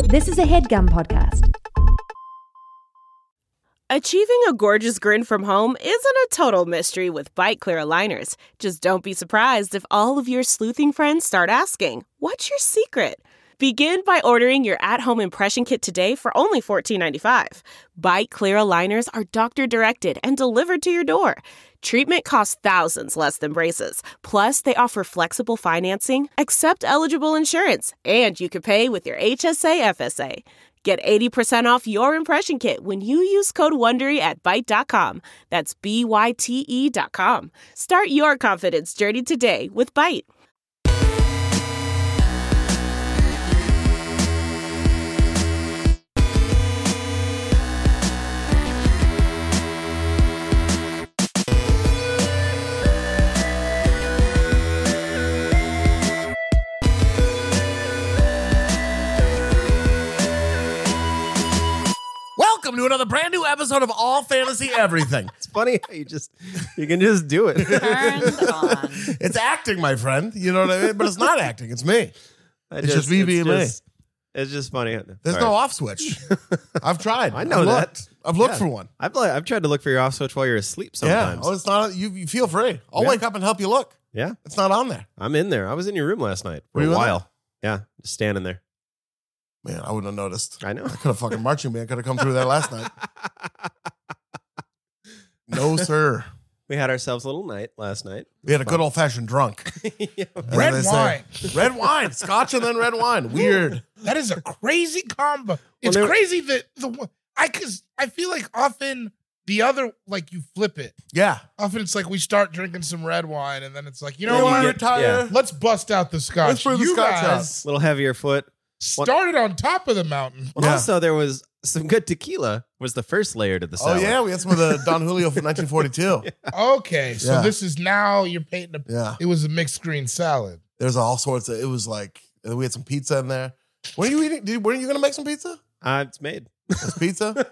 This is a HeadGum podcast. Achieving a gorgeous grin from home isn't a total mystery with Byte Clear aligners. Just don't be surprised if all of your sleuthing friends start asking, "What's your secret?" Begin by ordering your at-home impression kit today for only $14.95. Byte Clear aligners are doctor-directed and delivered to your door. Treatment costs thousands less than braces. Plus, they offer flexible financing, accept eligible insurance, and you can pay with your HSA FSA. Get 80% off your impression kit when you use code WONDERY at Byte.com. That's BYTE.com. Start your confidence journey today with Byte. Welcome to another brand new episode of All Fantasy Everything. It's funny how you can just do it. Turned on. It's acting, my friend. You know what I mean? But it's not acting. It's me. It's just me being me. It's just funny. There's no off switch. I've tried. I know that. I've looked for one. I've tried to look for your off switch while you're asleep sometimes. Yeah. Oh, it's not. You feel free. I'll wake up and help you look. Yeah. It's not on there. I'm in there. I was in your room last night for Were a you in while. Yeah. Just standing there. Man, I wouldn't have noticed. I know. I could have fucking marching band could have come through there last night. No, sir. We had ourselves a little night last night. We had a good old fashioned drunk. Yeah. Red wine. Red wine. Scotch and then red wine. Weird. That is a crazy combo. It's crazy that I feel like often the other, like, you flip it. Yeah. Often it's like we start drinking some red wine and then it's like, you know what? Retire. Let's bust out the scotch. Let's bring the you scotch guys A little heavier foot. started on top of the mountain. Well, Yeah. also there was some good tequila was the first layer to the Oh, salad. yeah. We had some of the Don Julio from 1942. Okay, so Yeah. this is now you're painting a. Yeah. It was a mixed green salad. There's all sorts of, it was like, we had some pizza in there. When are you eating? When are you going to make some pizza? It's made. It's pizza?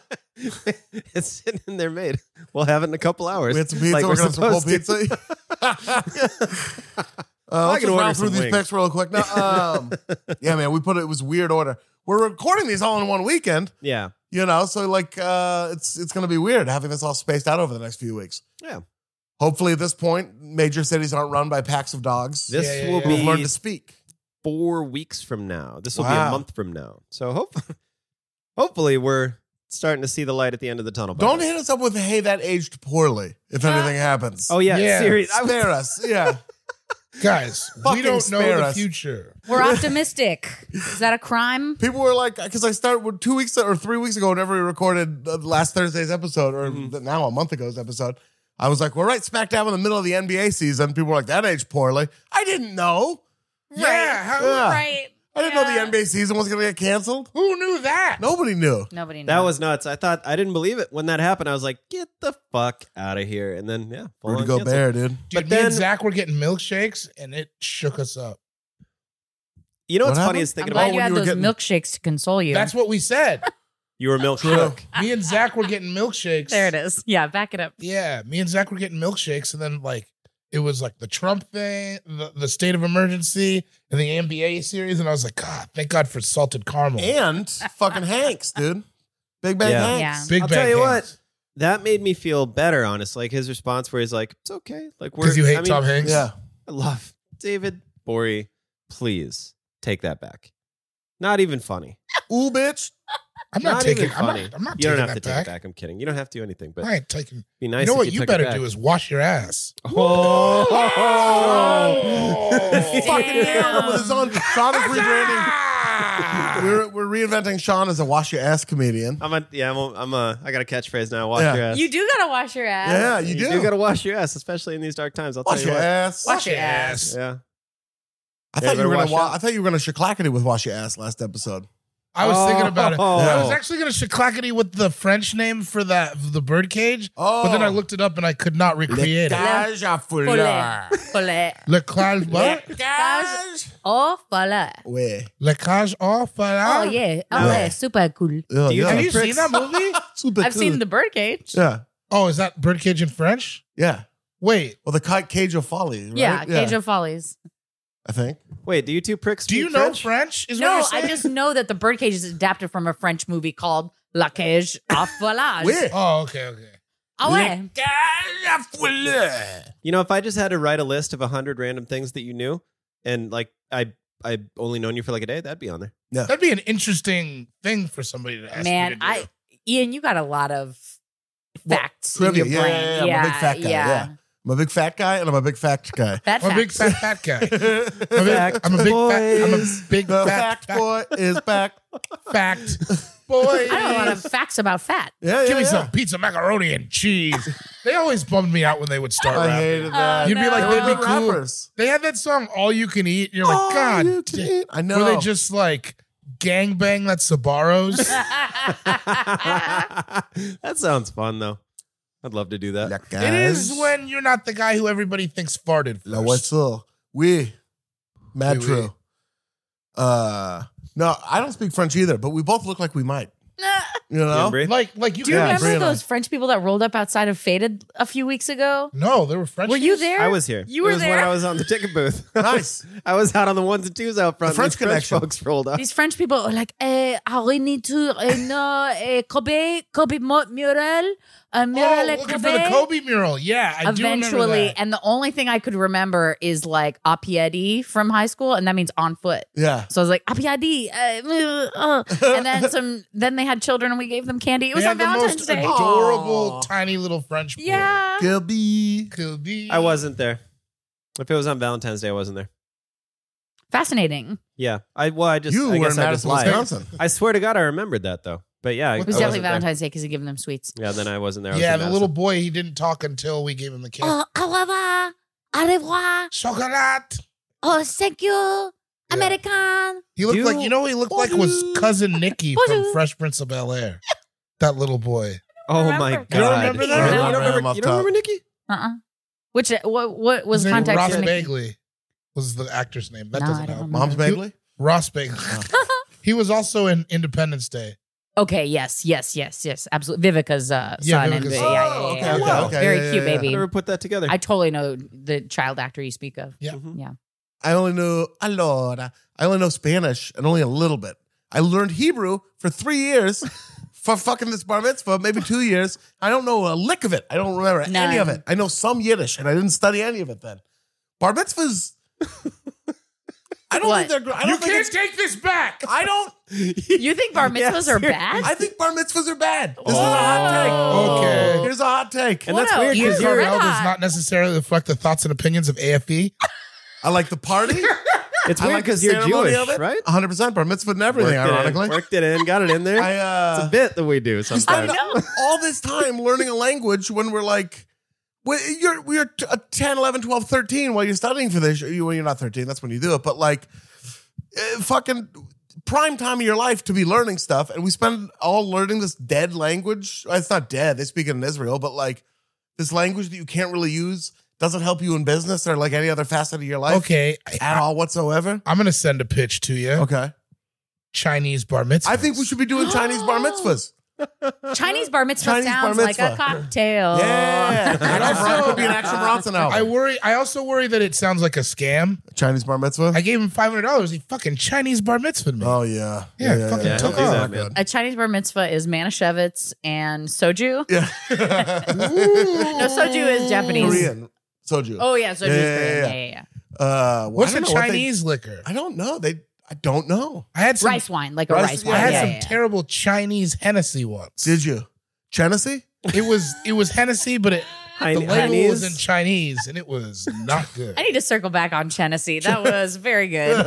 It's sitting in there made. We'll have it in a couple hours. We had some pizza. Like we're going to have some full supposed to. pizza. I Let's can just order run through some these wings. picks real quick. No, yeah, man, it was weird order. We're recording these all in one weekend, Yeah. you know, so like it's going to be weird having this all spaced out over the next few weeks. Yeah. Hopefully at this point, major cities aren't run by packs of dogs. This Yeah, will We've learned be to speak. 4 weeks from now. This will be Wow. a month from now. So hopefully we're starting to see the light at the end of the tunnel. by Don't then. hit us up with, hey, that aged poorly, if anything happens. Oh yeah, Yeah. seriously. Spare us. Yeah. Guys, we Fucking don't spare know the us. future. We're optimistic. Is that a crime? People were like, because I started 2 weeks or 3 weeks ago, whenever we recorded last Thursday's episode, or now a month ago's episode, I was like, we're right smack dab in the middle of the NBA season. People were like, that aged poorly. I didn't know. Yeah, how, Yeah. Right. I didn't know the NBA season was going to get canceled. who knew that? Nobody knew. Nobody knows. That was nuts. I didn't believe it when that happened. I was like, get the fuck out of here. And then full Rudy on canceled. Gobert, dude. Dude, But me then- and Zach were getting milkshakes and it shook us up. You know what's What funny happened? is I'm thinking glad about you had were those getting- milkshakes to console you. That's what we said. you were milk shook. Me and Zach were getting milkshakes. There it is. Yeah, back it up. Yeah, me and Zach were getting milkshakes, and then like it was like the Trump thing, the state of emergency, and the NBA series, and I was like, God, thank God for salted caramel. And fucking Hanks, dude. Big Bang Yeah. Hanks. Big I'll Bang tell you Hanks. what. That made me feel better, honestly. Like his response where he's like, it's okay. Like we're Because you hate Tom Hanks. Yeah. I love David Borey. Please take that back. Not even funny. Ooh, bitch. I'm not even taking. I'm funny. not. I'm not You taking don't have to that take back. it back. I'm kidding. You don't have to do anything, but I ain't taking. be nice. You know if what you took better it back. do is wash your ass. Oh. Fucking nailed him with his own. Sean is rebranding. We're reinventing Sean as a wash your ass comedian. I got a catchphrase now. Wash Yeah. your ass. You do gotta wash your ass. Yeah, you do. got to wash your ass, especially in these dark times. I'll Wash tell you your what. ass. Wash your ass. Yeah. I thought you were Better gonna. wash up. I thought you were gonna shaklackety with wash your ass last episode. I was thinking about it. Oh. I was actually going to shaklackety with the French name for the bird cage, but then I looked it up and I could not recreate it. Cage à fleurs. Poulet. Le cage what? Cage. Oh, voilà. Ouais. Le cage au Oh, yeah. Oh, yeah. Super cool. Oh, Do you yeah. Have you Pricks. seen that movie? Super I've cool. seen the birdcage. Yeah. Oh, is that birdcage in French? Yeah. Wait, Well, the cage of folly. Right? Yeah, Cage of Follies. I think. Wait, do you two pricks Do you speak know French? French? Is what No, you're I saying? just know that the birdcage is adapted from a French movie called La Cage à Follage. Weird. Oh, okay. Ah ouais. You know, if I just had to write a list of 100 random things that you knew, and like I only known you for like a day, that'd be on there. That'd be an interesting thing for somebody to ask Man, me to do. Ian, you got a lot of facts trivia. in your brain. Yeah, I'm a big fat guy. Yeah. I'm a big fat guy and I'm a big fact guy. Fat I'm a big facts. fat guy. the I'm a big fat fact boy is back. fact boy. I know a lot of facts about fat. Yeah, Give me yeah. some pizza, macaroni, and cheese. They always bummed me out when they would start I rapping. hated that. You'd be like, They they'd were be good cool. rappers. They had that song, All You Can Eat. And you're like, Oh, God. you can eat. I know. Were they just like gangbang that Sabaros? That sounds fun, though. I'd love to do that. It is when you're not the guy who everybody thinks farted first. La what's up? Oui. Mad Oui, true. oui. No, I don't speak French either, but we both look like we might. You know? Brie? Like you Do you Yeah, remember Brie and I. those French people that rolled up outside of Faded a few weeks ago? No, they were French. Were you there? I was here. You were it was there? when I was on the ticket booth. Nice. I was out on the ones and twos out front. The French These connection. folks rolled up. These French people are like, I need to Kobe mural, mural at looking for the Kobe mural. Yeah, I do remember Eventually, that. and the only thing I could remember is like a piedi from high school, and that means on foot. Yeah. So I was like, a piedi, and then Then they had children, and we gave them candy. It was They on had the Valentine's most Day. adorable, Aw. tiny little French boy. Yeah. Gilby. Kobe. I wasn't there. If it was on Valentine's Day, I wasn't there. Fascinating. Yeah. I You guess were in I just Madison, lied. Wisconsin. I swear to God, I remembered that though. But yeah, It It was I definitely wasn't there. Valentine's Day because he given them sweets. Yeah, then I wasn't there. I was Yeah, in the Madison. little boy, he didn't talk until we gave him the candy. Au revoir. Au revoir. Chocolat. Oh, thank you. Yeah. American. He looked Do- like, you know who he looked like was cousin Nicky from Bonjour. Fresh Prince of Bel-Air. That little boy. Oh my Remember. God! You don't remember that? You don't I don't remember, remember you don't remember Nikki? Which what was His name context? Ross for Mickey? Bagley was the actor's name. That No, I doesn't don't help. remember. Mom's Bagley? Ross Bagley. He was also in Independence Day. Okay, yes, absolutely. Vivica's son. Vivica's And, son. yeah, Oh, okay, yeah. okay, okay. Very Yeah, cute yeah, yeah. baby. I never put that together. I totally know the child actor you speak of. Yeah. Mhm. Yeah. I only knew allora. I only know Spanish and only a little bit. I learned Hebrew for 3 years for fucking this bar mitzvah, maybe 2 years. I don't know a lick of it. I don't remember any None. of it. I know some Yiddish and I didn't study any of it then. Bar mitzvahs. I don't What? think they're. I You don't think can't it's, take this back. I don't. You think bar mitzvahs are bad? I think bar mitzvahs are bad. This is a hot take. Okay. Here's a hot take. And that's Well, no, weird Ian because you're you're. red Carmel does hot. not necessarily reflect the thoughts and opinions of AFE. I like the party. It's I weird like the because you're ceremony Jewish, of it. right? 100% bar mitzvah and everything, ironically. Worked it in, got it in there. I It's a bit that we do I sometimes. know. All this time learning a language when we're like, we're 10, 11, 12, 13 while you're studying for this. When you're not 13, that's when you do it. But like, fucking prime time of your life to be learning stuff. And we spend all learning this dead language. It's not dead. They speak it in Israel, but like this language that you can't really use, doesn't help you in business or like any other facet of your life Okay. at all whatsoever. I'm going to send a pitch to you. Okay. Chinese bar mitzvah. I think we should be doing Chinese bar mitzvahs. Chinese bar mitzvah Chinese sounds bar like a mitzvah. cocktail. Yeah. Action could be an Action Bronson album. I also worry that it sounds like a scam. Chinese bar mitzvah. I gave him $500. He fucking Chinese bar mitzvahed me. Oh yeah, Yeah, fucking Yeah, took don't do that, off. man. A Chinese bar mitzvah is Manischewitz and soju. Yeah, No, soju is Japanese. Korean soju. Oh yeah, soju Yeah, is yeah, Korean. yeah. Yeah. What's I a don't know what they- Chinese liquor? I don't know. I don't know. I had some. Rice wine, like a Rice- rice yeah, wine. I had Yeah, some yeah. terrible Chinese Hennessy once. Did you? Genesee? It was Hennessy, but the label Chinese? was in Chinese, and it was not good. I need to circle back on Tennessee. That was very good.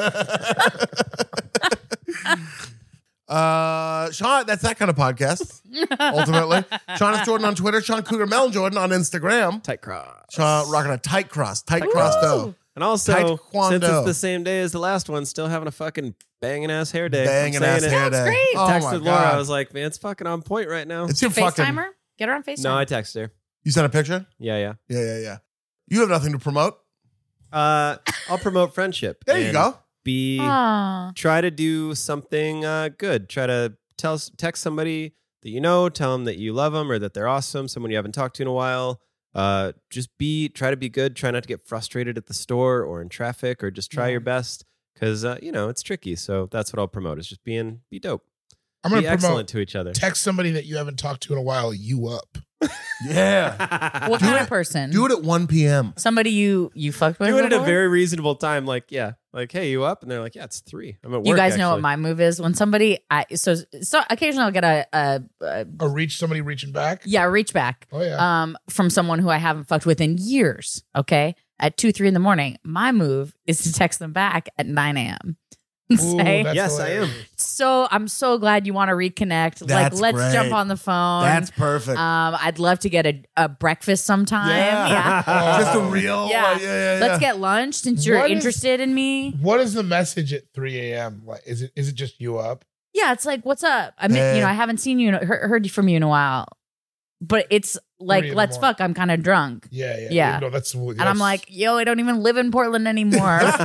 Sean, that's that kind of podcast. Ultimately, Sean F. Jordan on Twitter. Sean Cougar Mel Jordan on Instagram. Tight cross. Sean rocking a tight cross dough. And also, Taekwondo. since it's the same day as the last one, still having a fucking banging ass hair day. Banging I'm saying ass it. hair That's day. great. Oh my Texted Laura. I god, was like, man, it's fucking on point right now. it's your fucking. FaceTimer? Get her on FaceTime. No, I texted her. You sent a picture? Yeah. Yeah. You have nothing to promote. I'll promote friendship. There you and go. Aw. Try to do something good. Try to text somebody that you know, tell them that you love them or that they're awesome, someone you haven't talked to in a while. just try to be good. Try not to get frustrated at the store or in traffic, or just try your best because it's tricky. So that's what I'll promote: is just be dope. I'm going Be to excellent promote to each other. text somebody that you haven't talked to in a while. You up? Yeah. What kind of person? Do it at 1 p.m. Somebody you fucked with? Do it at a before? very reasonable time. Like, hey, you up? And they're like, yeah, it's 3. I'm at work. You guys know what actually. my move is when somebody. So occasionally I'll get a Somebody reaching back? reach back. Oh, yeah. From someone who I haven't fucked with in years. Okay, at 2-3 in the morning. My move is to text them back at 9 a.m. and Ooh, say, that's Yes, I am. hilarious. "So I'm so glad you want to reconnect. That's let's great. jump on the phone. That's perfect. I'd love to get a breakfast sometime. Yeah. Just a real. Yeah. Yeah. Let's get lunch since you're What is- interested in me. What is the message at 3 a.m.? Like, is it just you up? Yeah, it's like, what's up? I mean, Hey. I haven't seen you, heard from you in a while, but it's like, 3 in the let's morning. fuck. I'm kind of drunk, Yeah. No, that's and I'm like, yo, I don't even live in Portland anymore.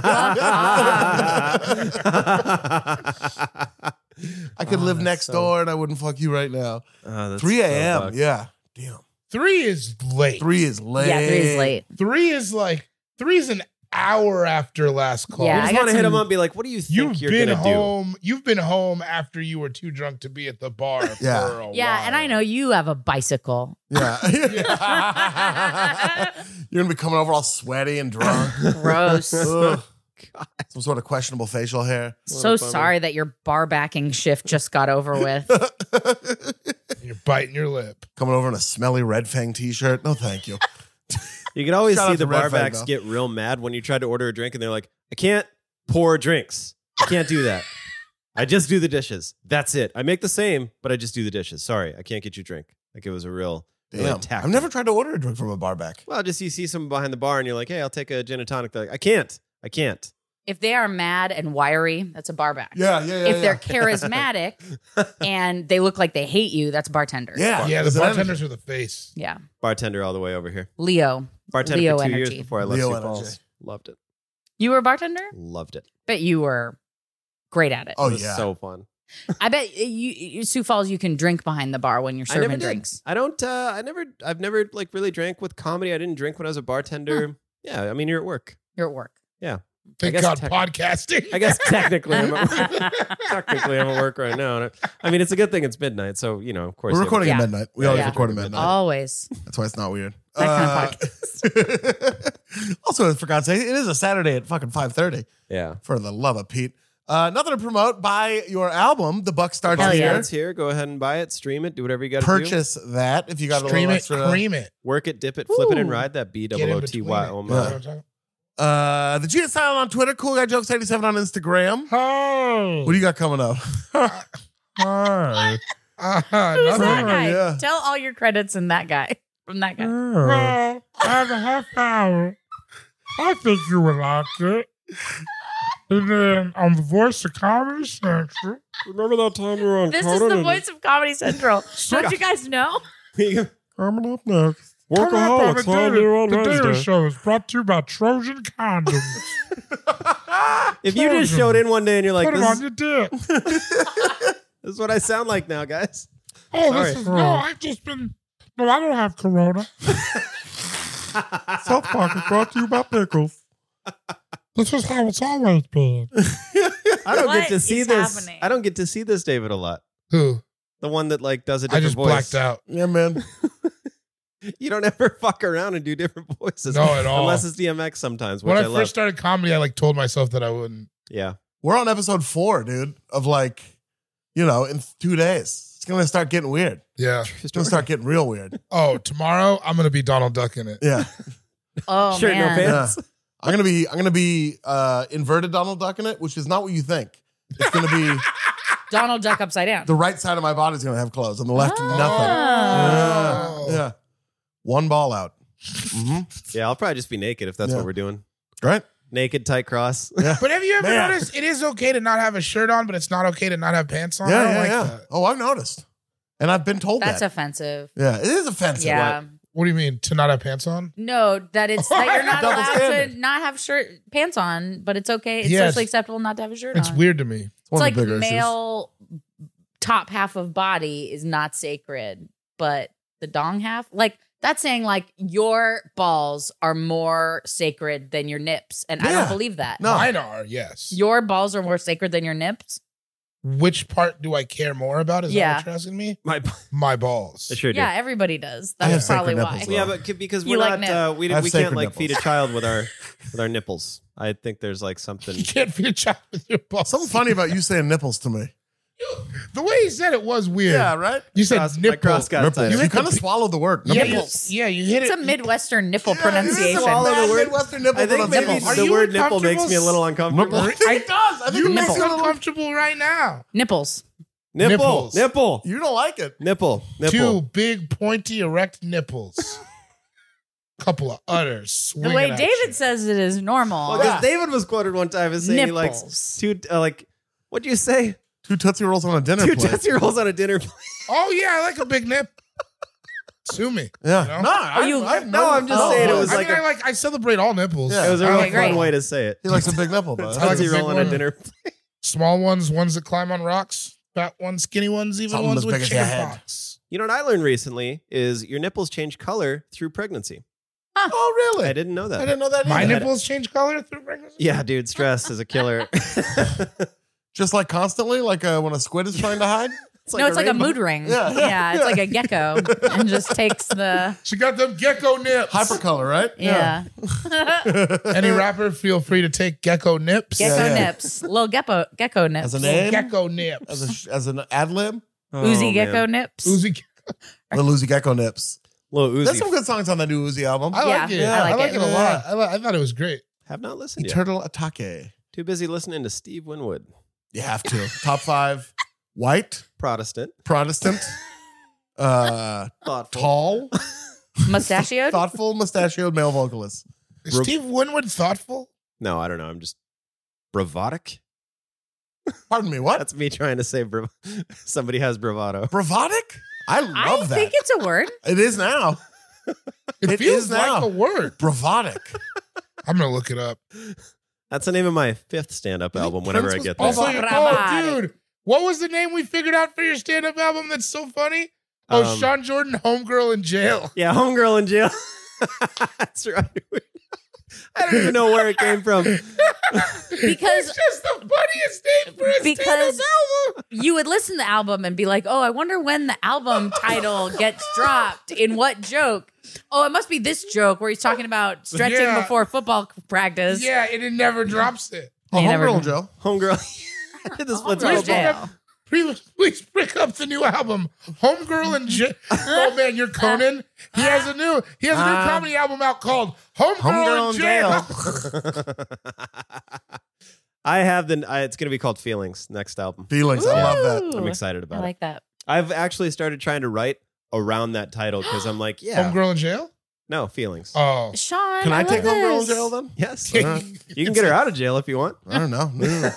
I could live that's next so- door and I wouldn't fuck you right now. Oh, that's 3 so a.m. fucked. Yeah. Damn. 3 is late. 3 is late. Yeah, 3 is late. 3 is an hour after last call. Yeah, I I just got want to hit some- him up and be like, what do you think You've you're been going to do? home. You've been home after you were too drunk to be at the bar Yeah. for a Yeah, while. and I know you have a bicycle. Yeah. You're going to be coming over all sweaty and drunk. Gross. Ugh. Some sort of questionable facial hair. So sorry that your bar backing shift just got over with. And you're biting your lip. Coming over in a smelly Red Fang t-shirt. No, thank you. You can always Shout see out the to Red Fang, barbacks though. get real mad when you try to order a drink and they're like, I can't pour drinks. I can't do that. I just do the dishes. That's it. I make the same, but I just do the dishes. Sorry, I can't get you a drink. Like it was a real Damn. attack. I've never tried to order a drink from a bar back. Well, just you see someone behind the bar and you're like, hey, I'll take a gin and tonic. They're like, I can't. If they are mad and wiry, that's a bar back. Yeah. If they're charismatic and they look like they hate you, that's bartender. Yeah. Yeah, the Is it bartenders are the face. Yeah. Bartender all the way over here. Leo. Bartender Leo for 2 years energy. before I left Leo Sioux energy. Falls. Loved it. You were a bartender? Loved it. Bet you were great at it. Oh, It was yeah. so fun. I bet you Sioux Falls, you can drink behind the bar when you're I never serving did. drinks. I've never like really drank with comedy. I didn't drink when I was a bartender. Yeah, I mean, you're at work. You're at work. Yeah. Thank guess God tech- podcasting. I guess technically I'm at work right now. And I mean, it's a good thing it's midnight. So, of course. We're recording Yeah. at midnight. We always Yeah. record at midnight. Always. That's why it's not weird. That kind Also, for God's sake, it is a Saturday at fucking 5:30. Yeah. For the love of Pete. Nothing to promote. Buy your album. The buck starts Hell here. yeah. It's here. Go ahead and buy it, stream it, do whatever you got to do. Purchase that if you got a Stream little it, extra. cream it. Work it, dip it, flip it, and Ooh. ride that Get in between BOOTY. it. Oh You know my. what I'm talking The Gina Silent on Twitter. Cool Guy Jokes 87 on Instagram. Oh. What do you got coming up? Hi. Who's Nothing. that guy? yeah. Tell all your credits in that guy. From that guy. Well, I have a half hour. I think you would like it. And then on the Voice of Comedy Central. Remember that time you were on This is the voice of Comedy Central. Don't you guys know? Coming up next. Workaholics, huh? You're on The Daily Wednesday. Show is brought to you by Trojan Condoms. If you just showed in one day and you're like, Put them on this your dick. is what I sound like now, guys. Oh, Sorry. this is I've just been. No, I don't have corona. South Park is brought to you by Pickles. This is how it's always been. I don't What get to see is this. happening? I don't get to see this David a lot. Who? The one that like does a I different just voice. blacked out. Yeah, man. You don't ever fuck around and do different voices. No, at all. Unless it's DMX sometimes, which When I I love. first started comedy, I told myself that I wouldn't. Yeah. We're on episode 4, dude, of in 2 days. It's going to start getting weird. Yeah. It's going to start getting real weird. Oh, tomorrow I'm gonna be Donald Duck in it. Yeah. Oh, Shirt, no man. pants. Yeah. I'm gonna be inverted Donald Duck in it, which is not what you think. It's gonna be Donald Duck upside down. the right side of my body is gonna have clothes, on the left nothing. Oh. Yeah. One ball out. Mm-hmm. Yeah, I'll probably just be naked if that's Yeah. what we're doing. Right? Naked, tight cross. Yeah. But have you ever Man. noticed it is okay to not have a shirt on, but it's not okay to not have pants on? I Yeah, don't yeah, like yeah. that. Oh, I've noticed, and I've been told That's that. offensive. Yeah, it is offensive. Yeah. What do you mean to not have pants on? No, that it's that you're not Double allowed standard. to not have pants on, but it's okay. It's Yes. socially acceptable not to have a shirt It's on. weird to me. It's It's one like of the bigger issues. male top half of body is not sacred, but the dong half, That's saying like your balls are more sacred than your nips. And I Yeah. don't believe that. No. Mine are, yes. Your balls are more sacred than your nips? Which part do I care more about? Is Yeah. that what you're asking me? My, My balls. I sure do. Yeah, everybody does. I have That's probably sacred why. nipples, Yeah, but because You we're like not, we I have can't sacred like feed a nipples. child with our nipples. I think there's like something. You can't feed a child with your balls. Something funny about you saying nipples to me. The way he said it was weird. Yeah, right? You said My nipple. cross got Nipples. tighter. You kind of swallowed the word. Yeah, Nipples. you hit It's it. a Midwestern nipple Yeah, pronunciation. swallow the Bad word. Midwestern nipple I think maybe pronunciation. Are the you word nipple makes me a uncomfortable? little uncomfortable. I think it does. I think You it make makes me you a little. uncomfortable right now. Nipples. Nipple. Nipples. You don't like it. Nipple. Two big, pointy, erect nipples. Couple of udders. The swinging way at David you. says it is normal. Well, because David was quoted one time as saying he likes Nipples. two, what'd you say? 2 Tootsie Rolls on a dinner Two plate. Tootsie Rolls on a dinner plate. Oh, yeah, I like a big nip. Sue me. Yeah. You know? No, you- No, I'm just saying it was I like mean, a, I celebrate all nipples. Yeah. it was a Okay, really great. fun way to say it. He likes a big nipple, though. I like a Tootsie big Roll on a one. dinner. Small ones that climb on rocks, fat ones, skinny ones, even Something ones as with big as your chicken head. pox. You know what I learned recently is your nipples change color through pregnancy. Oh, really? I didn't know that. I didn't know that My either. nipples change color through pregnancy? Yeah, dude, stress is a killer. Just like constantly, like when a squid is trying to hide. It's No, it's like a rainbow. mood ring. Yeah. Yeah, it's like a gecko and just takes the. She got them gecko nips. Hypercolor, right? Yeah. Any rapper, feel free to take gecko nips. Gecko Yeah. nips. Little gecko nips. As a name? Gecko nips. As an ad lib, Oh, Uzi man. gecko nips. Uzi. Little Uzi Gecko Nips. Little There's Uzi. some good songs on that new Uzi album. I like it. Yeah, I I like like it. it a lot. I thought it was great. Have not listened yet. Turtle Atake. Too busy listening to Steve Winwood. You have to. Top 5. White, Protestant. Protestant, Thoughtful. tall, Mustachioed. thoughtful, mustachioed male vocalist. Is Steve Winwood thoughtful? No, I don't know. I'm just bravadic. Pardon me, what? That's me trying to say somebody has bravado. Bravadic? I love I that. think it's a word. It is now. It feels is now. like a word. Bravadic. I'm gonna look it up. That's the name of my 5th stand-up album whenever I get there. Also, Bravadic. dude, what was the name we figured out for your stand-up album that's so funny? Oh, Um, Sean Jordan, Homegirl in Jail. Yeah, Homegirl in Jail. That's right. I don't even know where it came from. Because It's just the funniest name for a Because- stand-up album. you would listen to the album and be like, oh, I wonder when the album title gets dropped. In what joke? Oh, it must be this joke where he's talking about stretching Yeah. before football practice. Yeah, and it never drops it. Oh, You never Homegirl know. Joe. Homegirl. I did this Homegirl once in with Please Jail. pick up- Please pick up the new album, Homegirl in Jail. Oh man, you're Conan. He has a new comedy album out called Homegirl in Jail. I have it's going to be called Feelings, next album. Feelings. I love that. I'm Ooh. excited I about it. like that. I've actually started trying to write around that title because I'm like, yeah, Homegirl in Jail. no, Feelings. Oh, Sean, Can I love take Homegirl in this. Jail then? Yes. Alright. You can get her out of jail if you want. I don't know.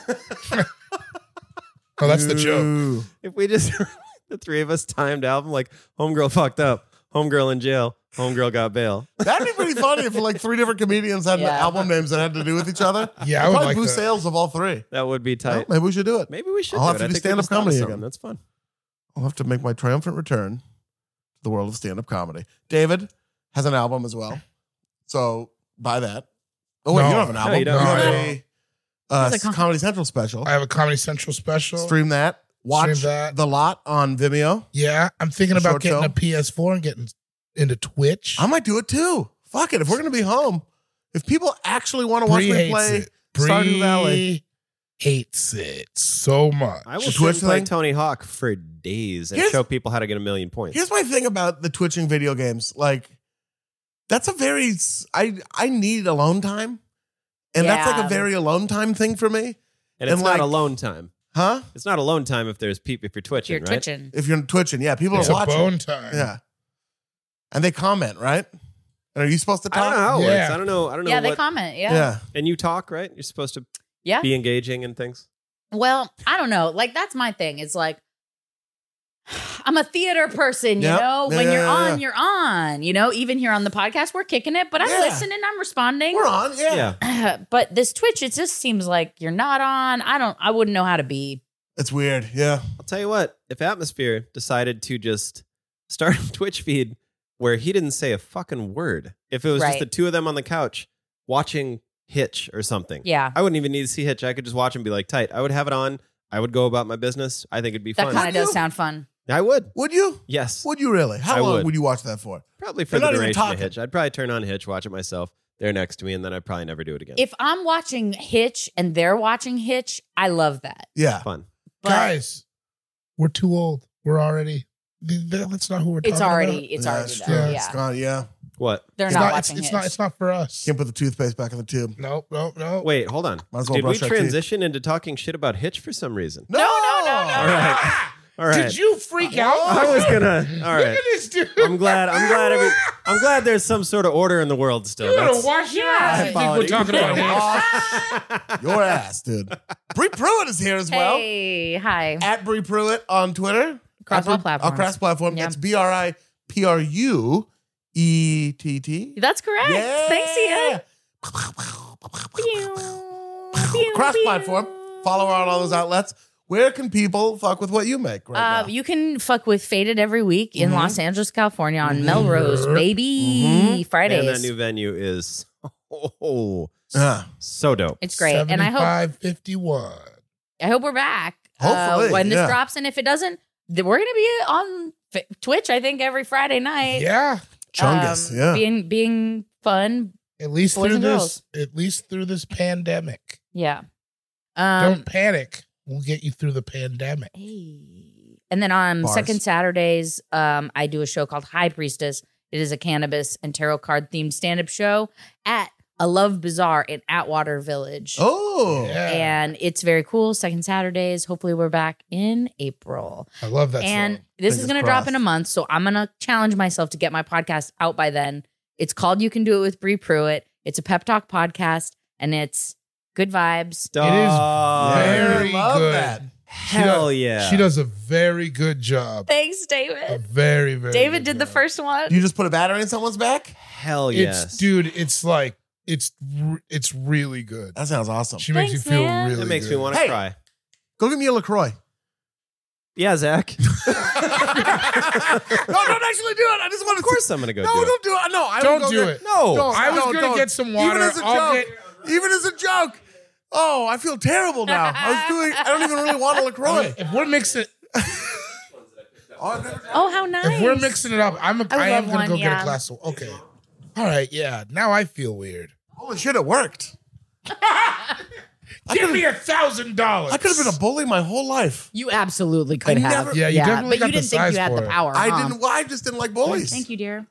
oh, that's the joke. Ooh. If we just, the three of us timed album, like Homegirl fucked up, Homegirl in jail, Homegirl got bail. That'd be pretty funny if like 3 different comedians had Yeah. album names that had to do with each other. Yeah, I I'd would probably like boost that. sales of all 3. That would be Well, tight. maybe we should do it. Maybe we should. I'll do have it. to do I think we stand-up just thought of comedy something. again. That's fun. I'll have to make my triumphant return to the world of stand-up comedy. David has an album as well, so buy that. Oh wait, No. you don't have an No, album. you don't. have No. a It's a Comedy Central special. I have a Comedy Central special. Stream that. Watch Stream that. The Lot on Vimeo. Yeah, I'm thinking about Short getting film. a PS4 and getting into Twitch. I might do it too. Fuck it. If we're gonna be home, if people actually want to watch Bree me hates play it. Stardew Bree Valley, hates it so much. I will The sit Twitch and play thing? Tony Hawk for days and Here's- show people how to get 1,000,000 points. here's my thing about the twitching video games. Like, that's a very I need alone time, and that's like Yeah. a very alone time thing for me, and it's and not like- alone time. huh? It's not alone time if you're twitching, You're right? twitching. If you're twitching, yeah, people It's are a watching. bone time. Yeah, and they comment, right? And are you supposed to I don't talk? know how it Yeah. works. I don't know. Yeah, they what, comment. Yeah. Yeah. and you talk, right? You're supposed to Yeah. be engaging in things. Well, I don't know. Like, that's my thing. It's like, I'm a theater person, you Yep. know? Yeah, When you're yeah, on, yeah. you're on. You know, even here on the podcast, we're kicking it, but I'm Yeah. listening, I'm responding. We're on. Yeah. Yeah. But this Twitch, it just seems like you're not on. I wouldn't know how to be. It's weird. Yeah. I'll tell you what. If Atmosphere decided to just start a Twitch feed where he didn't say a fucking word. If it was just Right. the two of them on the couch watching Hitch or something. Yeah. I wouldn't even need to see Hitch. I could just watch and be like, tight. I would have it on. I would go about my business. I think it'd be That fun. kind of does you? sound fun. I would. Would you? Yes. Would you really? How I long would. would you watch that for? Probably for You're the not even duration of talking. Hitch. I'd probably turn on Hitch, watch it myself. They're next to me, and then I'd probably never do it again. If I'm watching Hitch and they're watching Hitch, I love that. Yeah. Fun. But Guys, we're too old. We're already. That's not who we're talking it's already, about. it's Yeah, already it's there. true. Yeah. It's gone. Yeah. What? They're It's not not. watching It's Hitch. not. It's not for us. Can't put the toothpaste back in the tube. Nope. Wait, hold on. Might as well Did we brush our teeth. transition into talking shit about Hitch for some reason? No. All right. All right. Did you freak out? I was gonna. All Look right. at this dude. I'm glad there's some sort of order in the world still. You gotta That's- wash your ass. You think we're talking about Hitch? Your ass, dude. Bree Pruitt is here as well. Hey, hi. At Bree Pruitt on Twitter. Across all Oh, platforms. cross platform. Yeah. That's BRIPRUETT. That's correct. Thanks, Ian. Cross platform. Follow her on all those outlets. Where can people fuck with what you make right now? You can fuck with Faded every week in Los Angeles, California on Melrose, baby. Man, Fridays. that new venue is Yeah. so dope. It's great. And I hope 51. we're back. Hopefully, when this yeah. drops. And if it doesn't, we're going to be on Twitch, I think, every Friday night. Yeah. Chungus, yeah. Being fun. At least Boys through and this. girls. At least through this pandemic. Yeah. Don't panic. We'll get you through the pandemic. Hey. And then on Bars. second Saturdays, I do a show called High Priestess. It is a cannabis and tarot card themed stand-up show at A Love Bazaar in Atwater Village. Oh. Yeah. And it's very cool. Second Saturdays. Hopefully we're back in April. I love that And song. this is Fingers going to drop crossed. in a month. So I'm going to challenge myself to get my podcast out by then. It's called You Can Do It with Bree Pruitt. It's a pep talk podcast and it's good vibes. It is very I love good. that. Hell yeah. She does a very good job. Thanks, A David. very, very David good did the job. first one. You just put a battery in someone's back? Hell yes. It's like, it's really good. That sounds awesome. She makes Thanks, you feel man. really That makes me good. want to Hey. cry. Go get me a LaCroix. Yeah, Zach. No, don't actually do it. I just want to. Of course I'm going to go No, do it. don't do it. No, I Don't go do get- it. No. No, I was no, gonna don't. get some water. Even as a I'll joke. Even as a joke. Oh, I feel terrible now. I don't even really want a LaCroix. If we're mixing, Oh, how nice. if we're mixing it up, I am love gonna one, go get yeah. a glass of. Okay, all right, yeah. Now I feel weird. Holy shit, it worked. Give me $1,000. I could have been a bully my whole life. You absolutely could I have. never- Yeah, you definitely but got you the didn't think size you had for the it. power. I huh? didn't. Well, I just didn't like bullies. Thank you, dear.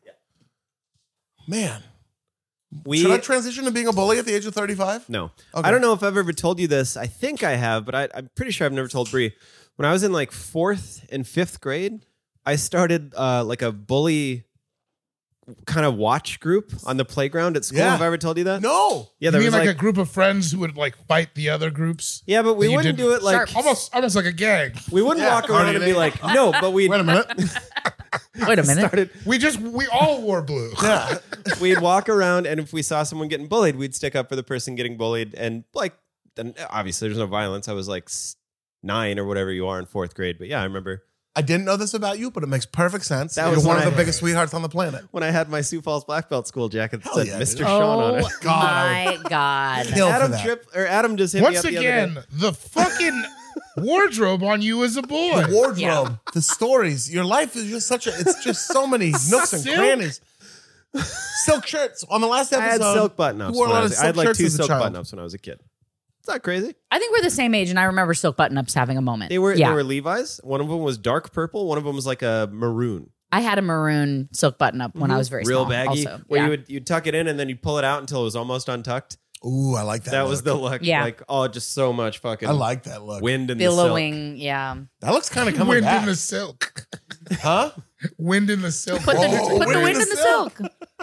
Man, We, should I transition to being a bully at the age of 35? No. Okay. I don't know if I've ever told you this. I think I have, but I'm pretty sure I've never told Bree. When I was in like 4th and 5th grade, I started like a bully kind of watch group on the playground at school. Yeah. Have I ever told you that? No. Yeah, You there mean was like, like, a group of friends who would like fight the other groups? yeah, but we that you wouldn't didn't- do it like Almost like a gang. we wouldn't Yeah, walk around party and be day. like, no, but we Wait a minute. Wait a minute. started. We all wore blue. Yeah. We'd walk around, and if we saw someone getting bullied, we'd stick up for the person getting bullied. And like, then obviously there's no violence. I was like 9 or whatever you are in 4th grade, but yeah, I remember I didn't know this about you, but it makes perfect sense. That You're was one when of the I- biggest sweethearts on the planet. when I had my Sioux Falls black belt school jacket that Hell said yeah, Mr. dude. Sean on it. Oh God, my God. Kill for that. Adam just hit me Once up the other again, day. the fucking wardrobe on you as a boy. The wardrobe, Yeah. the stories. Your life is just it's just so many nooks and Silk? crannies. Silk shirts. On the last I episode, had silk button-ups. you wore a when lot I of was- I had silk like shirts 2 as a silk child. button-ups when I was a kid. Is that crazy? I think we're the same age, and I remember silk button-ups having a moment. They were Yeah. they were Levi's. One of them was dark purple. One of them was like a maroon, I had a maroon silk button-up when I was very real small. baggy. Also. Where Yeah. you'd tuck it in and then you'd pull it out until it was almost untucked. Ooh, I like that. That look. was the look. Yeah. Like just so much fucking. I like that look. wind in the silk. Billowing, yeah. That looks kind of coming Wind back. in the silk. Huh? Wind in the silk. Put the, Oh, put the wind in the silk.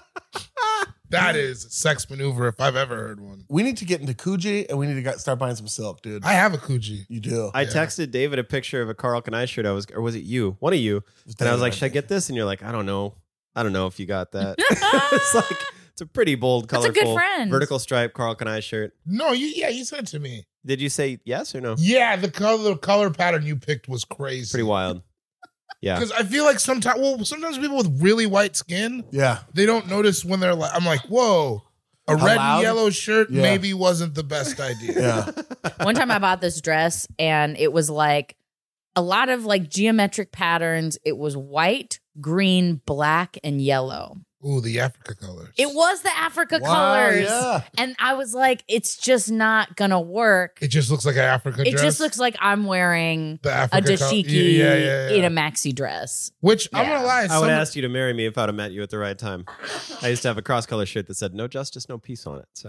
That is a sex maneuver if I've ever heard one. We need to get into Coogee and we need to start buying some silk, dude. I have a Coogee. You do. I texted David a picture of a Carl Kanai shirt. Or was it you? One of you. And I was like, should I get this? And you're like, I don't know if you got that. It's like it's a pretty bold, That's a colorful, good friend. vertical stripe Carl Kanai shirt. No, you sent it to me. Did you say yes or no? Yeah, the color pattern you picked was crazy. Pretty wild. Yeah. Because I feel like sometimes people with really white skin, Yeah. they don't notice when they're like, I'm like, whoa, a How red loud? and yellow shirt Yeah. maybe wasn't the best idea. Yeah. One time I bought this dress and it was like a lot of like geometric patterns. It was white, green, black, and yellow. Ooh, the Africa colors. It was the Africa Wow, colors. yeah. And I was like, it's just not gonna work. It just looks like an Africa It dress. just looks like I'm wearing the a Africa dashiki yeah. in a maxi dress. Which I'm Yeah. gonna lie, I would ask you to marry me if I'd have met you at the right time. I used to have a cross-color shirt that said "No justice, no peace" on it. So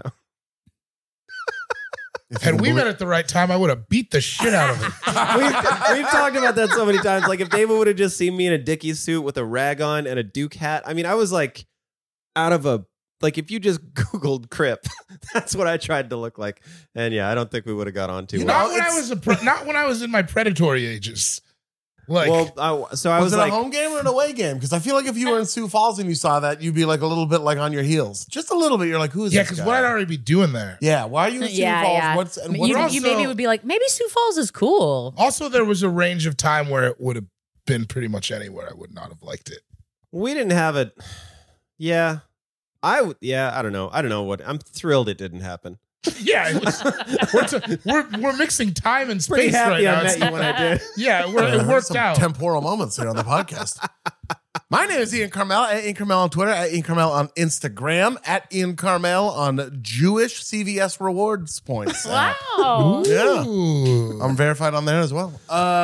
had we met at the right time, I would have beat the shit out of him. we've talked about that so many times. Like if David would have just seen me in a Dickies suit with a rag on and a Duke hat. I mean, I was like out of a like if you just Googled Crip, that's what I tried to look like. And yeah, I don't think we would have got on too well. Not when I was not when I was in my predatory ages. Like, Well, I Was was it like, a home game or an away game? Because I feel like if you were in Sioux Falls and you saw that, you'd be like a little bit like on your heels. Just a little bit. You're like, who's yeah, this because guy? what I'd already be doing there. Yeah, why are you in Sioux Yeah, Falls? yeah. What's You also- maybe would be like, maybe Sioux Falls is cool. Also, there was a range of time where it would have been pretty much anywhere. I would not have liked it. we didn't have it. Yeah, I don't know. I don't know what. I'm thrilled it didn't happen. Yeah, it was, we're mixing time and Pretty space right happy now. I met It's- you when I did. Yeah, it worked some out. temporal moments here on the podcast. My name is Ian Carmel, at Ian Carmel on Twitter, at Ian Carmel on Instagram, at Ian Carmel on Jewish CVS rewards points. Wow. Yeah. Ooh. I'm verified on there as well.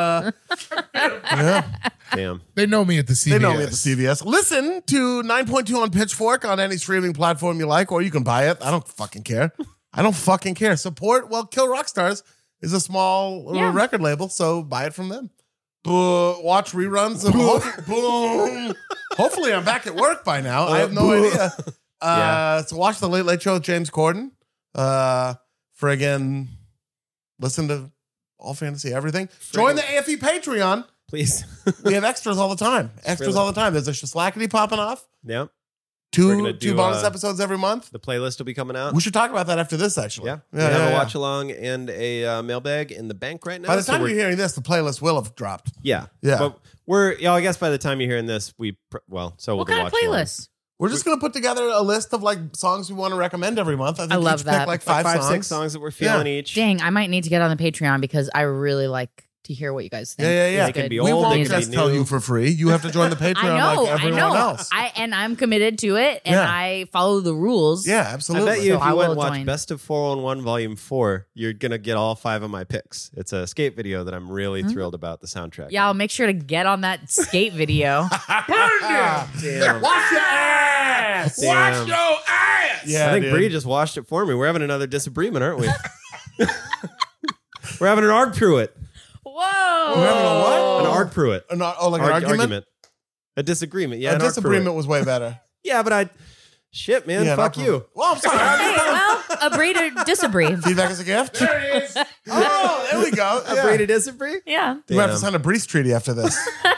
Yeah. Damn. They know me at the CVS. They know me at the CVS. Listen to 9.2 on Pitchfork on any streaming platform you like, or you can buy it. I don't fucking care. I don't fucking care. Support, well, Kill Rock Stars is a small record label, so buy it from them. Watch reruns of boom. Hopefully I'm back at work by now. I have no idea. So watch the Late Late Show with James Corden. Friggin' listen to All Fantasy Everything. Join the AFE Patreon. Please. We have extras all the time. Extras Really? all the time. There's a Slackety popping off. Yep. We're gonna Two do, bonus episodes every month. The playlist will be coming out. We should talk about that after this, actually. Yeah. We have a watch along and a mailbag in the bank right now. By the so time we're- you're hearing this, the playlist will have dropped. Yeah. Yeah. But I guess by the time you're hearing this, so we'll What do kind of watch along. playlist? We're just going to put together a list of like songs we want to recommend every month. I think I love each that. Pick like Like five, six songs that we're feeling each. Dang, I might need to get on the Patreon because I really like to hear what you guys think. Yeah. It's They can good be We old, won't they can just be tell new. you for free. You have to join the Patreon I know, like everyone I know. else. I'm committed to it, and Yeah. I follow the rules. Yeah, I absolutely. bet you So if I you went will and watch join. Best of 411 Volume 4, you're going to get all 5 of my picks. It's a skate video that I'm really thrilled about the soundtrack. Yeah, I'll make sure to get on that skate video. Damn. Wash your ass. Damn. Watch your ass. Yeah, I think dude. Bree just washed it for me. We're having another disagreement, aren't we? We're having an arg Pruitt. Whoa! We're having a what? An arg Pruitt. An argument? A disagreement. Yeah, A an arg disagreement Pruitt. was way better. Yeah, but shit, man. Yeah, fuck not you. Well, I'm sorry. Hey, well, agree to disagree. Feedback is a gift. There it is. Oh, there we go. A Yeah. Bree to disagree? Yeah. We have to Damn. sign a Breeze treaty after this.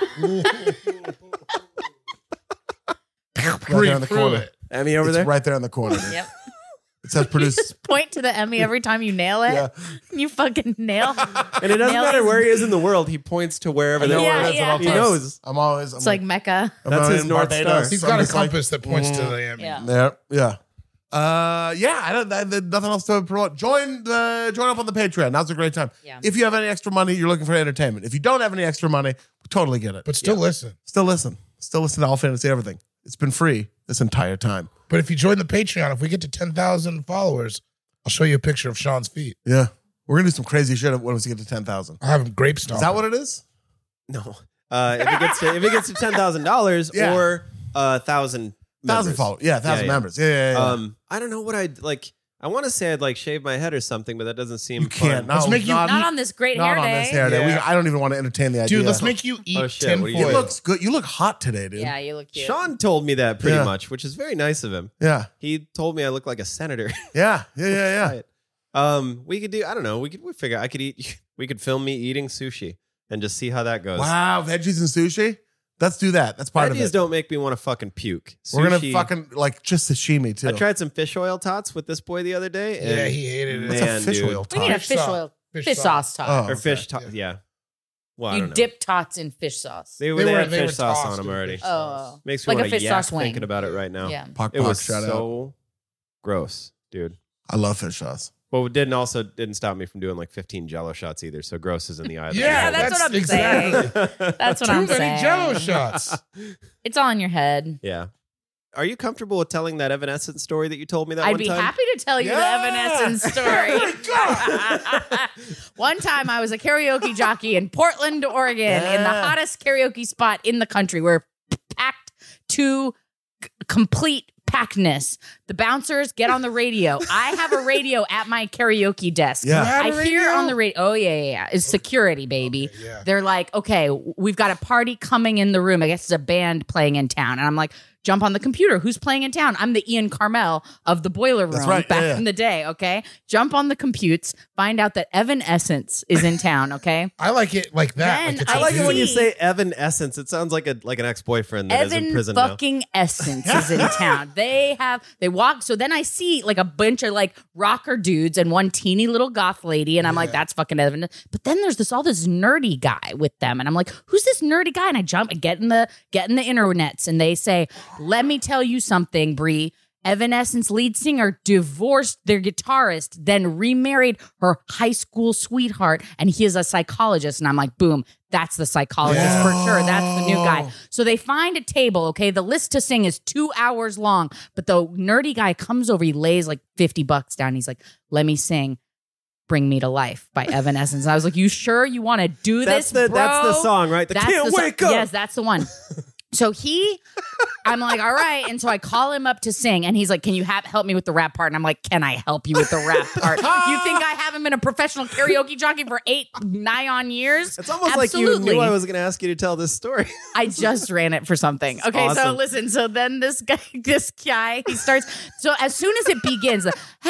Right there in the corner. Pruitt. Emmy over It's there? right there in the corner. dude. Yep. It says produce. Just point to the Emmy every time you nail it. Yeah. You fucking nail. And it doesn't Nail matter his- where he is in the world. He points to wherever I know they Yeah, where it is. yeah. and I'll He tell- knows. I'm always. It's like Mecca. That's his in North Barbados. Star. He's got a Somebody's like, compass that points to the Emmy. Yeah. There, yeah. Nothing else to promote. Join up on the Patreon. Now's a great time. Yeah. If you have any extra money, you're looking for entertainment. If you don't have any extra money, we totally get it. But still listen. Still listen to All Fantasy Everything. It's been free this entire time. But if you join the Patreon, if we get to 10,000 followers, I'll show you a picture of Sean's feet. Yeah, we're gonna do some crazy shit when we get to 10,000. I'll have him grape Is stomp. that what it is? No. If it gets to $10,000 Yeah. or 1,000 1,000 followers. Yeah, 1,000 Yeah. members. Yeah. I don't know what I'd like. I want to say I'd like shave my head or something, but that doesn't seem you can't. fun. No, Let's make you- not, Not on this great not hair on day. this hair day. Yeah. I don't even want to entertain the idea. Dude, let's make you eat Oh, shit. What are you It doing? looks good. You look hot today, dude. Yeah, you look cute. Sean told me that pretty Yeah. much, which is very nice of him. Yeah. He told me I look like a senator. Yeah. Right. We could do. I don't know. We figure. I could eat. We could film me eating sushi and just see how that goes. Wow, veggies and sushi. Let's do that. That's part of Veggies it. don't make me want to fucking puke. We're gonna Sushi- fucking like just sashimi too. I tried some fish oil tots with this boy the other day. And Yeah, he hated it. What's man, a fish dude. oil We need a top? Fish fish sauce. oil, Fish fish sauce. sauce top. Oh, or okay. fish. Yeah. Well, I You don't know. dip tots in fish sauce. They were- had they were fish sauce tossed on them in already. fish sauce. Oh, Makes me like a want to fish yak sauce wing. thinking about it right now. Yeah. Pock, It was shout out. so gross, dude. I love fish sauce. But it didn't stop me from doing like 15 Jello shots either. So gross is in the eye. Of the Yeah, that's what I'm exactly. saying. That's what Too I'm many saying. Jello shots. It's all in your head. Yeah. Are you comfortable with telling that Evanescence story that you told me that I'd one be time? happy to tell you Yeah. the Evanescence story. One time I was a karaoke jockey in Portland, Oregon, in the Yeah. hottest karaoke spot in the country. We're packed to complete packedness. The bouncers get on the radio. I have a radio at my karaoke desk. Yeah. You have a I hear radio? on the radio. Oh, yeah. It's security, baby. Okay, yeah. They're like, okay, we've got a party coming in the room. I guess it's a band playing in town. And I'm like, jump on the computer. Who's playing in town? I'm the Ian Carmel of the Boiler Room That's right. back Yeah. in the day, okay? Jump on the computes, find out that Evanescence is in town, okay? I like it like that. Then Like it's I I like it when you see- say Evanescence. It sounds like an ex-boyfriend that is in Evan prison now. fucking Essence is in town. They walk. So then I see like a bunch of like rocker dudes and one teeny little goth lady, and I'm like, that's fucking Evan. But then there's all this nerdy guy with them, and I'm like, who's this nerdy guy? And I jump and get in the internets, and they say, let me tell you something, Brie. Evanescence lead singer divorced their guitarist, then remarried her high school sweetheart, and he is a psychologist. And I'm like, boom, that's the psychologist for sure. That's the new guy. So they find a table, okay? The list to sing is 2 hours long, but the nerdy guy comes over, he lays like $50 down. He's like, let me sing Bring Me to Life by Evanescence. And I was like, you sure you want to do That's this, bro? that's the song, right? The That's Can't the so- Wake Up. Yes, that's the one. So I'm like, all right. And so I call him up to sing, and he's like, can you help me with the rap part? And I'm like, can I help you with the rap part? You think I haven't been a professional karaoke jockey for 9 years? It's almost Absolutely. like you knew I was going to ask you to tell this story. I just ran it for something. Okay, so awesome. listen. So then this guy, he starts. So as soon as it begins,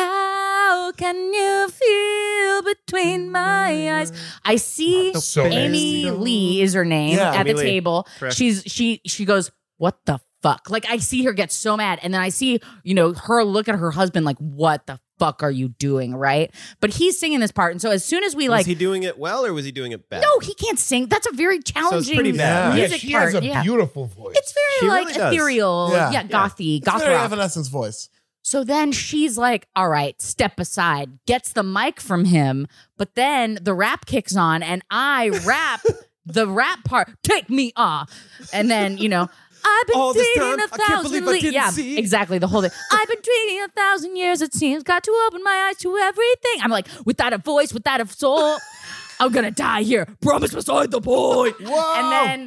how can you feel between my eyes? I see So Amy nasty. Lee is her name Yeah, at Amy the Lee. table. Correct. She goes, what the fuck? Like I see her get so mad, and then I see her look at her husband like, what the fuck are you doing, right? But he's singing this part, and so as soon as we Was he doing it well or was he doing it bad? no, he can't sing. That's a very challenging pretty bad, right? Yeah, music she part. has a yeah. beautiful voice. It's She very really does. ethereal, Yeah. gothy, It's goth very rock. Evanescence voice. So then she's like, all right, step aside, gets the mic from him, but then the rap kicks on and I rap the rap part, take me off. And then, I've been All this dreaming time, a I can't thousand believe I didn't yeah, see. exactly, the whole thing. I've been dreaming 1,000 years, it seems, got to open my eyes to everything. I'm like, without a voice, without a soul, I'm gonna die here. Promise beside the point. Whoa. And then,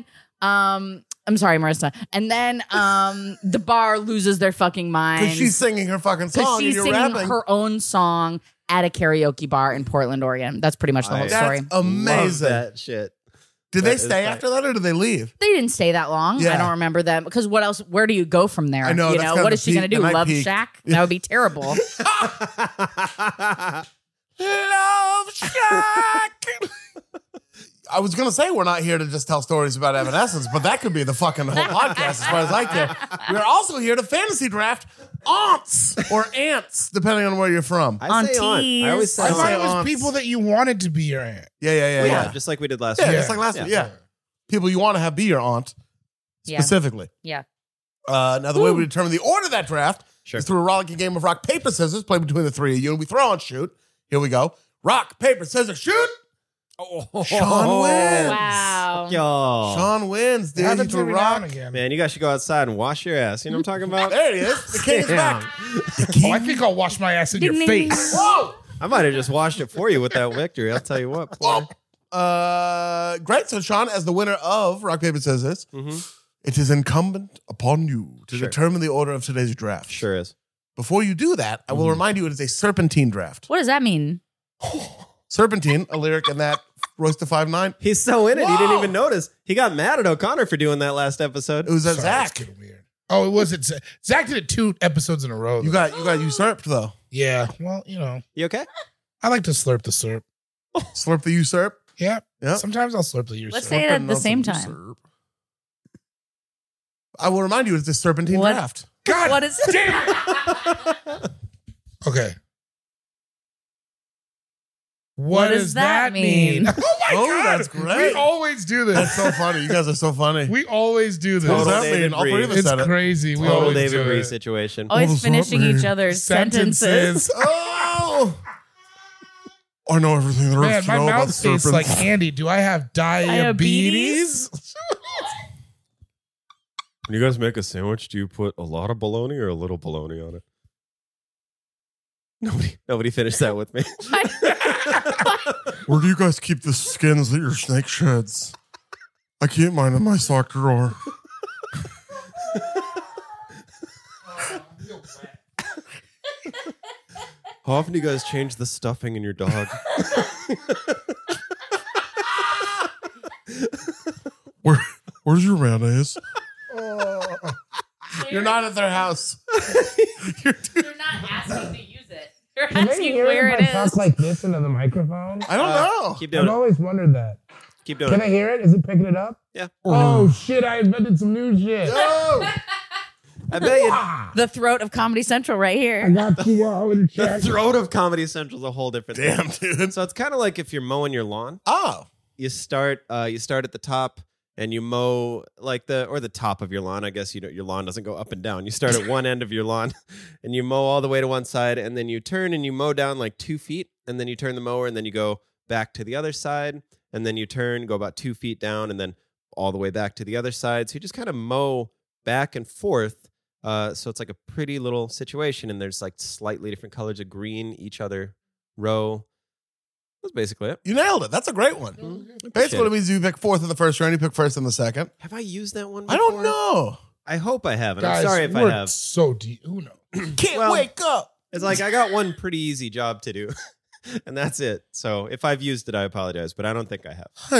I'm sorry, Marissa. And then the bar loses their fucking mind. Because she's singing her fucking Because song and she's you're singing rapping. her own song at a karaoke bar in Portland, Oregon. That's pretty much the whole That's story. That's amazing. Love that shit. Did That they is stay tight. after that or did they leave? They didn't stay that long. Yeah. I don't remember them. Because what else? Where do you go from there? I know, that's kind of what the is she going to peak- do? the night Love peak. Shack? That would be terrible. Love Shack. I was gonna say we're not here to just tell stories about Evanescence, but that could be the fucking whole podcast as far as I care. We're also here to fantasy draft aunts or ants, depending on where you're from. I say aunt. I always say I I thought say it was aunts. people that you wanted to be your aunt. Yeah. yeah, just like we did last Yeah, week. just like last week. Yeah. Yeah. People you want to have be your aunt, Yeah. specifically. Yeah. Now, the way we determine the order of that draft Sure. is through a rollicking game of rock, paper, scissors, played between the three of you, and we throw and shoot. Here we go. Rock, paper, scissors, shoot. Sean wins. Wow. Yo. Sean wins, dude. It You happens threw every now rock. and again. Man, you guys should go outside and wash your ass. You know what I'm talking about? There he is. The king is Damn. back. Oh, I think I'll wash my ass in your Ding, ding, face. Whoa. I might have just washed it for you with that victory. I'll tell you what. boy. Great. So, Sean, as the winner of Rock, Paper, Scissors, Mhm. it is incumbent upon you to Sure. determine the order of today's draft. Sure is. Before you do that, I will remind you it is a serpentine draft. What does that mean? Serpentine, a lyric in that Royce the 5'9". He's so in it, he didn't Whoa. even notice. He got mad at O'Connor for doing that last episode. It was a Sorry, that's Zach. getting weird. Oh, it was. Zach did it 2 episodes in a row. You got usurped though. Yeah. Well, You okay? I like to slurp the syrup. Slurp the usurp. Yeah. Yep. Sometimes I'll slurp the syrup. Let's say it at the same time. Usurp. I will remind you it's a serpentine What? draft. God What is it? damn it. Okay. What does that mean? Oh my God. That's great. We always do this. That's so funny. You guys are so funny. We always do this. What does Total that David mean? All three of us It's said it. crazy. We Total always David do Bree it. situation. Always does that finishing mean? each other's sentences. Oh! I know everything there Man, is to my know about mouth tastes like serpents. Andy. Do I have diabetes? When you guys make a sandwich, do you put a lot of bologna or a little bologna on it? Nobody finished that with me. Where do you guys keep the skins that your snake sheds? I keep mine in my sock drawer. How often do you guys change the stuffing in your dog? Where's your mayonnaise? You're not at their house. You're not asking to use it. You're Can they asking hear where if it I talk is. like this into the microphone? I don't know. Keep I've doing it. always wondered that. Keep doing Can I it. hear it? Is it picking it up? Yeah. Oh shit! I invented some new shit. Oh! I bet you. The throat of Comedy Central right I here. got you all in The check. throat of Comedy Central is a whole different Damn, thing. dude. So it's kind of like if you're mowing your lawn. Oh. You start at the top and you mow like the top of your lawn. I guess your lawn doesn't go up and down. You start at one end of your lawn and you mow all the way to one side, and then you turn and you mow down like 2 feet, and then you turn the mower and then you go back to the other side, and then you turn, go about 2 feet down, and then all the way back to the other side. So you just kind of mow back and forth. So it's like a pretty little situation, and there's like slightly different colors of green each other row. That's basically it. You nailed it. That's a great one. Basically, it means you pick fourth in the first round, you pick first in the second. Have I used that one I before? don't know. I hope I haven't. Guys, I'm sorry if I we're have. so deep. Who knows? Can't Well- wake up. It's like I got one pretty easy job to do, and that's it. So if I've used it, I apologize, but I don't think I have. How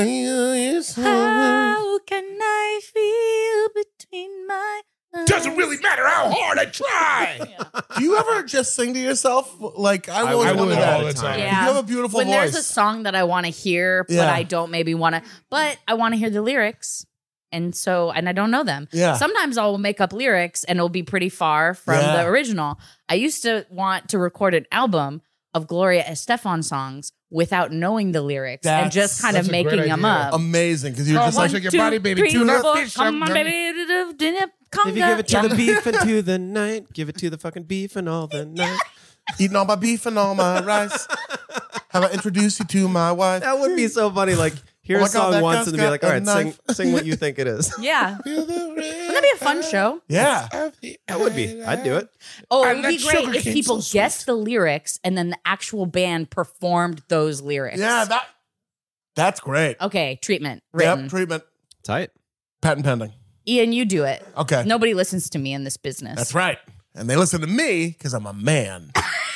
can I feel between my eyes? Doesn't really matter how hard I try. Do you ever just sing to yourself? Like, I've I always would wondered all that. the time. You Yeah. have a beautiful When voice. there's a song that I want to hear, but Yeah. I don't maybe want to, but I want to hear the lyrics. And I don't know them. Yeah. Sometimes I'll make up lyrics and it'll be pretty far from Yeah. the original. I used to want to record an album of Gloria Estefan songs without knowing the lyrics and just kind of that's a great making them idea. up. Amazing, because you're Oh, just my like, Shake your body, baby. Tuna fish, Come on, I'm baby. If you give it to the beef and to the night, give it to the fucking beef and all the night. eating all my beef and all my rice. Have I introduced you to my wife? That would be so funny. Like, hear Oh my a God, song that once guy's and be got like, all a right, knife." sing what you think it is. Yeah. Wouldn't that be a fun show? Yeah. That would be. I'd do it. Oh, it I'm would be not great sugar if cane, people so guessed the lyrics and then the actual band performed those lyrics. Yeah, that's great. Okay, treatment written. Yep, treatment. Tight. Patent pending. Ian, you do it. Okay. Nobody listens to me in this business. That's right. And they listen to me because I'm a man.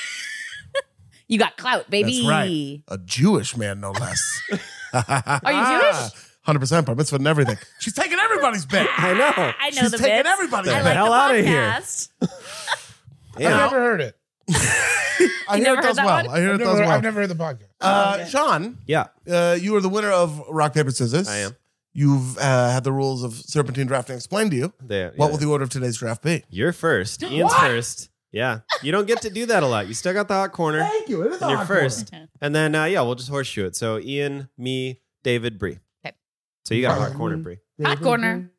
You got clout, baby. That's right. A Jewish man, no less. Are you Jewish? 100% bar mitzvah and everything. She's taking everyboking bet. I know. I know She's the taking bits. everybody's I bet. like hell the outta here. podcast. I've never heard it. I hear never it heard does that well. one? I hear it I've does never, well. I've never heard the podcast. Sean, Yeah, you are the winner of Rock, Paper, Scissors. I am. You've had the rules of Serpentine drafting explained to you. There. What yeah. will the order of today's draft be? You're first. Ian's first. Yeah. You don't get to do that a lot. You still got the hot corner. Thank you. It is And you're first. And then, we'll just horseshoe it. So Ian, me, David, Bree. Okay. So you got a hot corner, Bree. Hot corner.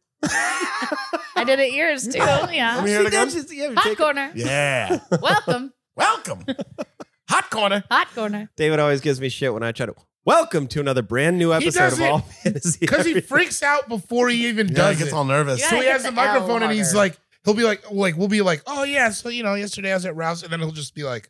I did it yours too. Let me Yeah. hear it again. Hot corner. Yeah. Welcome. Welcome. Hot corner. Hot corner. David always gives me shit when I try to. Welcome to another brand new episode does of it All Fantasy. Because he Everything. freaks out before he even Yeah, does he gets it. all nervous. Yeah. So he Hit has the the microphone L and he's harder. like, he'll be like, we'll be like, oh yeah, so yesterday I was at Ralph's, and then he'll just be like,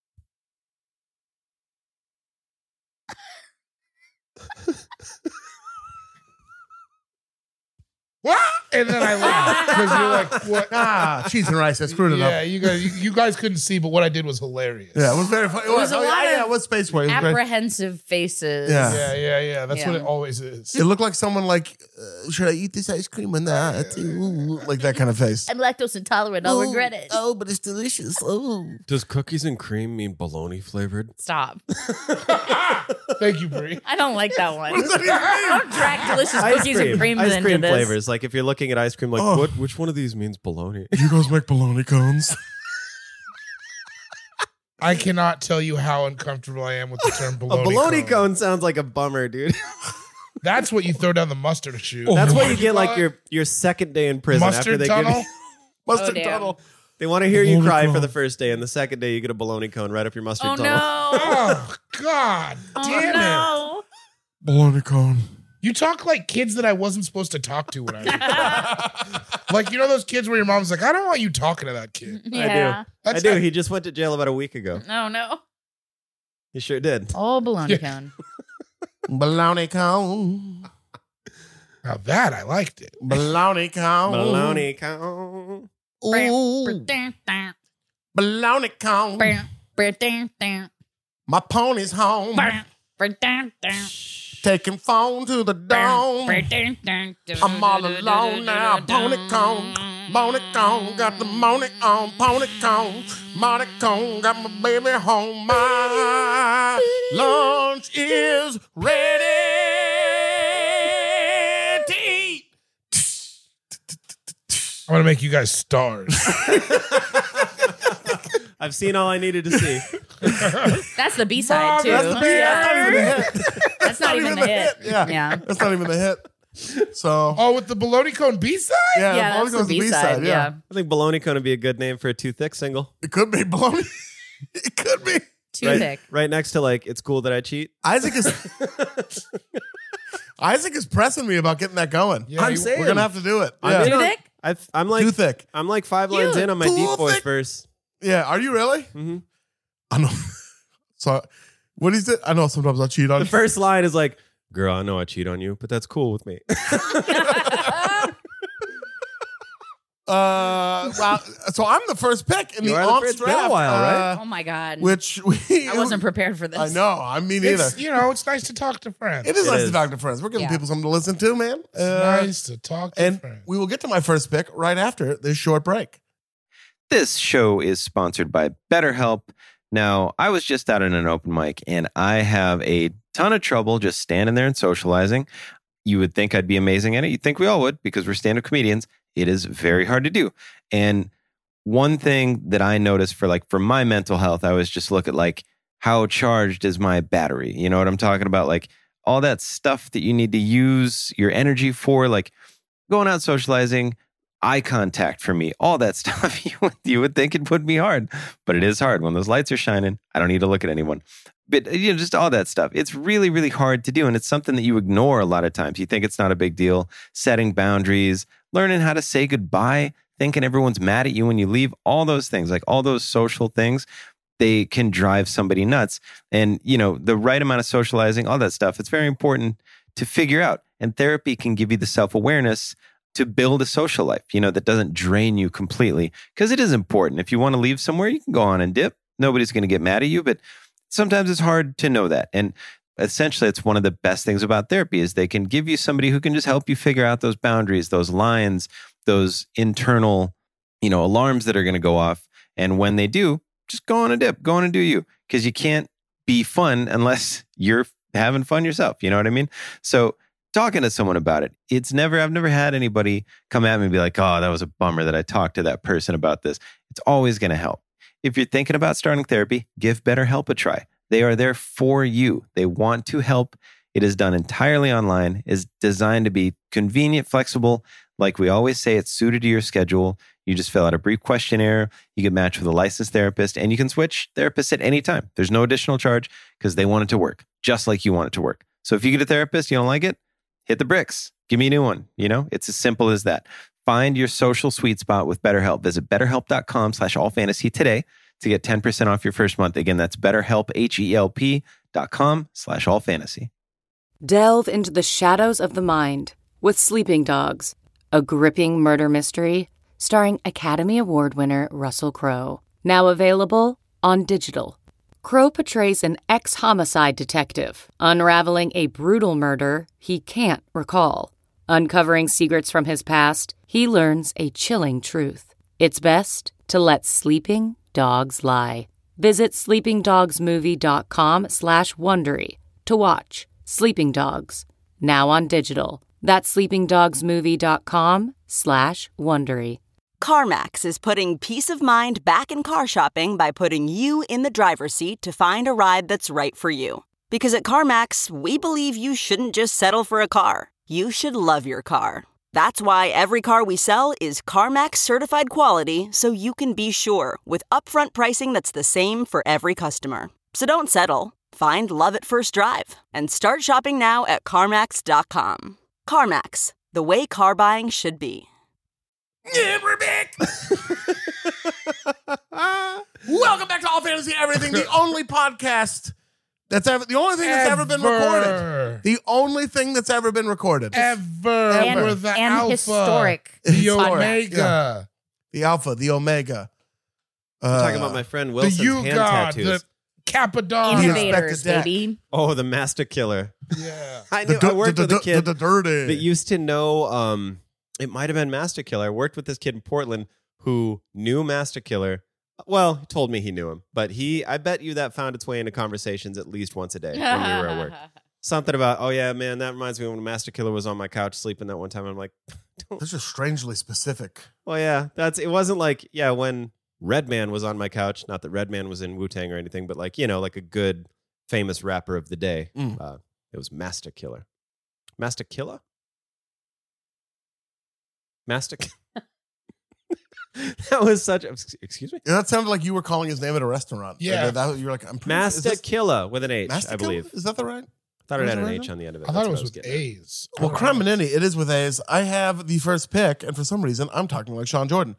what? And then I laugh because you're like, what? Ah, cheese and rice. I screwed it Yeah, up. you guys couldn't see, but what I did was hilarious. Yeah, it was very funny. It was a lot yeah, of it was space for you. It was great. Apprehensive faces. Yeah. Yeah. That's what Yeah. it always is. It looked like someone like, should I eat this ice cream or not? Ooh, like that kind of face. I'm lactose intolerant. I'll regret it. Oh, but it's delicious. Oh. Does cookies and cream mean bologna flavored? Stop. Thank you, Brie. I don't like that one. Don't drag delicious cookies and creams ice into cream this. flavors. Like if you're looking at ice cream, like Oh. which one of these means bologna? You guys make bologna cones? I cannot tell you how uncomfortable I am with the term A bologna, bologna cone sounds like a bummer, dude. That's what you throw down the mustard chute. That's What what you do get like call it? your second day in prison after Mustard they tunnel? give you. Mustard damn. tunnel. They want to hear you Bologna cry for cone. the first day, and the second day you get a bologna cone right up your mustard Oh tunnel. no! Oh, God damn it. No! Bologna cone. You talk like kids that I wasn't supposed to talk to when I was a kid. Like, you know those kids where your mom's like, I don't want you talking to that kid. Yeah. I That's do. how- He just went to jail about a week ago. Oh no! He sure did. Oh, bologna cone. Bologna cone. Now that I liked it. Bologna cone. Bologna cone. Ooh. Bologna cone. My pony's home. Taking phone to the dome. I'm all alone now. Pony cone. Pony cone. Got the money on. Pony cone. Money cone. Got my baby home. My lunch is ready to eat. I'm going to make you guys stars. I've seen all I needed to see. That's the B side too. That's the beat. That's not even the hit. That's not even the hit. Yeah. Yeah. That's not even the hit. So, Oh, with the bologna cone B-side? yeah, Yeah, Bologna that's the Cone's B side. Yeah. I think bologna cone would be a good name for a Too Thick single. It could be bologna. It could be. Too right, thick. Right next to like, it's cool that I cheat. Isaac is pressing me about getting that going. Yeah, I'm you- saying. We're gonna have to do it. I'm Yeah. in Too on- thick? I'm like Too thick. I'm like 5 lines Cute. in on my Too deep voice thick. verse. Yeah. Are you really? Mm-hmm. I know. So, what is it? I know sometimes I cheat on The you. first line is like, "Girl, I know I cheat on you, but that's cool with me." Wow. So I'm the first pick in You the are the Omps first. It's been draft. a while, right? Oh my god. Which we I wasn't prepared for this. I know. I mean, either. It's, you know, it's nice to talk to friends. It is It nice is. to talk to friends. We're giving Yeah. people something to listen to, man. It's nice to talk to And friends. we will get to my first pick right after this short break. This show is sponsored by BetterHelp. Now, I was just out at an open mic and I have a ton of trouble just standing there and socializing. You would think I'd be amazing at it. You'd think we all would because we're stand-up comedians. It is very hard to do. And one thing that I noticed for my mental health, I was just look at like how charged is my battery? You know what I'm talking about? Like all that stuff that you need to use your energy for, like going out socializing, eye contact for me, all that stuff. You would think it would be hard, but it is hard. When those lights are shining, I don't need to look at anyone. But you know, just all that stuff. It's really, really hard to do. And it's something that you ignore a lot of times. You think it's not a big deal. Setting boundaries, learning how to say goodbye, thinking everyone's mad at you when you leave, all those things, like all those social things, they can drive somebody nuts. And, you know, the right amount of socializing, all that stuff, it's very important to figure out. And therapy can give you the self-awareness to build a social life, you know, that doesn't drain you completely. Because it is important. If you want to leave somewhere, you can go on and dip. Nobody's going to get mad at you, but sometimes it's hard to know that. And essentially, it's one of the best things about therapy is they can give you somebody who can just help you figure out those boundaries, those lines, those internal, you know, alarms that are going to go off. And when they do, just go on a dip, go on and do you, because you can't be fun unless you're having fun yourself. You know what I mean? So talking to someone about it, I've never had anybody come at me and be like, oh, that was a bummer that I talked to that person about this. It's always going to help. If you're thinking about starting therapy, give BetterHelp a try. They are there for you. They want to help. It is done entirely online, is designed to be convenient, flexible. Like we always say, it's suited to your schedule. You just fill out a brief questionnaire. You get matched with a licensed therapist, and you can switch therapists at any time. There's no additional charge because they want it to work, just like you want it to work. So if you get a therapist, you don't like it, hit the bricks. Give me a new one. You know, it's as simple as that. Find your social sweet spot with BetterHelp. Visit betterhelp.com/allfantasy today to get 10% off your first month. Again, that's BetterHelp, HELP.com/allfantasy. Delve into the shadows of the mind with Sleeping Dogs, a gripping murder mystery starring Academy Award winner Russell Crowe. Now available on digital. Crowe portrays an ex-homicide detective unraveling a brutal murder he can't recall. Uncovering secrets from his past, he learns a chilling truth. It's best to let sleeping dogs lie. Visit sleepingdogsmovie.com/Wondery to watch Sleeping Dogs, now on digital. That's sleepingdogsmovie.com/Wondery. CarMax is putting peace of mind back in car shopping by putting you in the driver's seat to find a ride that's right for you. Because at CarMax, we believe you shouldn't just settle for a car. You should love your car. That's why every car we sell is CarMax certified quality, so you can be sure with upfront pricing that's the same for every customer. So don't settle. Find love at first drive and start shopping now at CarMax.com. CarMax, the way car buying should be. Yeah, we're back. Welcome back to All Fantasy Everything, the only podcast that's ever, the only thing that's ever been recorded. The only thing that's ever been recorded. Ever. And The alpha. historic. The Historic. omega. Yeah. The alpha, the omega. I'm talking about my friend The Wilson's hand U-God. tattoos. The Capadon. Innovators, Expected Deck. baby. Oh, the Master Killer. Yeah. I worked with a kid The dirty. that used to know. It might have been Master Killer. I worked with this kid in Portland who knew Master Killer. Well, he told me he knew him, but I bet you that found its way into conversations at least once a day when we were at work. Something about, oh yeah, man, that reminds me when Master Killer was on my couch sleeping that one time. I'm like, This is strangely specific. well, yeah, it wasn't like, yeah, when Redman was on my couch, not that Redman was in Wu-Tang or anything, but like, like a good famous rapper of the day. It was Master Killer. Master Killer? Master That was such a, excuse me? Yeah, that sounded like you were calling his name at a restaurant. Yeah. You were like, I'm pretty Master Killer with an H, Master I believe. Killer? Is that the right? I thought it Was had it an right H now? on the end of it. I thought it That's was what with A's. Well, crime and Indy, it is with A's. I have the first pick, and for some reason, I'm talking like Sean Jordan.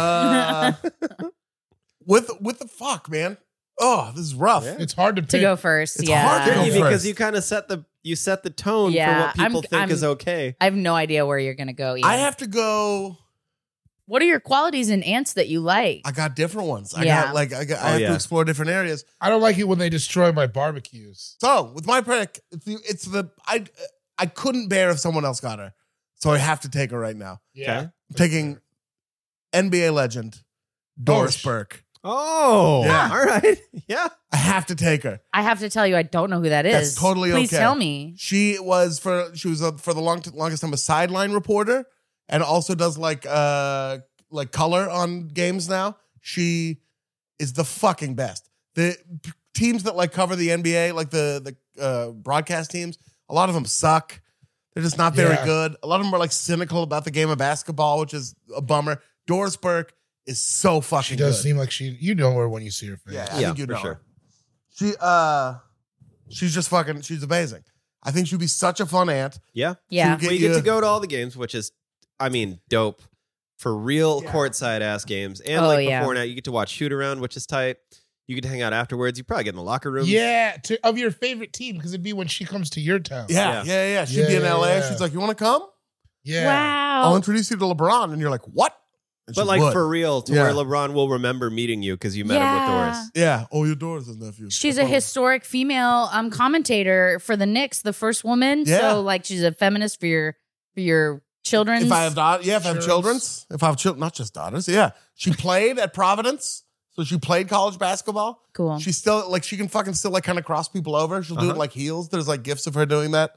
With the fuck, man. Oh, this is rough. Yeah. It's hard to To pick. go first. It's yeah. hard to go Tricky because first. you kind of set the tone Yeah, for what people think I'm- is okay. I have no idea where you're going to go. Ian. I have to go. What are your qualities in ants that you like? I got different ones. I Yeah. have to explore different areas. I don't like it when they destroy my barbecues. So with my pick, I couldn't bear if someone else got her, so I have to take her right now. Yeah. I'm taking NBA legend Doris Burke. Oh, Yeah. all right. Yeah. I have to take her. I have to tell you, I don't know who that is. That's totally Please okay. tell me. She was for the longest time a sideline reporter, and also does like color on games now. She is the fucking best. The teams that like cover the NBA, like the broadcast teams, a lot of them suck. They're just not very Yeah. good. A lot of them are like cynical about the game of basketball, which is a bummer. Doris Burke is so fucking She does good. seem like you know her when you see her face. Yeah, I Yeah, think you for know sure. her. She's just fucking. She's amazing. I think she'd be such a fun aunt. Yeah. Yeah. Get Well, you get you- to go to all the games, which is, I mean, dope for real courtside ass games. And Oh, like yeah. before now, you get to watch shoot around, which is tight. You get to hang out afterwards. You probably get in the locker room. Yeah, of your favorite team, because it'd be when she comes to your town. Yeah. She'd be in Yeah, LA. yeah. She's like, "You want to come? Yeah. I'll Wow. introduce you to LeBron." And you're like, "What?" And But she like would. for real, to Yeah. where LeBron will remember meeting you because you met him with Doris. Yeah. Oh, you're Doris' nephew. She's That's a historic female commentator for the Knicks, the first woman. Yeah. So like she's a feminist for your children's. If I have daughters, if I have Sure. children's, if I have children, not just daughters. Yeah. She played at Providence, so she played college basketball. Cool. She's still like she can fucking still like kind of cross people over. She'll do it like heels. There's like gifs of her doing that.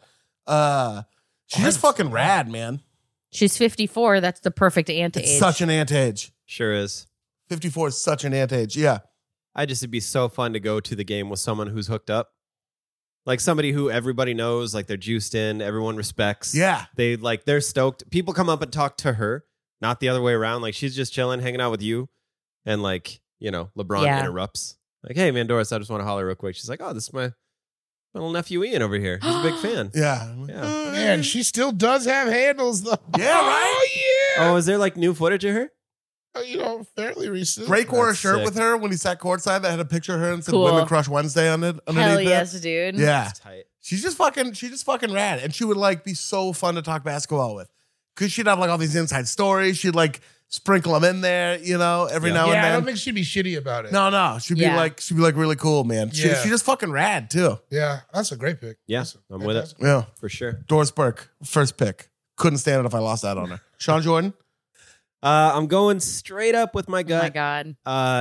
She's just fucking rad, man. She's 54. That's the perfect ant It's age. such an ant age. Sure is. 54 is such an ant age. Yeah. It'd be so fun to go to the game with someone who's hooked up. Like somebody who everybody knows, like they're juiced in, everyone respects. Yeah. They're stoked. People come up and talk to her, not the other way around. Like she's just chilling, hanging out with you. And like, LeBron Yeah. interrupts. Like, hey man, Doris, I just want to holler real quick. She's like, oh, this is my little nephew Ian over here. He's a big fan. Yeah. Yeah. Man, she still does have handles though. Yeah, right? Oh yeah. Oh, is there like new footage of her? Fairly recent. Drake wore a That's shirt sick. with her when he sat courtside that had a picture of her and said Cool. Women Crush Wednesday on it. Hell Underneath yes, it. dude. Yeah. That's tight. She's just fucking rad. And she would like be so fun to talk basketball with. Cause she'd have like all these inside stories. She'd like sprinkle them in there, every now and Yeah, I then. don't think she'd be shitty about it. No. She'd Yeah. be like really cool, man. She's just fucking rad too. Yeah, that's a great pick. Yeah, That's I'm with it fantastic. Yeah. for sure. Doris Burke, first pick. Couldn't stand it if I lost that on her. Sean Jordan. I'm going straight up with my Oh gut. my god.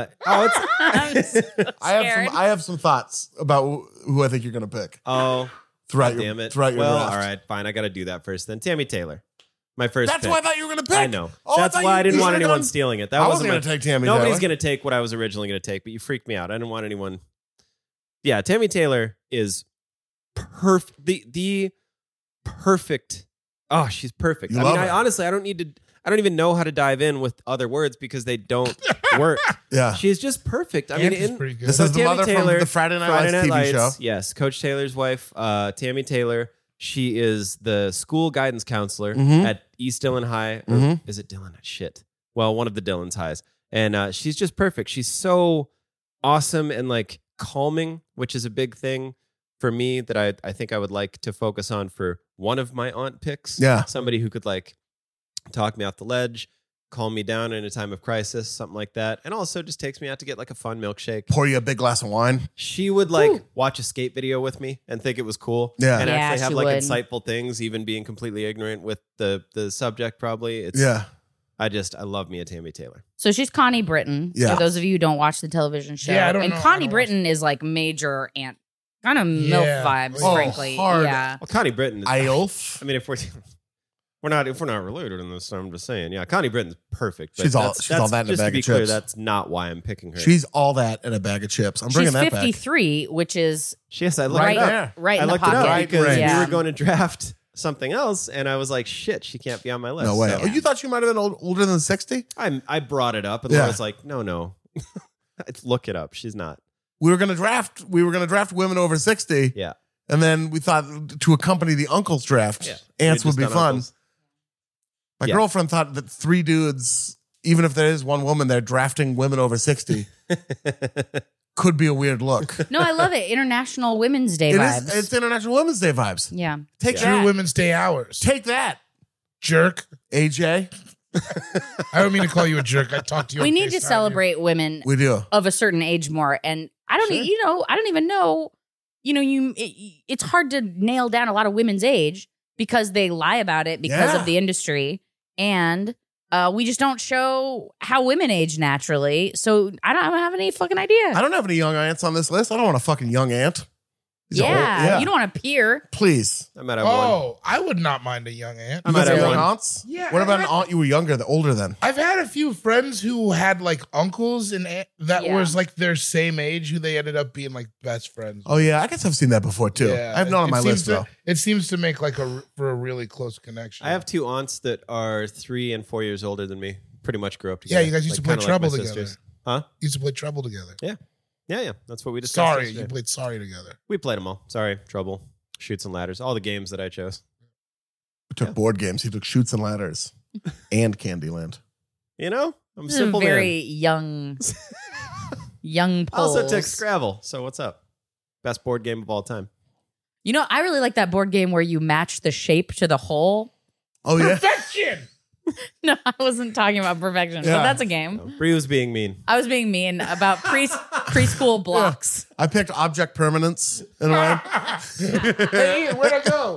I'm It's so scared. I have some thoughts about who I think you're gonna pick oh, throughout God damn it. throughout your well, draft. all right, fine. I got to do that first. Then Tammy Taylor. My first That's pick. why I thought you were going to pick. I know. Oh, That's thought why I didn't you want should've anyone done- stealing it. That I wasn't wasn't going to take Tammy Nobody's Taylor. going to take what I was originally going to take, but you freaked me out. I didn't want anyone. Yeah, Tammy Taylor is perfect. The perfect. Oh, she's perfect. You I love mean, her. honestly, I don't even know how to dive in with other words because they don't work. Yeah. She's just perfect. I Aunt is mean, pretty good. This is the Tammy mother Taylor, from the Friday Night Lights TV show. Yes, Coach Taylor's wife, Tammy Taylor. She is the school guidance counselor Mhm. at East Dillon High. Or Mhm. Is it Dillon? Shit. Well, one of the Dillon's highs. And she's just perfect. She's so awesome and like calming, which is a big thing for me that I think I would like to focus on for one of my aunt picks. Yeah. Somebody who could like talk me off the ledge, calm me down in a time of crisis, something like that. And also just takes me out to get like a fun milkshake. Pour you a big glass of wine. She would like watch a skate video with me and think it was cool. Yeah. And Yeah, actually have she like would. insightful things, even being completely ignorant with the subject probably. It's Yeah. I love me a Tammy Taylor. So she's Connie Britton. Yeah. For those of you who don't watch the television show. Yeah, I don't and know. I Connie don't Britton is like major aunt, kind of MILF Yeah. vibes, Oh, frankly. hard. Yeah. Well, Connie Britton is Iolf. I mean, if we're not related in this, I'm just saying. Yeah, Connie Britton's perfect. But She's all that's that in a just bag to be of clear, chips. that's not why I'm picking her. She's all that in a bag of chips. I'm bringing She's that back. 53, which is Yes, I looked right, it up. there. right I in the looked it pocket. up because we Yeah. were going to draft something else, and I was like, "Shit, she can't be on my list." No way. So Oh, you thought she might have been older than 60? I brought it up, and Yeah. Laura's like, "No, look it up. She's not." We were going to draft women over 60. Yeah, And then we thought to accompany the uncles draft, yeah. ants We would just be done fun. uncles. My Yeah. girlfriend thought that 3 dudes, even if there is one woman, they're drafting women over 60, could be a weird look. No, I love it. International Women's Day It vibes. is. It's International Women's Day vibes. Yeah. Take True that. Women's Day hours. Take that, Jerk. AJ. I don't mean to call you a jerk. I talked to you. We on need to FaceTime. celebrate women We do. of a certain age more. And I don't, I don't even know, it's hard to nail down a lot of women's age because they lie about it because Yeah. of the industry. And we just don't show how women age naturally. So I don't have any fucking idea. I don't have any young ants on this list. I don't want a fucking young ant. He's old. Yeah. You don't want to peer. Please. I might have one. Oh, I would not mind a young aunt. I You might got have some young one. aunts? Yeah, What about I an had- aunt you were older than? I've had a few friends who had like uncles and that Yeah. was like their same age who they ended up being like best friends. Oh, yeah. I guess I've seen that before, too. Yeah, I have none on it my seems list, to- though. It seems to make like for a really close connection. I have 2 aunts that are 3 and 4 years older than me. Pretty much grew up Yeah, together. you guys used to Like, play kinda like Trouble my together. sisters. Huh? Used to play Trouble together. Yeah. That's what we discussed. Sorry, yesterday. you played Sorry together. We played them all. Sorry, Trouble, Shoots and Ladders, all the games that I chose. We took board games. He took Shoots and Ladders and Candyland. You know, I'm a This is a simple very man. young I also polls. took Scrabble. So what's up? Best board game of all time. You know, I really like that board game where you match the shape to the hole. Oh, yeah. Perfection. No, I wasn't talking about perfection, Yeah. but that's a game. No, Bree was being mean. I was being mean about preschool blocks. I picked Object Permanence in line. Hey, where'd I go?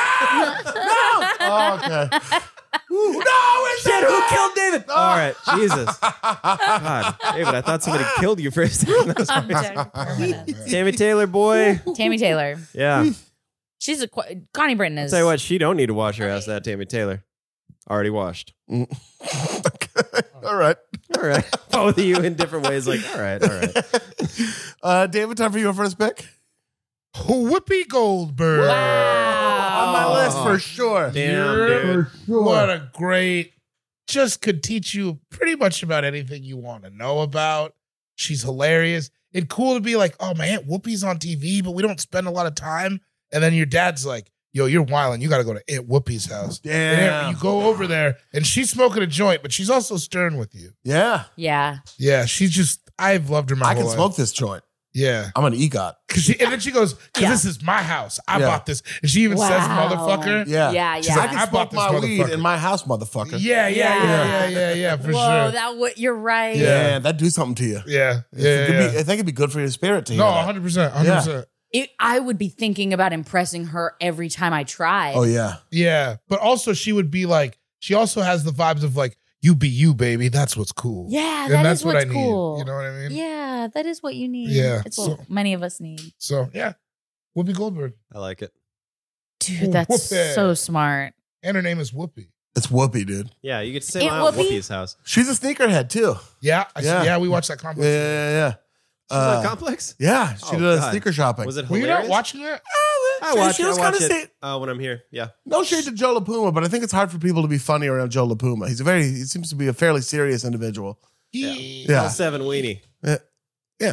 Oh, okay. No, it's Shit, who killed David? All right, Jesus. God, David, I thought somebody killed you for a second. Tammy Taylor, boy. Tammy Taylor. Yeah. She's Connie Britton is. Tell you what, she don't need to wash her ass, that Tammy Taylor. Already washed. Okay. All right. All right. Both of you in different ways, like, all right. David, time for your first pick? Whoopi Goldberg. Wow. On my list for sure. Damn, dude. What a great, just could teach you pretty much about anything you want to know about. She's hilarious. It's cool to be like, oh, my Aunt Whoopi's on TV, but we don't spend a lot of time. And then your dad's like, yo, you're wilding. You got to go to Aunt Whoopi's house. Damn. And you go over there, and she's smoking a joint, but she's also stern with you. Yeah. Yeah. Yeah, she's just, I've loved her my I whole can life. smoke this joint. Yeah. I'm an EGOT. And then she goes, because this is my house. I Yeah. bought this. And she even says, Wow. motherfucker. Yeah. Yeah, She's yeah. like, I I can bought smoke this my weed motherfucker. in my house, motherfucker. Yeah, for Whoa, sure. you're right. Yeah, that'd do something to you. Yeah. I think it'd be good for your spirit to hear No, that. 100%. 100%. I would be thinking about impressing her every time I tried. Oh, yeah. Yeah. But also, she would be like, she also has the vibes of like, you be you, baby. That's what's cool. Yeah, And that that's is what what's I need. cool. You know what I mean? Yeah, that is what you need. Yeah, It's what many of us need. So, yeah. Whoopi Goldberg. I like it. Dude, that's Whoopi. so smart. And her name is Whoopi. It's Whoopi, dude. Yeah, you get to say Aunt my Aunt Whoopi? Whoopi's house. She's a sneakerhead too. Yeah, Yeah. yeah, we watched that complex. Yeah. She's on Complex? Yeah, she Oh, did God. sneaker shopping. Was it Were you hilarious? not watching that? I watch She was I watch kinda it when I'm here. Yeah. No shade to Joe LaPuma, but I think it's hard for people to be funny around Joe LaPuma. He seems to be a fairly serious individual. Yeah. L7 weenie. Yeah.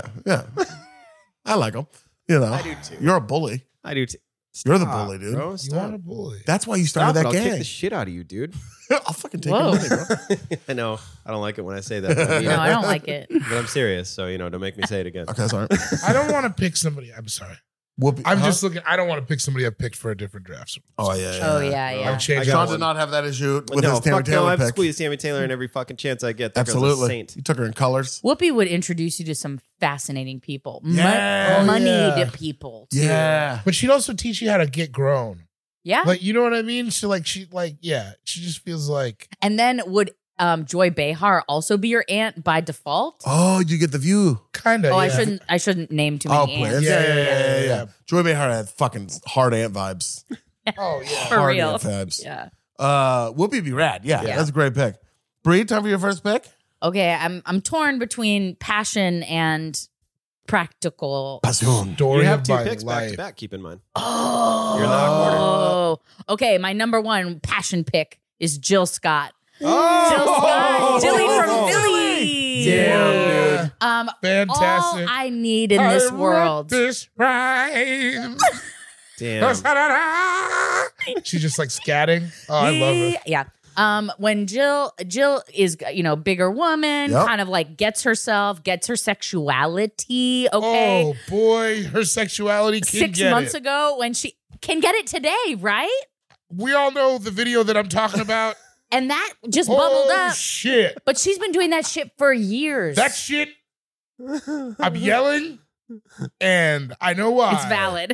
I like him. You know, I do too. You're a bully. I do too. You're the Stop, bully, dude. Bro, You stop. want a bully? That's why you Stop started it, that I'll kick gang. the shit out of you, dude. I'll fucking take Whoa. your money, bro. I know. I don't like it when I say that. But I mean No, it. I don't like it. But I'm serious, so don't make me say it again. Okay, sorry. I don't want to pick somebody. I'm sorry. Whoopi, I'm just looking. I don't want to pick somebody I picked for a different draft. Oh yeah. Oh yeah, yeah. I'm changing. Sean one. did not have that issue with no, his Tammy fuck no, Taylor I've pick. squeezed Tammy Taylor in every fucking chance I get. That girl's a Absolutely. saint. You took her in colors. Whoopi would introduce you to some fascinating people, Yeah. moneyed Yeah. people. Too. Yeah. But she'd also teach you how to get grown. yeah. Like, you know what I mean? She just feels like And then would Joy Behar also be your aunt by default? Oh, you get the view. kind of. Oh, I shouldn't name too many Oh, aunts. please. Yeah. Yeah. Joy Behar had fucking hard ant vibes. Oh yeah. For hard real. ant vibes. Yeah. Whoopi be rad. Yeah, Yeah. that's a great pick. Bree, time for your first pick? Okay, I'm torn between passion and practical. Passion. Story You have of two my picks back life. to back, keep in mind. Oh. You're in the hot Okay, my number one passion pick is Jill Scott. Oh! Jill Scott, Jilly from Philly. Damn, dude. All Fantastic. I need in this I wrote world. This rhyme. Damn. She's just like scatting. Oh, I love her. Yeah. When Jill is, bigger woman, Yep. kind of like gets her sexuality. Okay. Oh boy, her sexuality can 6 get months it. ago when she can get it today, right? We all know the video that I'm talking about. And that just bubbled Oh up. shit! But she's been doing that shit for years. That shit. I'm yelling, and I know why. It's valid.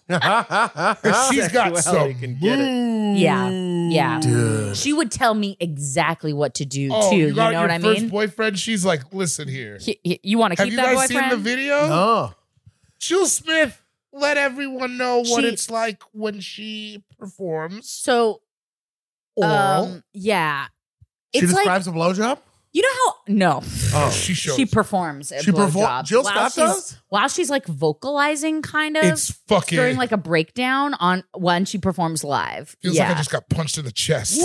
She's got Sexuality some can get it. moves. Yeah. Dude. She would tell me exactly what to do Oh, too. you You got know your what I first mean? boyfriend. She's like, listen here. You want to Have keep you that guys boyfriend? seen the video? No. Jill Smith let everyone know what She- it's like when she performs. So, Oral. yeah. She It's like, describes a blowjob? you know how, no. Oh. she shows. She performs. She Jill while Scott does? While she's like vocalizing, kind of It's fucking. during like a breakdown on when she performs live. feels yeah. like I just got punched in the chest.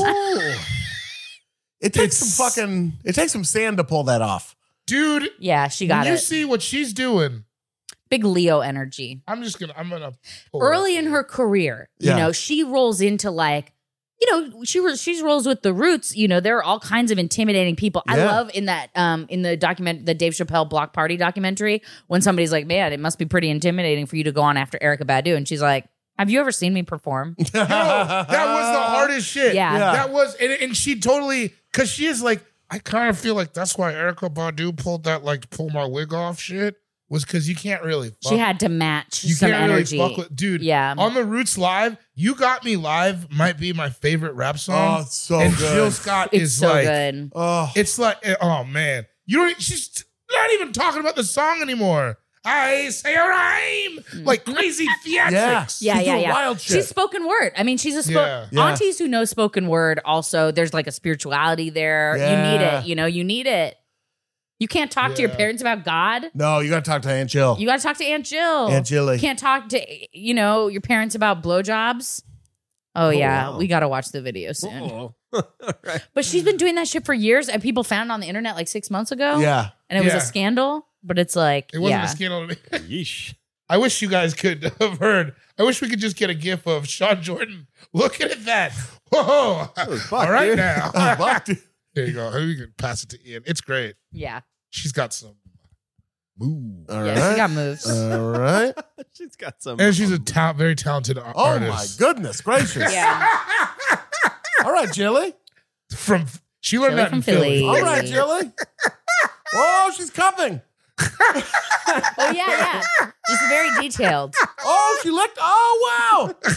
It takes It's- it takes some sand to pull that off. Dude, Yeah, she got when you it. see what she's doing, Big Leo energy. I'm gonna pull it Early up. in her career, Yeah. she rolls into like, she rolls with the Roots. There are all kinds of intimidating people. I Yeah. love in that in the Dave Chappelle Block Party documentary when somebody's like, "Man, it must be pretty intimidating for you to go on after Erykah Badu," and she's like, "Have you ever seen me perform?" Yo, that was the hardest shit. Yeah. Yeah. That was, and she totally, because she is like, I kind of feel like that's why Erykah Badu pulled that, like, pull my wig off shit, was because you can't really fuck. She had to match You some can't energy. really fuck with, dude. Yeah. On the Roots Live, You Got Me Live might be my favorite rap song. Oh, it's so and good. Jill Scott It's is so like, good. Oh. it's like, oh man, she's not even talking about the song anymore. I say a rhyme, like crazy theatrics. Yeah, She's yeah, doing yeah. wild shit. She's spoken word. I mean, she's a Yeah. Yeah. aunties who know spoken word. Also, there's like a spirituality there. Yeah. You need it. You need it. You can't talk to your Yeah. parents about God. No, you got to talk to Aunt Jill. You got to talk to Aunt Jill. Aunt Jilly. You can't talk to your parents about blowjobs. Oh yeah, wow. we got to watch the video soon. Oh. All right. But she's been doing that shit for years, and people found it on the internet like 6 months ago. Yeah. and it was Yeah. a scandal. But it's like, It wasn't yeah. a scandal to me. Yeesh. I wish you guys could have heard. I wish we could just get a gif of Sean Jordan looking at that. Whoa. was buck, All right dude. now. Fuck, dude. There you go. You can pass it to Ian. It's great. Yeah, She's got some moves. All yeah, she right. got moves. All right. She's got some. And she's a very talented Oh, my artist. goodness gracious. yeah, All right, Jilly. She learned Jilly that from in Philly. Philly. All right, Jilly. Whoa, she's cupping. oh yeah. Just very detailed. Oh, she licked. Oh, wow.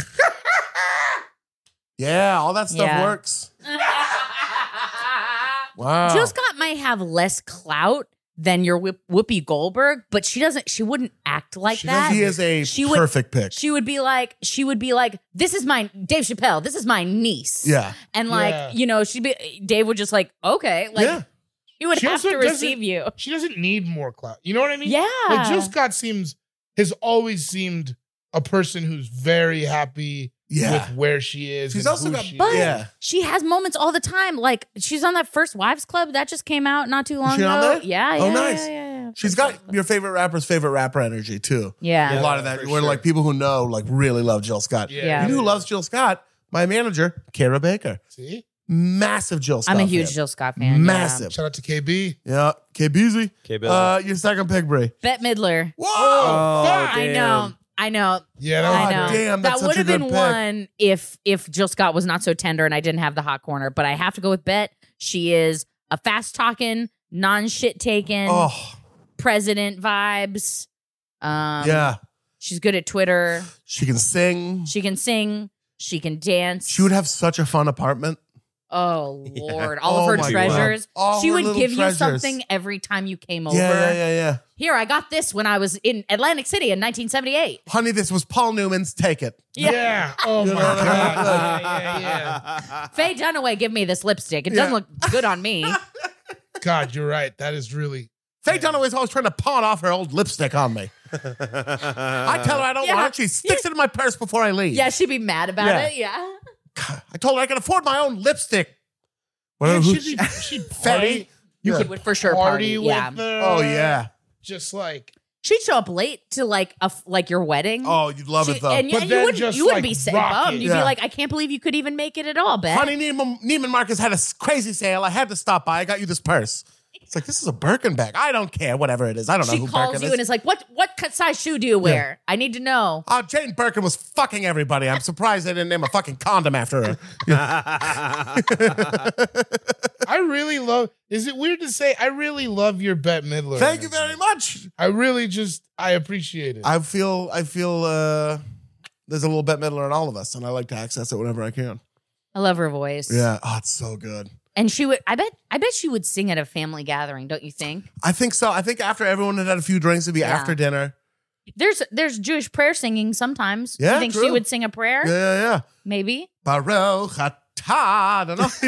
Yeah, all that stuff Yeah. works. Wow. Jill Scott might have less clout then you're Whoopi Goldberg, but she wouldn't act like that. She is a perfect pick. She would be like, this is my Dave Chappelle. This is my niece. Yeah. And like, Dave would just like, okay. Like he would have to receive you. She doesn't need more clout. You know what I mean? Yeah. Like Jill Scott has always seemed a person who's very happy with where she is. She's and also who got, she But is. she has moments all the time. Like she's on that First Wives Club that just came out not too long she ago. on there? Yeah. Oh, nice. Yeah. She's got your favorite rapper's favorite rapper energy too. Yeah. A lot of that where like people who know like really love Jill Scott. Yeah. You know who loves Jill Scott? My manager, Kara Baker. See? Massive Jill Scott I'm a huge fan. Jill Scott fan. Massive. Shout out to KB. Yeah. K-Beezy. K-Billy. Your second pick, Brie. Bette Midler. Whoa! I know. Yeah, I know. Damn, that's that would such a have good been pick. one if Jill Scott was not so tender and I didn't have the hot corner. But I have to go with Bette. She is a fast talking, non shit taking president vibes. Yeah. She's good at Twitter. She can sing. She can sing. She can dance. She would have such a fun apartment. Oh Lord! All Oh of her my treasures. God. All She her would little give you treasures. something every time you came over. Yeah. Here, I got this when I was in Atlantic City in 1978. Honey, this was Paul Newman's Take It. Yeah. Oh my God. Yeah. Faye Dunaway, give me this lipstick. It doesn't look good on me. God, you're right. That is really. Faye Dunaway's always trying to pawn off her old lipstick on me. I tell her I don't want it. She sticks it in my purse before I leave. Yeah, she'd be mad about Yeah. it. Yeah. I told her I can afford my own lipstick. Man, Who- she'd party. You She could would for sure Party party. with Yeah. her. Oh, yeah. Just like. She'd show up late to like your wedding. Oh, you'd love it, though. And But you then wouldn't just, be like, rock bummed. it. You'd Yeah. be like, I can't believe you could even make it at all, Beth. Honey, Neiman Marcus had a crazy sale. I had to stop by. I got you this purse. It's like, this is a Birkin bag. I don't care, whatever it is. I don't know She who calls Birkin you is. and is like, what size shoe do you wear? I need to know. Oh, Jane Birkin was fucking everybody. I'm surprised they didn't name a fucking condom after her. I really love. Is it weird to say I really love your Bette Midler? Thank you very much. I really I appreciate it. I feel there's a little Bette Midler in all of us, and I like to access it whenever I can. I love her voice. Yeah. Oh, it's so good. And she would, I bet she would sing at a family gathering, don't you think? I think so. I think after everyone had a few drinks, it'd be after dinner. There's Jewish prayer singing sometimes. Yeah, You think she true. would sing a prayer? Yeah. Maybe. Baruch atah. I don't know.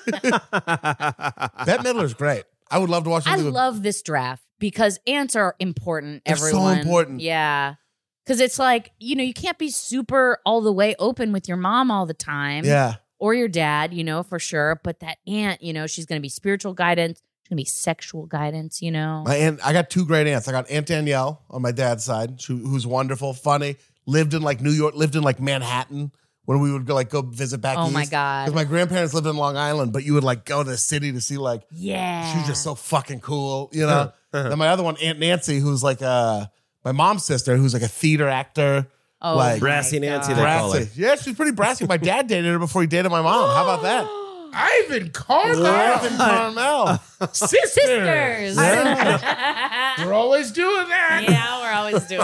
Bette Midler's great. I would love to watch I something with love this draft because ants are important, They're so everyone. important. Yeah. Because it's like, you can't be super all the way open with your mom all the time. Yeah. Or your dad, for sure. But that aunt, she's going to be spiritual guidance. She's going to be sexual guidance, My aunt, I got two great aunts. I got Aunt Danielle on my dad's side, who's wonderful, funny, lived in like New York, lived in like Manhattan when we would go visit back Oh, east. my God. Because my grandparents lived in Long Island, but you would like go to the city to see like, Yeah. she was just so fucking cool, Then my other one, Aunt Nancy, who's like my mom's sister, who's like a theater actor. Oh, like Brassy Nancy, they call her. brassy. Yeah, she's pretty brassy. My dad dated her before he dated my mom. How about that? Ivan Carmel. Ivan Carmel. Sisters. We're always doing that. Yeah, we're always doing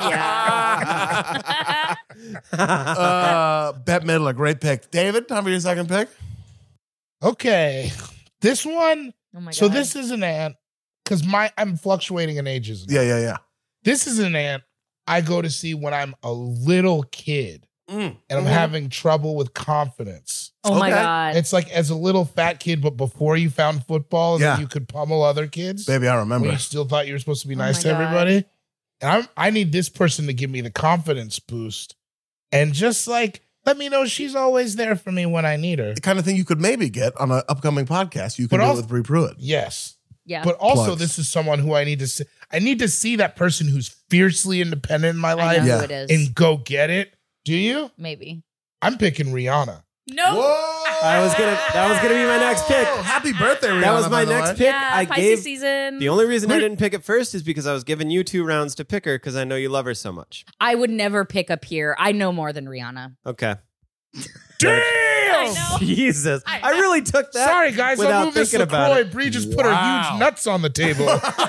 that. Yeah. Bette Midler, great pick. David, time for your second pick. Okay. This one. Oh my God. So this is an aunt because I'm fluctuating in ages. now. Yeah. This is an aunt I go to see when I'm a little kid and I'm having trouble with confidence. Oh my Okay. God. It's like as a little fat kid, but before you found football, and Yeah. then you could pummel other kids. Baby, I When remember. you still thought you were supposed to be Oh nice my to God. everybody. And I need this person to give me the confidence boost and just like let me know she's always there for me when I need her. The kind of thing you could maybe get on an upcoming podcast. You could But do it also- with Brie Pruitt. Yes. Yeah. But also, Plugs. this is someone who I need to see. I need to see that person who's fiercely independent in my I know life Yeah. who it is. and go get it. Do you? Maybe. I'm picking Rihanna. No. That was gonna be my next pick. Oh, happy birthday, Rihanna. That was by my the next way. pick. Yeah, I Pisces gave season. the only reason I didn't pick it first is because I was giving you 2 rounds to pick her because I know you love her so much. I would never pick up here. I know more than Rihanna. Okay. Damn! I know. Jesus, I really took that. Sorry, guys. I'll without move this thinking about LaCroix. it. Bree just put her huge nuts on the table.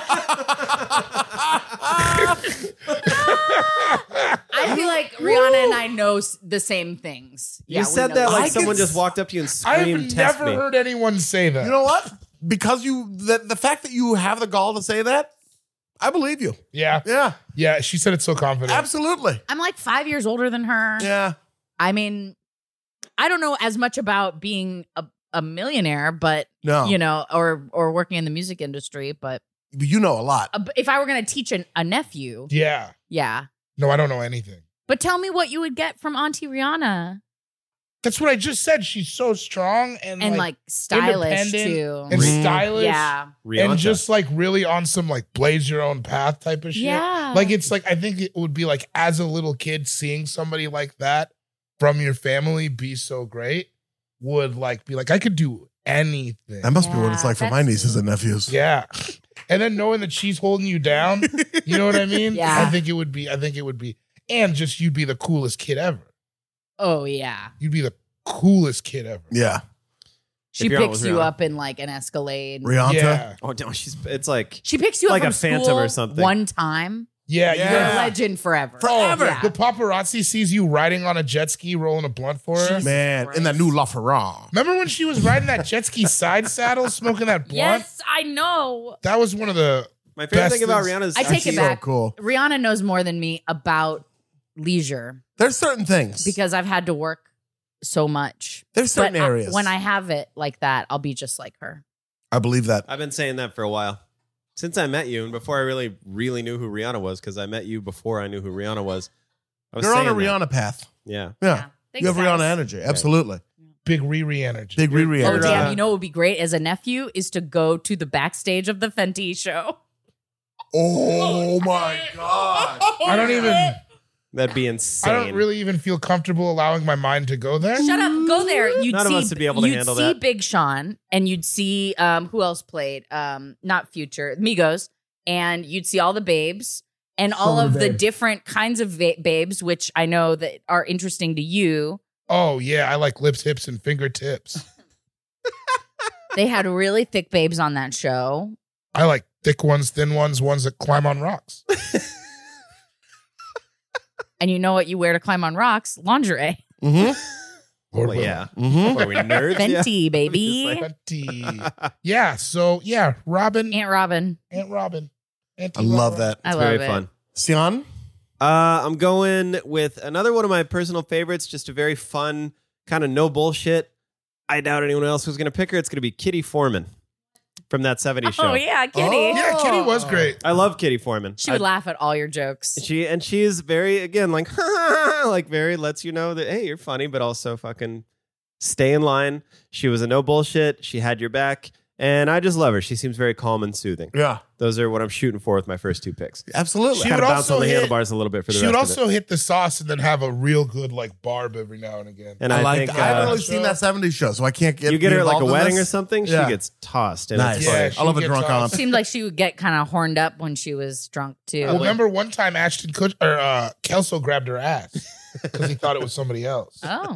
I feel like Rihanna and I know the same things. You Yeah, we said know that the like I same someone can just walked up to you and I've screamed, "Test never me." heard anyone say that. You know what? because the fact that you have the gall to say that, I believe you. Yeah. Yeah. Yeah. She said it so confident. Absolutely. I'm like 5 years older than her. Yeah. I mean, I don't know as much about being a millionaire, but No. you know, or working in the music industry. But You know a lot. if I were going to teach a nephew, Yeah. yeah. No, I don't know anything. But tell me what you would get from Auntie Rihanna That's what I just said. She's so strong and like stylish independent too. and stylish. Yeah. And just like really on some like blaze your own path type of shit. Yeah. Like it's like I think it would be like as a little kid seeing somebody like that from your family be so great would like be like I could do anything. That must be what it's Yeah, like for my that's- nieces and nephews. Yeah. And then knowing that she's holding you down, you know what I mean? Yeah. I think it would be and just you'd be the coolest kid ever. Oh yeah. You'd be the coolest kid ever. Yeah. She If you're on picks with you Rihanna. up in like an Escalade. Rihanna. Yeah. Oh no, it's like She picks you up Like from a Phantom school or something. one time. Yeah. Yeah. You're You're a legend forever. Forever. Yeah. The paparazzi sees you riding on a jet ski, rolling a blunt for her. Jesus Man, in that Christ. new LaFerrari. Remember when she was riding that jet ski side saddle, smoking that blunt? Yes, I know. That was one of the my favorite Best thing about is- Rihanna's. I take it So back. cool. Rihanna knows more than me about leisure There's certain things. because I've had to work so much. There's certain But areas. when I have it like that, I'll be just like her. I believe that. I've been saying that for a while. Since I met you and before I really knew who Rihanna was, because I met you before I knew who Rihanna was. I was You're on a saying that. Rihanna path. Yeah. Yeah. Thanks, You have Rihanna guys. energy. Absolutely. big Riri energy. Big Riri Oh, energy. damn. You know what would be great as a nephew is to go to the backstage of the Fenty show. Oh my God. I don't even. That'd be insane. I don't really even feel comfortable allowing my mind to go there. Shut up. Go there. You'd None of see, us would be able to handle You'd see that. Big Sean and you'd see who else played? Not Future, Migos. And you'd see all the babes and all So of many the babes. different kinds of babes, which I know that are interesting to you. Oh yeah, I like lips, hips, and fingertips. They had really thick babes on that show. I like thick ones, thin ones, ones that climb on rocks. And you know what you wear to climb on rocks? Lingerie. Mm-hmm. Lord Well, willing. yeah. Mm-hmm. Are we nerds? Fenty, Yeah. baby. Just like- Fenty. Yeah. So yeah, Robin, Aunt Robin. Aunt Robin. I love that. I It's love very it. fun. Sion? I'm going with another one of my personal favorites, just a very fun, kind of no bullshit. I doubt anyone else was going to pick her. It's going to be Kitty Foreman from that 70s show. Oh, yeah, Kitty. Oh. Yeah, Kitty was great. I love Kitty Foreman. She would laugh at all your jokes. She is very, again, like, like very lets you know that, hey, you're funny, but also fucking stay in line. She was a no bullshit. She had your back. And I just love her. She seems very calm and soothing. Yeah. Those are what I'm shooting for with my first two picks. Absolutely. She Kind would of bounce also on the hit- handlebars a little bit for the She would rest of also it. hit the sauce and then have a real good like barb every now and again. And I think haven't really show. seen that 70s show, so I can't get you get her at like a involved in wedding this. or something, Yeah. she gets tossed. And Nice. it's Yeah, funny. she I love a gets drunk off. aunt. Seemed like she would get kind of horned up when she was drunk, too. Well, remember one time Ashton Kelso grabbed her ass because he thought it was somebody else. Oh.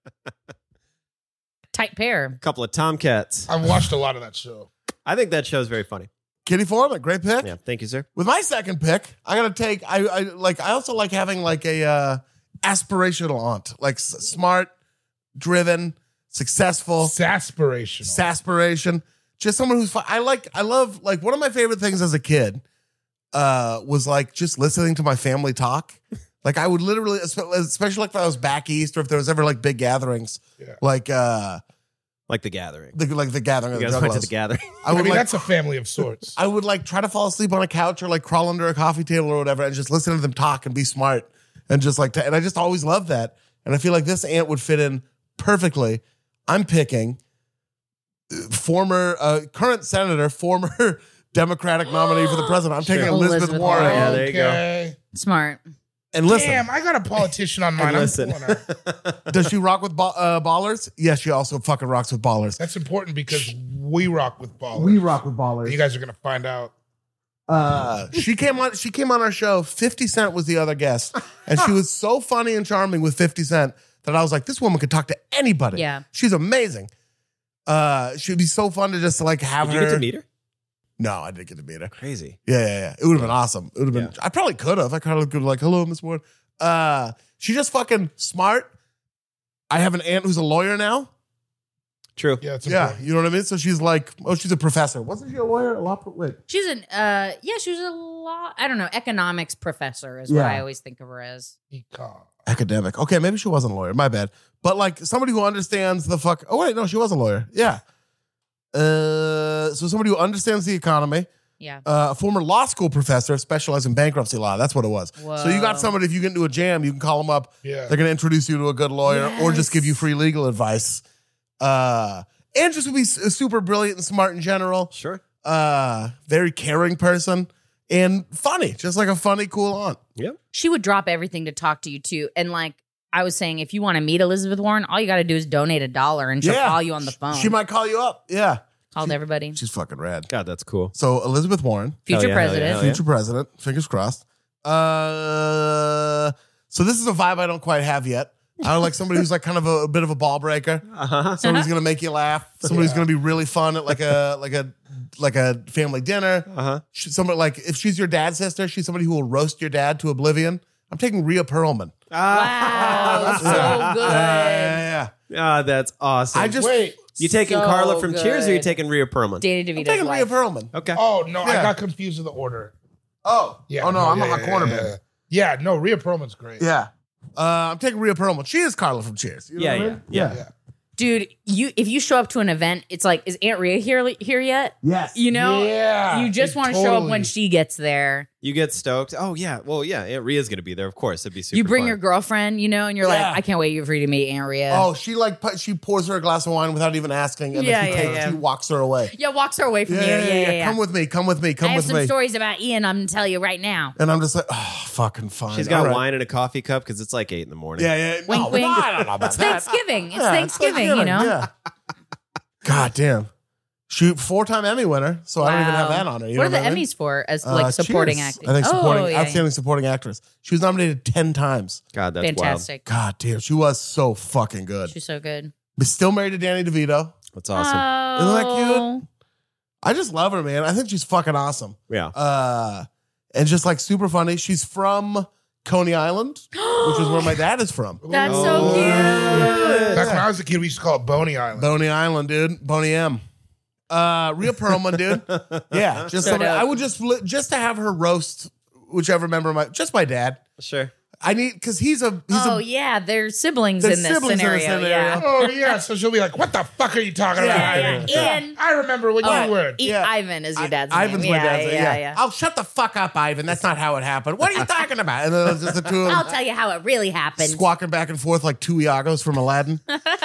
Tight pair. A couple of Tomcats. I've watched a lot of that show. I think that show is very funny. Kitty Foreman, great pick. Yeah, thank you, sir. With my second pick, I'm gonna take. I also like having like a aspirational aunt, like smart, driven, successful, Saspirational. aspiration. Just someone who's fun. I love like one of my favorite things as a kid was like just listening to my family talk. Like I would literally, especially like if I was back east or if there was ever like big gatherings, Yeah. like Like The Gathering. the gathering You of the guys went to Juggalos. The Gathering. I I would mean, like that's a family of sorts. I would like try to fall asleep on a couch or like crawl under a coffee table or whatever and just listen to them talk and be smart and just like, and I just always loved that. And I feel like this aunt would fit in perfectly. I'm picking current senator, former Democratic nominee for the president. I'm taking Sure. Elizabeth Elizabeth Warren. Warren. Yeah, there you go. Okay. Smart. And listen, Damn, I got a politician on mine. And I'm listen. pulling her. does she rock with ballers? Yes, she also fucking rocks with ballers. That's important because we rock with ballers. We rock with You ballers. guys are gonna find out. She came on our show. 50 Cent was the other guest, and she was so funny and charming with 50 Cent that I was like, this woman could talk to anybody. Yeah. She's amazing. She'd be so fun to just like have Did her. you get to meet her? No, I didn't get to meet her. Crazy. Yeah. It would have been awesome. It would have been. Yeah. I probably could have. I kind of could like, hello, Miss Ward. She's just fucking smart. I have an aunt who's a lawyer now. True. Yeah, it's Yeah, important. you know what I mean? So she's like, oh, she's a professor. Wasn't she a lawyer? Wait. She's she was a law, I don't know, economics professor is what Yeah. I always think of her as. Academic. Okay, maybe she wasn't a lawyer. My bad. But like somebody who understands the fuck. Oh, wait, no, she was a lawyer. Yeah. So somebody who understands the economy. Yeah. A former law school professor specialized in bankruptcy law. That's what it was. So you got Whoa. somebody, if you get into a jam, you can call them up. Yeah. They're going to introduce you to a good lawyer or just give you Yes. free legal advice. And just would be super brilliant and smart in general. Sure. Very caring person and funny. Just like a funny, cool aunt. Yep. She would drop everything to talk to you too. And like I was saying, if you want to meet Elizabeth Warren, all you got to do is donate $1 and she'll call you on the phone. She might call you up. Yeah. Called everybody. She's fucking rad. God, that's cool. So Elizabeth Warren, Future yeah, president. hell yeah. future president, fingers crossed. So this is a vibe I don't quite have yet. I don't like somebody who's like kind of a bit of a ball breaker. Uh-huh. Somebody's gonna make you laugh. Somebody's gonna be really fun at like a family dinner. Uh-huh. Somebody like if she's your dad's sister, she's somebody who will roast your dad to oblivion. I'm taking Rhea Perlman. Wow. So good. Yeah. Ah, that's awesome. I just Wait. You taking So Carla from Cheers or you good. taking Rhea Perlman? Danny I'm DeVito's taking Rhea wife. Perlman. Okay. Oh, no, I Yeah. got confused with the order. Oh, Yeah. oh no, I'm yeah, on my corner, yeah, baby. Yeah, no, Rhea Perlman's great. Yeah. I'm taking Rhea Perlman. She is Carla from Cheers. You know Yeah, what I yeah, mean? yeah. Yeah. Dude, if you show up to an event, it's like, is Aunt Rhea here yet? Yes. You know? Yeah, You just it want to show up totally- when she gets there. You get stoked. Oh, yeah. Well, yeah. Aunt Rhea's going to be there. Of course. It'd be super You bring fun. your girlfriend, you know, and you're Yeah. like, I can't wait for you to meet Aunt Rhea. Oh, she pours her a glass of wine without even asking, and Yeah, then she, yeah. she walks her away. Yeah, walks her away from you. Yeah. Come with me. Come with me. Come I have with some me. stories about Ian I'm going to tell you right now. And I'm just like, oh, fucking fine. She's got All right. wine in a coffee cup because it's like 8 in the morning. Yeah, yeah. Wink, no, wink. no, I don't know about It's that. Thanksgiving. It's Yeah, Thanksgiving, you know? Yeah. God damn. She 4-time Emmy winner, so I don't even have that on her. You What are know the I mean? Emmys for? As like supporting Cheers. acting? I think supporting, yeah. outstanding supporting actress. She was nominated 10 times. God, that's Fantastic. God damn, she was so fucking good. She's so good. But still married to Danny DeVito. wild. That's awesome. Oh. Isn't that cute? I just love her, man. I think she's fucking awesome. Yeah. And just like super funny. She's from Coney Island, which is where my dad is from. That's so cute. Back when I was a kid, we used to call it Boney Island. Boney Island, dude. Boney M. Rhea Perlman, dude. Yeah, just So somebody, dope. I would just to have her roast whichever member of my dad. Sure. I need because he's a Yeah, they're siblings They're in this siblings in scenario. this scenario. Yeah. Oh, yeah. So she'll be like, what the fuck are you talking about? Yeah. Ian. I remember when you were. Yeah. Ivan is your dad's Ivan's name. my Yeah, dad's name. yeah. Oh, shut the fuck up, Ivan. That's not how it happened. What are you talking about? And then it's just the two of them I'll tell you how it really happened. squawking back and forth like two Iagos from Aladdin.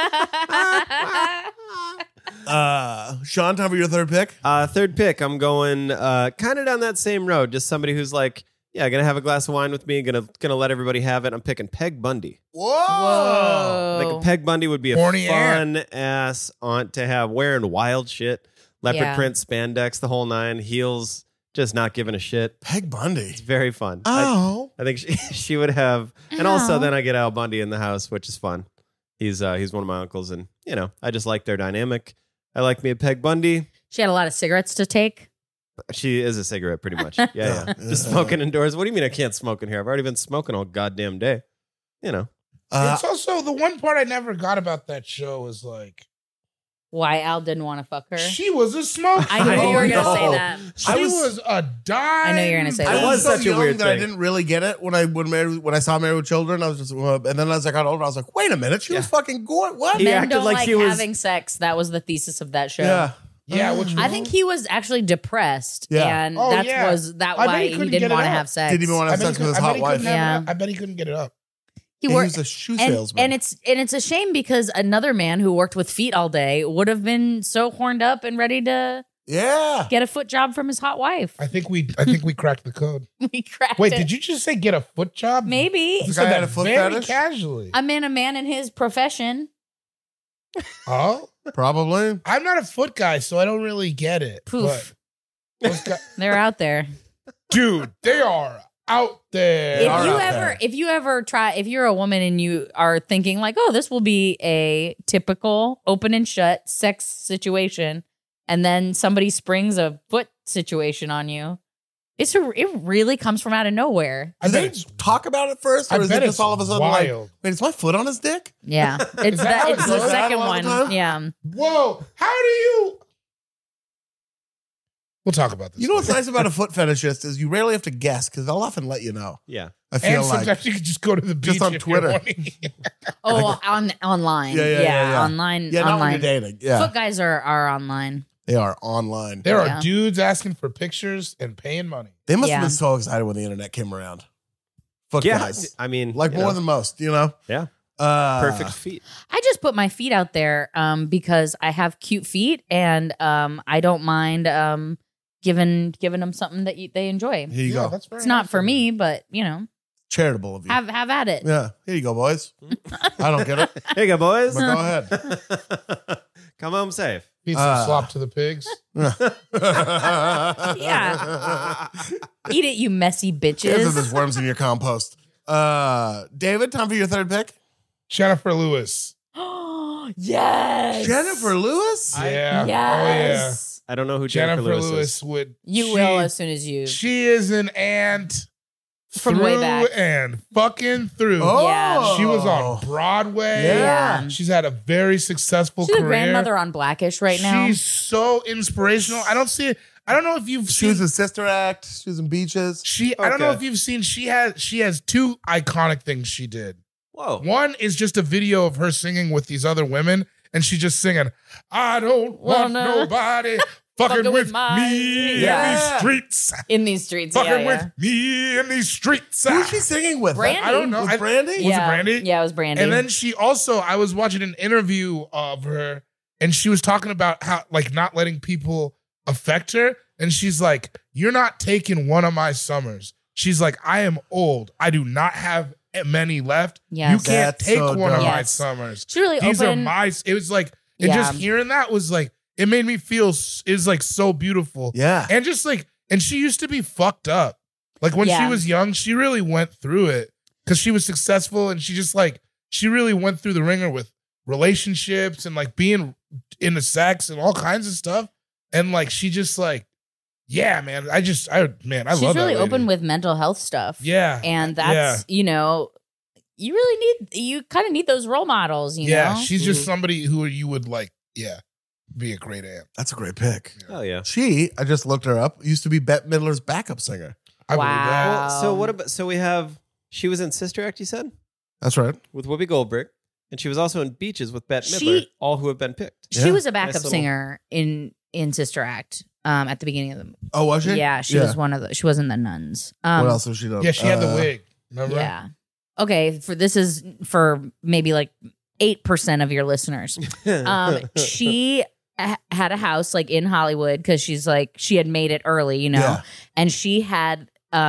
Sean, time for your third pick. Third pick, I'm going kind of down that same road. Just somebody who's like, yeah, gonna have a glass of wine with me. Gonna let everybody have it. I'm picking Peg Bundy. Whoa. I think Peg Bundy would be a Horny fun ass aunt to have, wearing wild shit, leopard Yeah. print, spandex, the whole nine, heels, just not giving a shit. Peg Bundy. It's very fun. Oh. I think she would have, and also then I get Al Bundy in the house, which is fun. He's one of my uncles, and I just like their dynamic. I like me a Peg Bundy. She had a lot of cigarettes to take. She is a cigarette, pretty much. Yeah. Just smoking indoors. What do you mean I can't smoke in here? I've already been smoking all goddamn day. It's also the one part I never got about that show is like, Why Al didn't want to fuck her. she was a smoker. I knew you were going to no. say that. She was a dime. I know you're gonna say I that. was such so a young weird that I thing. didn't really get it when I saw Married with Children. I was just, and then as I got older, I was like, wait a minute, she was fucking good. What? He Men acted don't like like he was- having sex. That was the thesis of that show. Yeah. Yeah, which I think he was actually depressed, Yeah. and Oh, that yeah. was that I bet why he he couldn't didn't get it want to up. have sex. Didn't even want to have sex with his hot wife. Yeah. I bet he couldn't get it up. He Yeah, worked, he was a shoe and, salesman. and it's a shame because another man who worked with feet all day would have been so horned up and ready to Yeah. get a foot job from his hot wife. I think we cracked the code. We cracked Wait, it. did you just say get a foot job? Maybe. You This said guy had that a foot very fetish? casually. I'm in a man in his profession. Oh, Probably. I'm not a foot guy, so I don't really get it. Poof. But those guys, They're out there. dude, they are out there. If you're a woman and you are thinking like, oh, this will be a typical open and shut sex situation, and then somebody springs a foot situation on you, It really comes from out of nowhere. I Do bet they it's talk about it first, I or is it bet just it's all of a sudden wild. like, wait, is my foot on his dick? Yeah, it's that how it it's the goes? second All the one. time? Yeah, whoa. How do you? We'll talk about this. You know what's later. nice about a foot fetishist is you rarely have to guess because they'll often let you know. Yeah. I feel And like sometimes you can just go to the beach Just on if you're Twitter. horny. online. Yeah. Online. yeah, not when online. you're dating. Yeah, Foot guys are online. they are online. There Yeah. are dudes asking for pictures and paying money. They must Yeah. have been so excited when the internet came around. Foot Yeah. guys, I mean, like you more know, than most, you know. Yeah. Perfect feet. I just put my feet out there because I have cute feet and I don't mind giving them something that they enjoy. Here you Yeah, go. that's very It's not nice for of you. me, but you know, Charitable of you. have at it. Yeah, here you go, boys. I don't get it, Here you go, boys. but go ahead. Come home safe. Feed some slop to the pigs. Yeah. Eat it, you messy Kids, bitches. there's worms in your compost. David, time for your third pick. Jennifer Lewis. Yes. Jennifer Lewis. Yeah. Yes. I don't know who Oh, yeah. Jennifer, Jennifer Lewis Lewis is. would. You will as soon as you. She is an aunt From through way back. and fucking through. Oh, Yeah. She was on Broadway. Yeah. She's had a very successful She's career. a grandmother on Blackish right now. She's so inspirational. I don't see it. I don't know if you've She seen. was a Sister Act. She was in Beaches. I don't know Okay. if you've seen. She has two iconic things she did. Whoa. One is just a video of her singing with these other women, and she's just singing, "I don't want Wanna nobody fucking with me Yeah. in these streets, in these streets. fucking yeah, with me in these streets." Who's she singing with? Brandy. I don't know. With Brandy? Was yeah. it Brandy? Yeah, it was Brandy. And then she also, I was watching an interview of her, and she was talking about how, like, not letting people affect her. And she's like, "You're not taking one of my summers." She's like, "I am old. I do not have many left. Yes. You can't That's take so one of dope. my Yes. summers. she really These are opened. my." It was like, and Yeah. just hearing that was like, it made me feel is like so beautiful. Yeah. And just like, and she used to be fucked up. Like when she Yeah. was young, she really went through it because she was successful, and she just like, she really went through the ringer with relationships and like being into sex and all kinds of stuff. And like, she just like, yeah, man, I She's love that really lady. open with mental health stuff. Yeah. And that's, you know, you really you kind of need those role models, you Yeah. know? She's just somebody who you would like, be a great aunt. That's a great pick. Hell yeah. She, I just looked her up, used to be Bette Midler's backup singer. I believe that. Wow. So what about? So we have. She was in Sister Act. You said That's right. with Whoopi Goldberg, and she was also in Beaches with Bette She- Midler. All who have been picked. She Yeah. was a backup Nice little- singer in Sister Act at the beginning of the Oh, was she? Yeah, she was one of the she was in the Nuns. What else has she done? Yeah, she had the wig. Remember? Yeah. Okay, this is for maybe like 8% of your listeners. She had a house like in Hollywood because she had made it early, you know, Yeah. and she had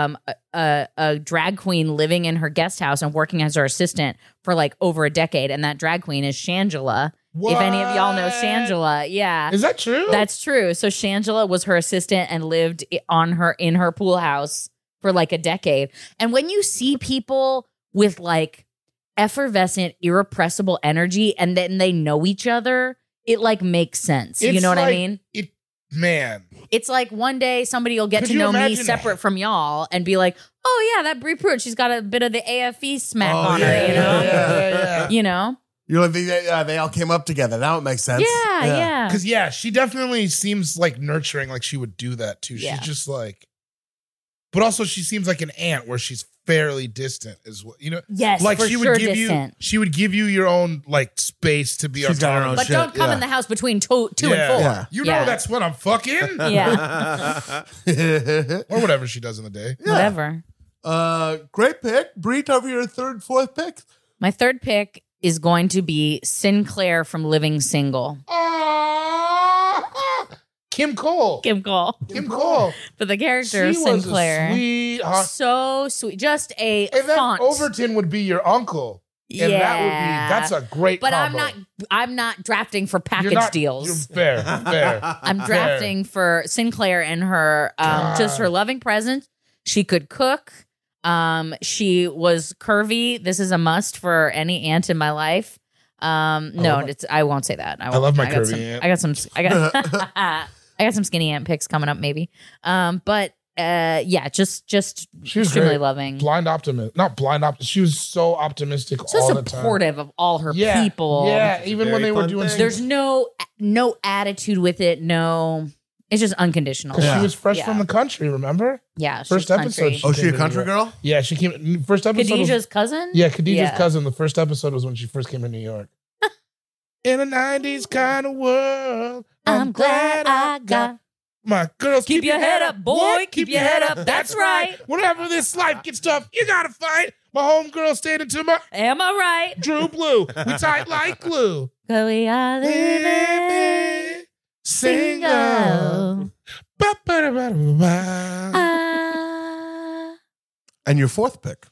a drag queen living in her guest house and working as her assistant for like over a decade, and that drag queen is Shangela. If any of y'all know What? Shangela, yeah, Is that true? that's true. So Shangela was her assistant and lived in her pool house for like a decade. And when you see people with like effervescent, irrepressible energy, and then they know each other, it like makes sense. You It's know what I like- mean? Man. It's like one day somebody will get Could to you know me imagine separate from y'all and be like, "Oh yeah, that Brie Pruitt, she's got a bit of the AFE smack Oh, on yeah, her," you know? Yeah. You know? You're like, they all came up together. Now it makes sense. Yeah. Because, yeah, she definitely seems like nurturing, like she would do that too. Yeah. She's just like, but also she seems like an aunt where she's fairly distant as well. You know, Yes, like for she sure would give distant. she would give you your own like space to be She's got her own But shit, don't come yeah. in the house between two and 4. Yeah. You know, that's when I'm fucking Yeah. or whatever she does in the day. Whatever. Great pick. Bree, time for your third, fourth pick. My third pick is going to be Sinclair from Living Single. Kim Cole. Kim Cole. Kim Cole. But the character She of was Sinclair. a sweetheart. So sweet. Just a And then font. Overton would be your uncle. And that's a great But combo. I'm not drafting for You're package not- deals. You're fair. I'm drafting for Sinclair and her just her loving presence. She could cook. She was curvy. This is a must for any aunt in my life. I won't say that. I love my got curvy some- aunt. I got some I got some skinny aunt picks coming up maybe. But just She was extremely great. loving. Blind optimist. Not blind optimist. She was so optimistic So all the time. supportive of all her Yeah. people. Yeah, even when very they were fun doing thing. There's no attitude with it. No, it's just unconditional. Because she was fresh Yeah. from the country, remember? Yeah, she's First episode. country. Oh, she a came to country New York. girl? Yeah, she came. First episode. Khadijah's cousin. Yeah, Khadijah's Yeah. cousin. The first episode was when she first came to New York. In a 90s kind of world, I'm glad I got. my girls. Keep your head up, boy. What? Keep your head up. That's right. Whenever this life gets tough, you gotta fight. My homegirl stayed into my Am I right? Drew Blue. We tight like glue. Cause we are living Single. Ba-ba-da-ba-da-ba. And your fourth pick.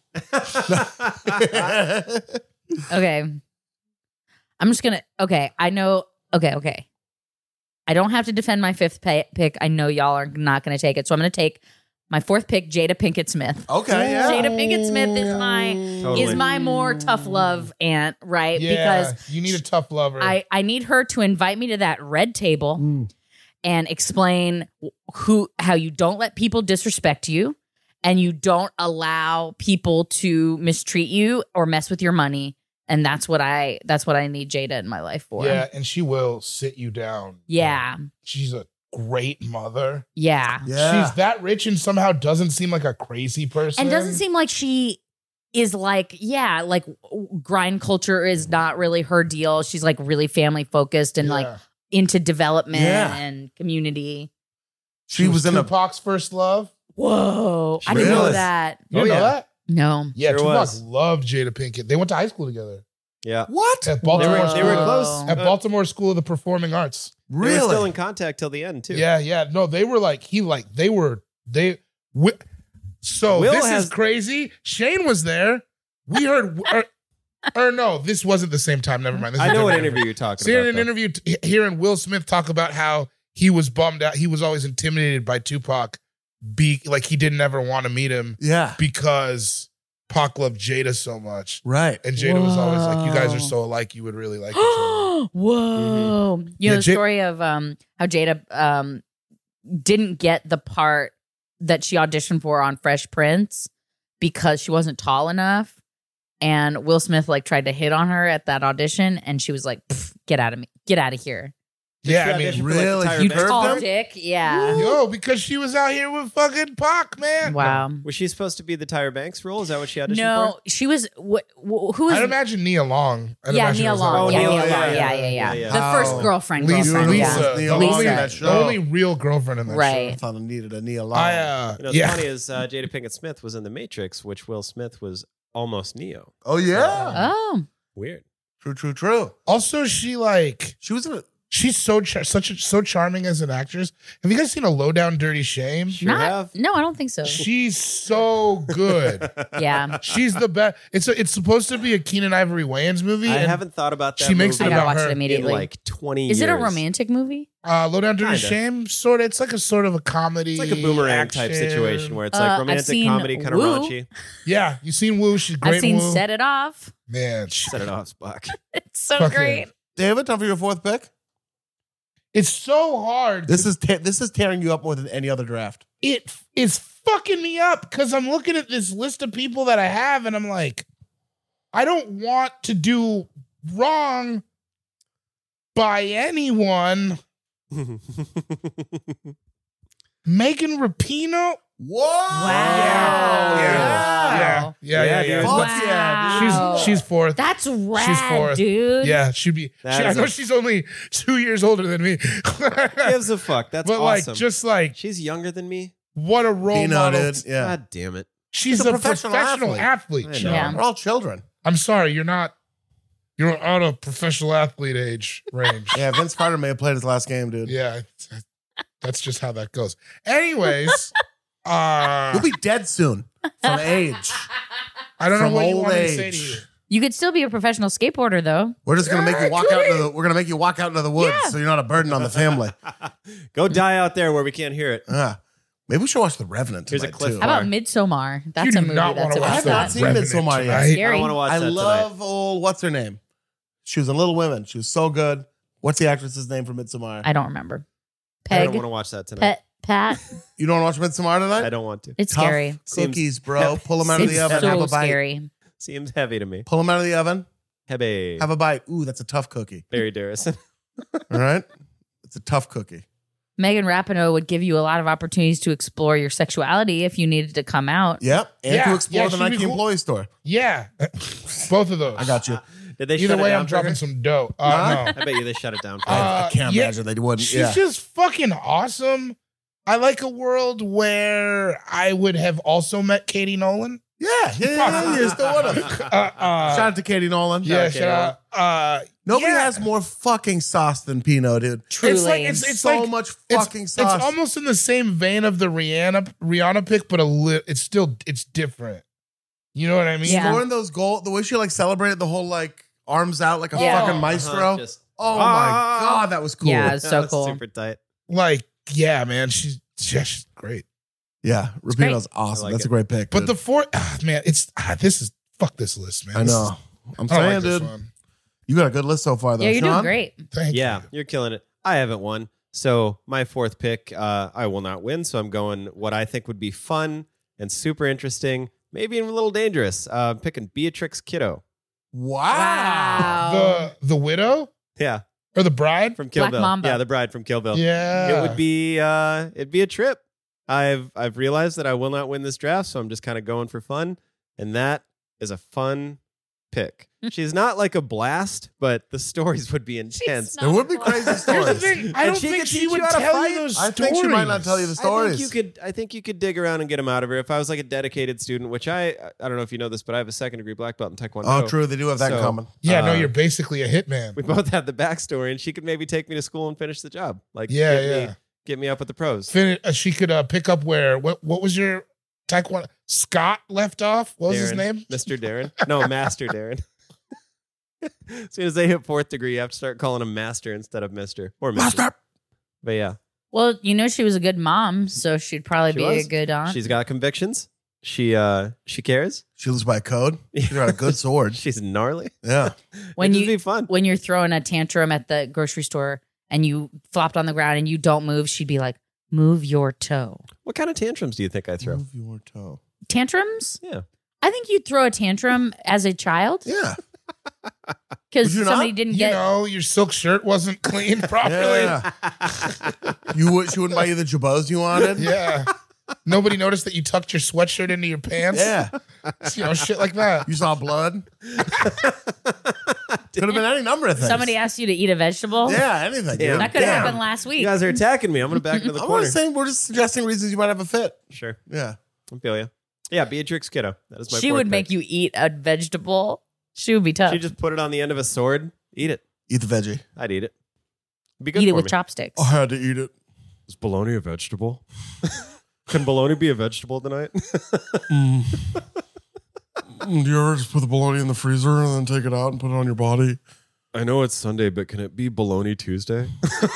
Okay. I'm just gonna. Okay, I know. Okay. I don't have to defend my fifth pick. I know y'all are not gonna take it, so I'm gonna take my fourth pick, Jada Pinkett Smith. Okay, yeah. Jada Pinkett Smith is Totally. my more tough love aunt, right? Yeah, Because you need a tough lover. I need her to invite me to that red table and explain how you don't let people disrespect you and you don't allow people to mistreat you or mess with your money. And that's what I need Jada in my life for. yeah, and she will sit you down. Yeah. She's a great mother. Yeah. Yeah. She's that rich and somehow doesn't seem like a crazy person. And doesn't seem like she is like grind culture is not really her deal. She's like really family focused and like into development Yeah. and community. She was in a Tupac's first love. Whoa. I didn't know Really? that. You didn't know that? No. Yeah, Sure Tupac was. loved Jada Pinkett. They went to high school together. Yeah. what? At Baltimore, They were School- close. At Baltimore School of the Performing Arts. They were Really? still in contact till the end too. Yeah. No, they were like, so Will this has- is crazy. Shane was there. We heard, or no, this wasn't the same time. Never mind. This is I a know what different interview you're talking So in about. an though. interview, hearing Will Smith talk about how he was bummed out. He was always intimidated by Tupac. Like he didn't ever want to meet him Yeah. because Pac loved Jada so much. Right. And Jada was always like, you guys are Whoa. so alike, you would really like each other. Whoa. You know Yeah, the story of how Jada didn't get the part that she auditioned for on Fresh Prince because she wasn't tall enough. And Will Smith like tried to hit on her at that audition and she was like, "Pff, get out of me. Get out of here. Yeah, She I mean, auditioned for, like, the really? Tyra You Banks curved Tall him? dick. Yeah. yo, because she was out here with fucking Pac, man. Wow. Was she supposed to be the Tyra Banks role? Is that what she auditioned No, for? she was who was I'd imagine Nia Long. I'd yeah, imagine it Nia was that Long. one. Yeah, Nia Nia Long, Long. yeah, Yeah. yeah. The first How- girlfriend. Lisa, girlfriend. Lisa, Yeah. the Nia only, Long in that the show. only real girlfriend in that Right. I thought I needed a Nia show. Long. You know, what's Yeah. funny is Jada Pinkett Smith was in The Matrix, which Will Smith was almost Neo. Oh, yeah. Oh. Weird. True. Also, she like She was in a. she's so so charming as an actress. Have you guys seen A Low Down Dirty Shame? Sure have. No, I don't think so. She's so good. Yeah. She's the best. It's supposed to be a Keenan Ivory Wayans movie. I and haven't thought about that. she makes movie it I gotta about watch her it in immediately. like 20 years. Is it a romantic movie? Low Down Dirty Kinda. Shame, sort of. It's like a sort of a comedy. It's like a boomerang type action. situation where it's I've like romantic seen comedy, kind of Woo. raunchy. Yeah, you seen Woo? She's great. I've seen in Woo. Set It Off. Man, Set it off, Spock. It's so Fucking- great. David, time for your fourth pick. it's so hard. This is tearing you up more than any other draft. It is fucking me up because I'm looking at this list of people that I have and I'm like, I don't want to do wrong by anyone. Megan Rapinoe. Whoa! Wow. Yeah. Fuck yeah, dude. She's fourth. That's rad, She's fourth. dude. Yeah, she'd be. That I is know a- she's only 2 years older than me. Gives a fuck. That's but awesome. like, just like, She's younger than me. what a role Pino, model. dude. Yeah. God damn it. She's She's a a professional professional athlete. I know. Sean. Yeah. We're all children. I'm sorry, you're out of professional athlete age range. Yeah, Vince Carter may have played his last game, dude. Yeah, that's just how that goes. Anyways, You'll be dead soon from age. I don't know from what you old want me to say to age. you. You could still be a professional skateboarder, though. We're just gonna make you walk out. We're gonna make you walk out into the woods, Yeah. so you're not a burden on the family. Go die out there where we can't hear it. Maybe we should watch The Revenant Here's a tonight cliff too. How about Fire. Midsommar? That's You a do movie not that's wanna about watch I have not that. seen Revenant Midsommar yet. tonight. I Scary. don't want to watch I that love old. What's her name? She was in Little Women. She was so good. What's the actress's name from Midsommar? I don't remember. tonight. I don't Peg. want to watch that tonight. Pat. You don't watch Midsommar tonight? I don't want to. It's Tough scary. cookies, bro. Pull them out of It's the oven. so Have a bite. scary. Seems heavy to me. Pull them out of the oven. Heavy. Have a bite. Ooh, that's a tough cookie. Barry Darrison. All right? It's a tough cookie. Megan Rapinoe would give you a lot of opportunities to explore your sexuality if you needed to come out. Yep. And Yeah, to explore yeah, the she'd be Nike cool. employee store. Yeah. Both of those. I got you. Did they Either shut it way, down I'm for her? dropping some dough. No. I bet you they shut it down for her. I can't yeah. imagine they wouldn't. She's Yeah. just fucking awesome. I like a world where I would have also met Katie Nolan. Yeah. You still would have. Shout out to Katie Nolan. Yeah, Katie shout out. Nobody yeah. has more fucking sauce than Pinot, dude. Truly. It's like it's so like, much it's- fucking sauce. It's almost in the same vein of the Rihanna pick, but it's different. You know what I mean? Yeah. Scoring those goals, the way she like celebrated the whole like arms out like a Yeah. fucking maestro. Just- Oh my God, that was cool. Yeah, it's so That's cool. Super tight. Like, yeah, man, she's great. Yeah, Rapinoe's awesome. I like That's it. a great pick. But dude. the fourth, man, fuck this list, man. I know. I'm I don't saying, like this dude. one. You got a good list so far, though. Yeah, you're Sean? doing great. Thank Yeah, you. you're killing it. I haven't won. So my fourth pick, I will not win. So I'm going what I think would be fun and super interesting, maybe even a little dangerous. I'm picking Beatrix Kiddo. Wow. The widow Yeah, or the bride? from Kill Black Bill. Mamba. Yeah, the bride from Kill Bill. Yeah. It would be it'd be a trip. I've realized that I will not win this draft, so I'm just kind of going for fun, and that is a fun pick. She's not like a blast, but the stories would be intense. There would be crazy Here's the stories. thing. I And don't she think could she teach would you how to tell fight? you those I stories. think she might not tell you the stories. I think you could dig around and get them out of her. If I was like a dedicated student, which I don't know if you know this, but I have a second degree black belt in Taekwondo. Oh, true. They do have that in So- common. Yeah, no, Uh, you're basically a hitman. We both have the backstory, and she could maybe take me to school and finish the job. Like, Yeah, get me up with the pros. She could pick up where what was your Taekwondo? Scott left off. What was his Darren, name? Mr. Darren. No, Master Darren. As soon as they hit fourth degree, you have to start calling him Master instead of Mister or Mr. Master. But yeah, Well, you know she was a good mom, so she'd probably She be was. a good aunt. she's got convictions. She cares. She lives by code. She's got a good sword. She's gnarly. Yeah. when It'd you just be fun. when you're throwing a tantrum at the grocery store and you flopped on the ground and you don't move, she'd be like, "Move your toe." What kind of tantrums do you think I throw? Move your toe. Tantrums? Yeah. I think you'd throw a tantrum as a child Yeah. because Would you somebody not? didn't You get. know, your silk shirt wasn't clean properly. Yeah. She wouldn't buy you the jabots you wanted? Yeah. Nobody noticed that you tucked your sweatshirt into your pants. Yeah. You know, shit like that. You saw blood? Could have been any number of things. Somebody asked you to eat a vegetable. Yeah, anything. Damn. dude. That could have Damn. happened last week. You guys are attacking me. I'm gonna back into the I'm corner. not saying we're just suggesting reasons you might have a fit. Sure, Yeah. I feel you. Yeah, Beatrix Kiddo. That is my. She fourth would pick. make you eat a vegetable. She would be tough. She just put it on the end of a sword. Eat it. Eat the veggie. I'd eat it. Be good eat it for with me. chopsticks. I had to eat it. Is bologna a vegetable? Can bologna be a vegetable tonight? Do you ever just put the bologna in the freezer and then take it out and put it on your body? I know it's Sunday, but can it be bologna Tuesday?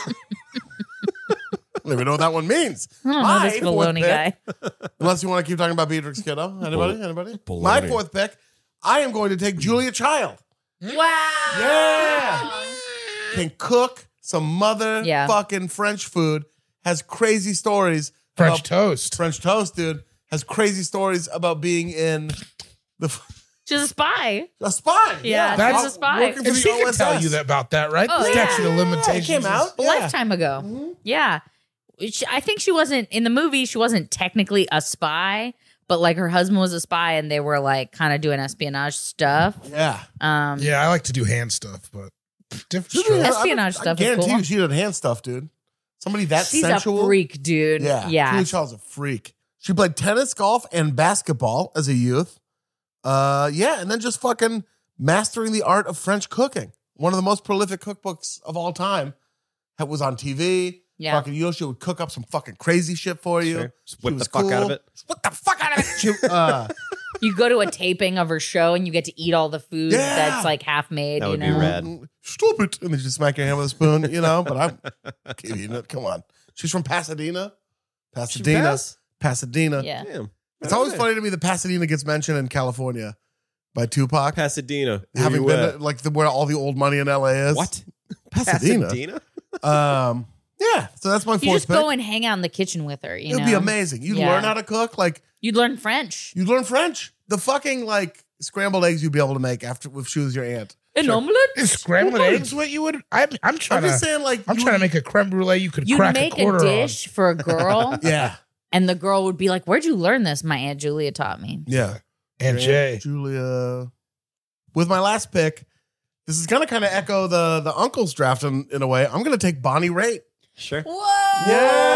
I don't even know what that one means. I don't know My this fourth baloney pick- guy. Unless you want to keep talking about Beatrix Kiddo. Anybody? Anybody? Baloney. My fourth pick, I am going to take Julia Child. Wow. Yeah. Can cook some Yeah. motherfucking French food. Has crazy stories. French about- toast. French toast, dude. Has crazy stories about being in the She's a spy. a spy. Yeah, That's- she's a spy. working for And the she can OSS. tell you that about that, right? Oh, the yeah. statute of limitations. It came out. A Yeah. lifetime ago. Yeah. I think she wasn't in the movie. She wasn't technically a spy, but like her husband was a spy, and they were like kind of doing espionage stuff. Yeah. Yeah, I like to do hand stuff, but different She strokes. did- Espionage stuff I is guarantee cool. you she did hand stuff, dude. Somebody that She's sensual. a freak, dude. Yeah. Yeah. Julia Child's a freak. She played tennis, golf, and basketball as a youth. Yeah, and then just fucking mastering the art of French cooking. One of the most prolific cookbooks of all time. That was on TV. Yeah. Fucking Yoshi would cook up some fucking crazy shit for you. Sure. Just She whip the was fuck out of cool. it. What the fuck out of it? She, You go to a taping of her show and you get to eat all the food Yeah. that's like half made. That you would be know? rad. Stop it. And then just smack your hand with a spoon, you know, but I'm keep eating it. Come on. She's from Pasadena. Pasadena. pass? Pasadena. Yeah. Damn. It's always funny to me that Pasadena gets mentioned in California by Tupac. Pasadena. Where having you been at? to, like where all the old money in LA is. What? Pasadena. Pasadena? Yeah, so that's my You fourth just pick. go and hang out in the kitchen with her. You It'd know? be amazing. You'd Yeah. learn how to cook. Like You'd learn French. you'd learn French. The fucking like scrambled eggs you'd be able to make after if she was your aunt. An omelet? Is scrambled eggs what you would? I'm trying I'm to. just saying, like I'm trying to make a creme brulee. You could You'd crack make a quarter a dish for a girl, Yeah, and the girl would be like, "Where'd you learn this?" My Aunt Julia taught me. yeah. on. And Jay. Julia. With my last pick, this is gonna kind of echo the uncle's draft in a way. I'm gonna take Bonnie Raitt. Sure. Whoa!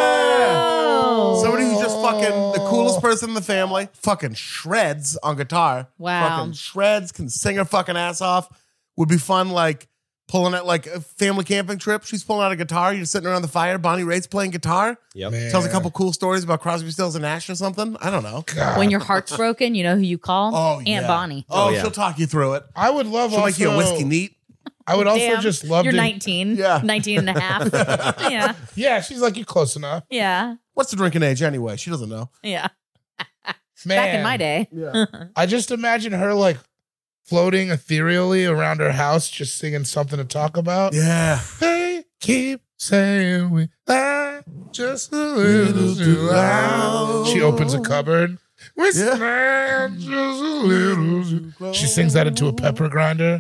Yeah. Somebody who's just fucking the coolest person in the family. Fucking shreds on guitar. Wow. Fucking shreds, can sing her fucking ass off. Would be fun, like pulling out like a family camping trip. She's pulling out a guitar. You're sitting around the fire. Bonnie Raitt's playing guitar. Yep. Man. Tells a couple cool stories about Crosby, Stills, and Nash or something. I don't know. God. When your heart's broken, you know who you call? Oh, Aunt yeah. Bonnie. Oh, yeah. she'll talk you through it. I would love She'll also. make you a whiskey neat. I would also Damn, just love You're to. 19. Yeah. 19 and a half. Yeah. Yeah, she's like, you're close enough. Yeah. What's the drinking age anyway? She doesn't know. Yeah. Man, Back in my day. Yeah. I just imagine her like floating ethereally around her house, just singing something to talk about. Yeah. They keep saying we lie just a little too loud. She opens a cupboard. We stand just a little too close. She sings that into a pepper grinder.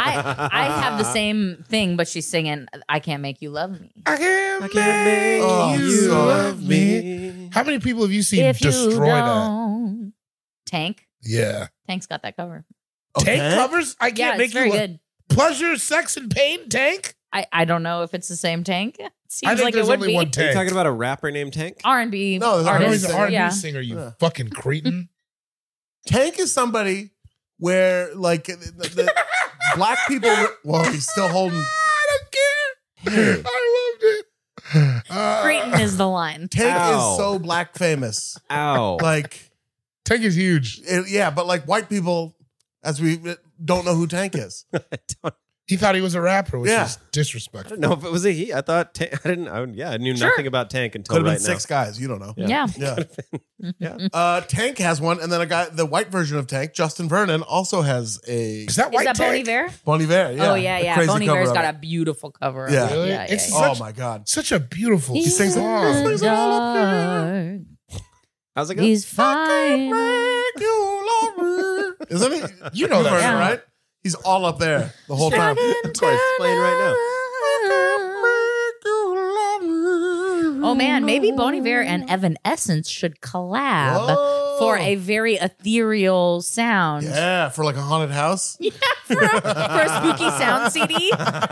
I have the same thing, but she's singing "I Can't Make You Love Me." I can't make Oh, you so love me. How many people have you seen If you destroy that? don't. Tank. Yeah. Tank's got that cover. Okay. Tank covers? I Yeah, can't it's make very you good. Pleasure, sex, and pain, Tank? I don't know if it's the same Tank. It seems I think like it there's would only be. one Are you Tank. talking about a rapper named Tank? R&B No, there's I know artist. he's an R&B Yeah. singer, you Yeah. fucking cretin. Tank is somebody where like the black people. Well, he's still holding. I don't care. I loved it. Creighton is the line. Tank Ow. is so black famous. Ow. Like, Tank is huge. yeah, but like white people, as we don't know who Tank is. I don't He thought he was a rapper, which Yeah. is disrespectful. know if it was a he. I thought I knew Sure. nothing about Tank until Could have right been six guys. You don't know. Yeah. Yeah. Tank has one, and then a guy, the white version of Tank, Justin Vernon, also has a Is that Is white that Bon Tank? Iver? Bon Iver. Yeah. Oh, yeah, A yeah. crazy Bon cover Iver's of got it. a beautiful cover. Yeah. Of it. Really? Yeah, It's yeah, Oh such- my god. Such a beautiful He sings it. song. Sings it all up dark. How's it go? He's fine. Isn't he? You know that Vernon, song. right? He's all up there the whole time. Of course, playing right Oh man, maybe Bon Iver and Evanescence should collab Whoa. for a very ethereal sound. Yeah, for like a haunted house. For a spooky sound CD.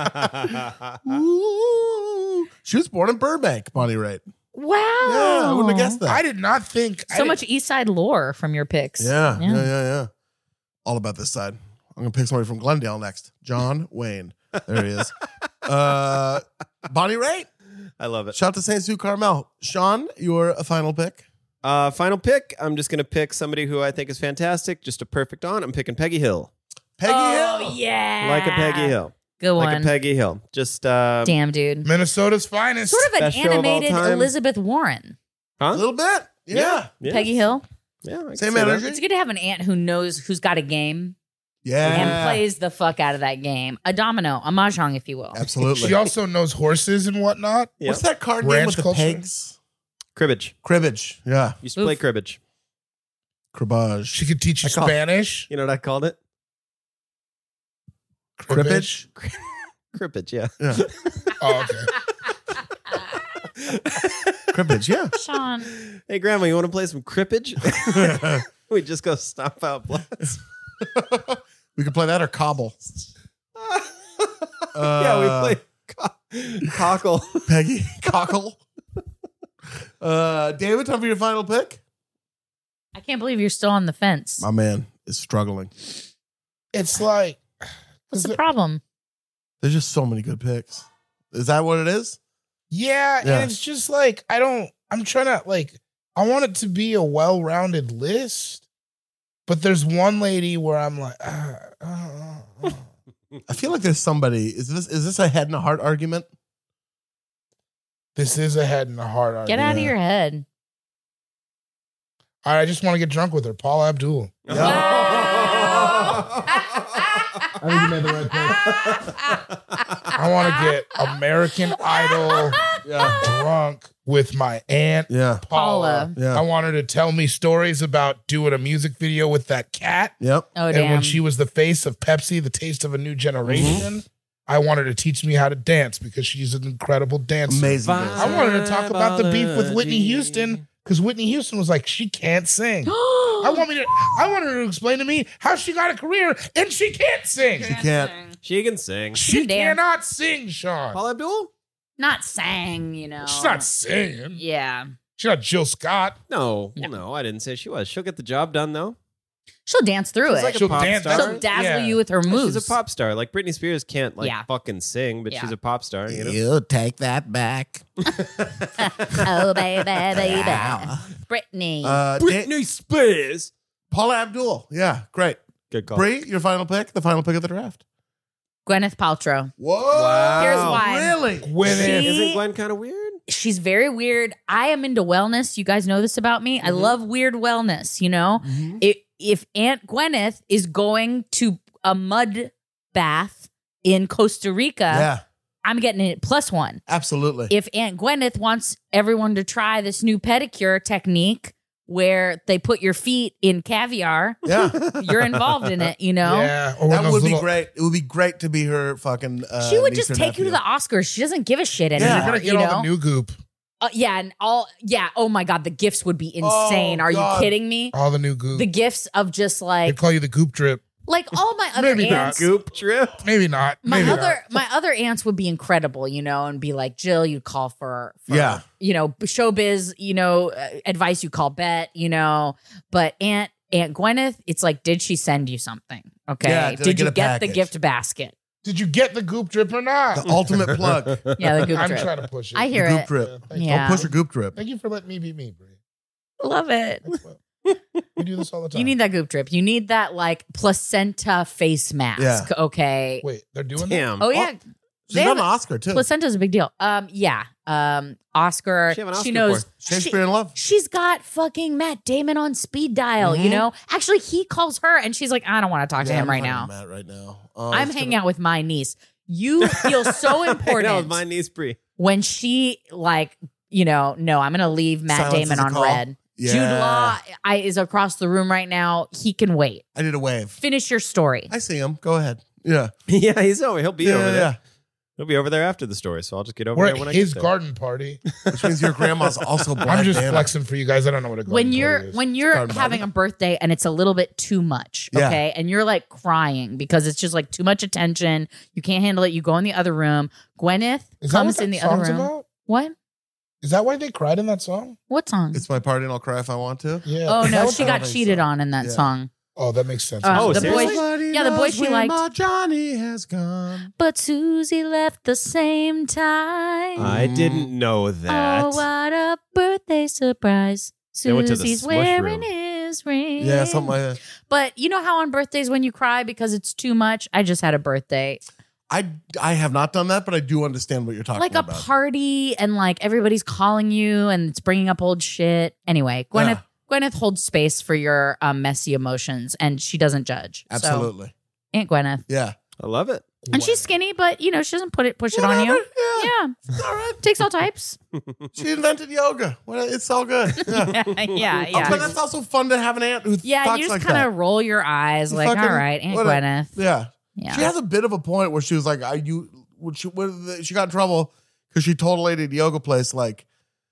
Ooh. She was born in Burbank, Bonnie Raitt. Wow. Yeah, I wouldn't have guessed that. I did not think So much East Side lore from your picks. Yeah. All about this side. I'm gonna pick somebody from Glendale next. John Wayne. There he is. Bonnie Raitt. I love it. Shout out to St. Sue Carmel. Sean, your final pick. Final pick. I'm just gonna pick somebody who I think is fantastic. Just a perfect on. I'm picking Peggy Hill. Peggy Oh Hill. yeah. Like a Peggy Hill. Good one. Like a Peggy Hill. Just Damn, dude. Minnesota's finest. Sort of an Best show of all animated time. Elizabeth Warren. A huh? little bit. Yeah. Yeah. Peggy Hill. Yeah. I can Same see that. energy. It's good to have an aunt who knows who's got a game Yeah. and plays the fuck out of that game. A domino, a mahjong, if you will. Absolutely. She also knows horses and whatnot. Yeah. What's that card game Ranch with the culture? pegs? Cribbage. Cribbage. Yeah. Used to play cribbage. Cribbage. She could teach you I call- Spanish. You know what I called it? Cribbage. Cribbage. Yeah. Yeah. Oh, okay. Cribbage. Yeah. Sean. Hey, Grandma, you want to play some cribbage? We just go stomp out bloods. We could play that or cobble. Yeah, we play cockle. Peggy Cockle. David, time for your final pick. I can't believe you're still on the fence. My man is struggling. It's like, What's the problem? There's just so many good picks. Is that what it is? yeah, Yeah. and it's just like, I'm trying to, like, I want it to be a well-rounded list, but there's one lady where I'm like, I feel like there's somebody. Is this a head and a heart argument? this is a head and a heart argument. Get out of your head. All right, I just want to get drunk with her, Paula Abdul. I think you made the right pick. I want to get American Idol drunk with my aunt Yeah. Paula. Yeah. I want her to tell me stories about doing a music video with that cat. Yep. Oh, And damn. when she was the face of Pepsi, the taste of a new generation, I want her to teach me how to dance because she's an incredible dancer. Amazing. I wanted to talk about the beef with Whitney Houston because Whitney Houston was like, she can't sing. I want her to explain to me how she got a career and she can't sing. She can't. She can sing. She Damn. cannot sing, Sean. Paula Abdul? Not sang, you know. She's not singing. Yeah. She's not Jill Scott. No, no, I didn't say she was. She'll get the job done though. She'll dance through She's it. like a She'll pop dance. star. She'll dazzle Yeah. you with her moves. She's a pop star. Like Britney Spears can't like Yeah. fucking sing, but Yeah. she's a pop star. You know? You take that back. Oh, baby, baby. Brittany. Britney Spears. Paula Abdul. Yeah, great. Good call. Bree, your final pick? The final pick of the draft. Gwyneth Paltrow. Whoa. Wow. Here's why. Really? Gwyneth. She- Isn't Gwen kind of weird? She's very weird. I am into wellness. You guys know this about me. I love weird wellness, you know? If Aunt Gwyneth is going to a mud bath in Costa Rica, Yeah, I'm getting it +1. absolutely. If Aunt Gwyneth wants everyone to try this new pedicure technique where they put your feet in caviar, yeah. you're involved in it, you know? Yeah. Or when That those would be little- great. It would be great to be her fucking She would niece just or take you to nephew. the Oscars. She doesn't give a shit anymore. Yeah. You're going to get you all know? the new goop. Yeah, and oh my God, the gifts would be insane. Oh, Are God. you kidding me? All the new goop. The gifts of just They like call you the goop drip. all my other Maybe not. aunts. Goop drip. Maybe not. My Maybe other aunts would be incredible, you know, and be like, Jill, you'd call for Yeah. you know, showbiz, you know, advice you call Bet, you know, but Aunt Gwyneth, it's like, did she send you something? Okay, Yeah, did I did get you a get the package? gift basket? Did you get the goop drip or not? The ultimate plug. Yeah, the goop I'm drip. trying to push it. I hear Goop it. drip. Thank Yeah. Don't push your goop drip. Thank you for letting me be me, Brie. Love it. Thanks, Will. We do this all the time. You need that goop drip. You need that like placenta face mask. Yeah. Okay. Wait, they're doing that? Damn. Oh yeah. She's They got have an a- Oscar too. Placenta's a big deal. Yeah. Oscar. She have an Oscar She knows. for? Shakespeare in Love. She's got fucking Matt Damon on speed dial, Mm-hmm. you know? Actually, he calls her and she's like, I don't want to talk to him I'm right talking now. to Matt right now. I'm hanging out with my niece. You feel so I important know, with my niece Brie. when she like, you know, no, I'm going to leave Matt Silence Damon is a on call. red. Yeah. Jude Law is across the room right now. He can wait. I did a wave. Finish your story. I see him. Go ahead. Yeah. Yeah, he'll be over there. Yeah. He'll be over there after the story, so I'll just get over We're there at when I his get there. garden party. Which means your grandma's also black. I'm just Nana. flexing for you guys. I don't know what a garden When party you're is. when you're Garden having party. a birthday and it's a little bit too much, Yeah. okay, and you're like crying because it's just like too much attention, you can't handle it. You go in the other room. Gwyneth Is that comes what in that the other song's room. about? What? Is that why they cried in that song? What song? It's my party and I'll cry if I want to. Yeah. Oh Is that no, what she that- got cheated on in that Yeah. song. Oh, that makes sense. Oh, the boy, seriously? yeah, the boy she liked. My Johnny has gone. But Susie left the same time. I didn't know that. Oh, what a birthday surprise! They went to the Susie's smush wearing room. his ring. Yeah, something like that. But you know how on birthdays when you cry because it's too much? I just had a birthday. I have not done that, but I do understand what you're talking Like a about. party and like everybody's calling you and it's bringing up old shit. Anyway, Gwyneth holds space for your messy emotions and she doesn't judge. So, Absolutely. Aunt Gwyneth. Yeah. I love it. And she's skinny, but you know, she doesn't push it on you. Yeah. Yeah. All right. Takes all types. She invented yoga. Well, it's all good. Yeah. yeah. But that's also fun to have an aunt who Yeah, talks you just like kind that. of roll your eyes like, Fucking- all right, Aunt what a- Gwyneth. Yeah. Yeah. She has a bit of a point where she was like, she got in trouble because she told a lady at the yoga place, like,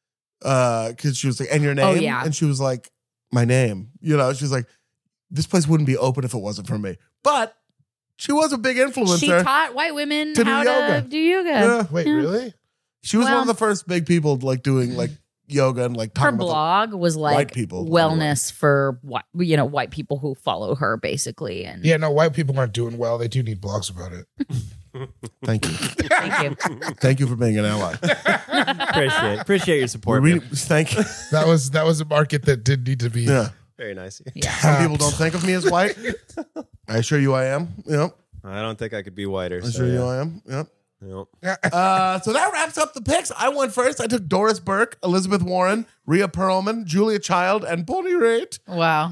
because she was like, and your name? Oh, yeah. And she was like, my name. You know, she was like, this place wouldn't be open if it wasn't for me. But she was a big influencer. She taught white women to do how yoga. to do yoga. Yeah. Wait, really? She was one Well- of the first big people like doing like yoga and like Her talking about blog was like white people. wellness for white people who follow her basically. And Yeah, no, white people aren't doing well. They do need blogs about it. Thank you. thank you. Thank you for being an ally. Appreciate your support. We- man. thank you. That was a market that did need to be. Yeah. Very nice. Some people don't think of me as white. I assure you I am. Yep. I don't think I could be whiter. I So, assure you yeah. I am. Yep. Yep. So that wraps up the picks. I went first. I took Doris Burke, Elizabeth Warren, Rhea Perlman, Julia Child, and Bonnie Raitt. Wow.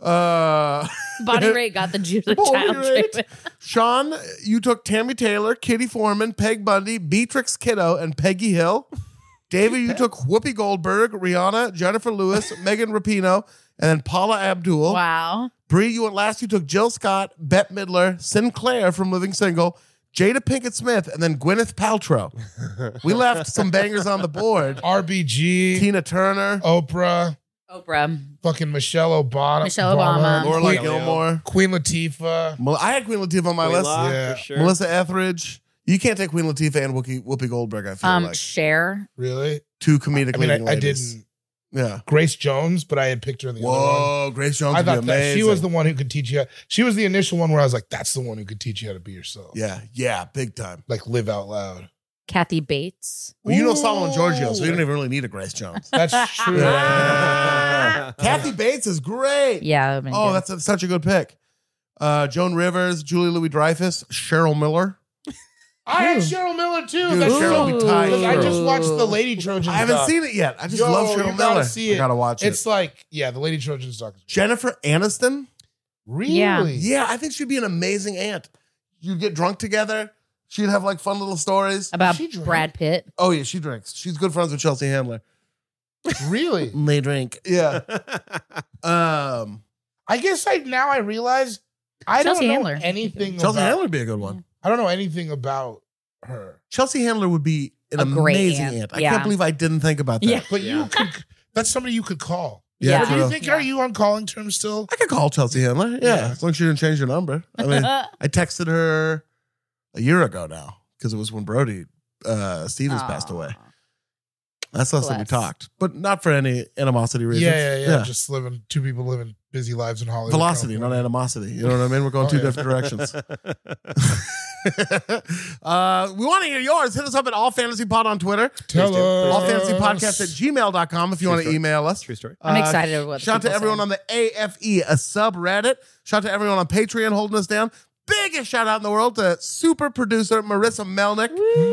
Uh, Bonnie Raitt got the Julia Bonnie Child Raitt. treatment. Sean, you took Tammy Taylor, Kitty Foreman, Peg Bundy, Beatrix Kiddo, and Peggy Hill. David, you took Whoopi Goldberg, Rihanna, Jennifer Lewis, Megan Rapinoe, and then Paula Abdul. Wow. Bree, you went last. You took Jill Scott, Bette Midler, Sinclair from Living Single, Jada Pinkett Smith, and then Gwyneth Paltrow. We left some bangers on the board. RBG, Tina Turner, Oprah, fucking Michelle Obama, Laura Gilmore, Queen Latifah. I had Queen Latifah on my list. Yeah. for sure. Melissa Etheridge. You can't take Queen Latifah and Whoopi Goldberg, I feel like. Cher. Really? Two comedic leading I ladies. didn't. Yeah. Grace Jones, but I had picked her in the other one. Whoa, Grace Jones I would be thought that amazing. she was the one who could teach you. She was the initial one where I was like, that's the one who could teach you how to be yourself. Yeah, big time. Like live out loud. Kathy Bates. Well, you know Solomon Giorgio, so you don't even really need a Grace Jones. That's true. Kathy Bates is great. Yeah. Oh, that's such a good pick. Joan Rivers, Julie Louis-Dreyfus, Cheryl Miller. I had Cheryl Miller too. Dude, That's Cheryl true. be tight. I just watched the Lady Trojans. I haven't doc. seen it yet. I just Yo, love you Cheryl gotta Miller. see it. I gotta watch it. It's like, the Lady Trojans doc. Jennifer Aniston. Really? Yeah, I think she'd be an amazing aunt. You'd get drunk together. She'd have like fun little stories. About Brad Pitt. Oh yeah, she drinks. She's good friends with Chelsea Handler. Really? They drink. Yeah. I guess I realize I Chelsea don't know Handler. anything Chelsea about, Handler would be a good one. I don't know anything about her. Chelsea Handler would be an A great amazing aunt. aunt. I Yeah. can't believe I didn't think about that. Yeah. But you could, that's somebody you could call. Yeah, Do you true. think, are you on calling terms still? I could call Chelsea Handler. Yeah, as long as she didn't change her number. I mean, I texted her a year ago now because it was when Brody Stevens passed away. That's last time we Bless. talked, but not for any animosity reasons. Yeah. Just two people living busy lives in Hollywood. Velocity, not animosity. You know what I mean? We're going two different directions. We want to hear yours. Hit us up at allfantasypod on Twitter. Tell us. Allfantasypodcast@gmail.com if you want to email us. True story. I'm excited about what Shout out to people everyone say. on the AFE, a subreddit. Shout out to everyone on Patreon holding us down. Biggest shout out in the world to super producer Marissa Melnick.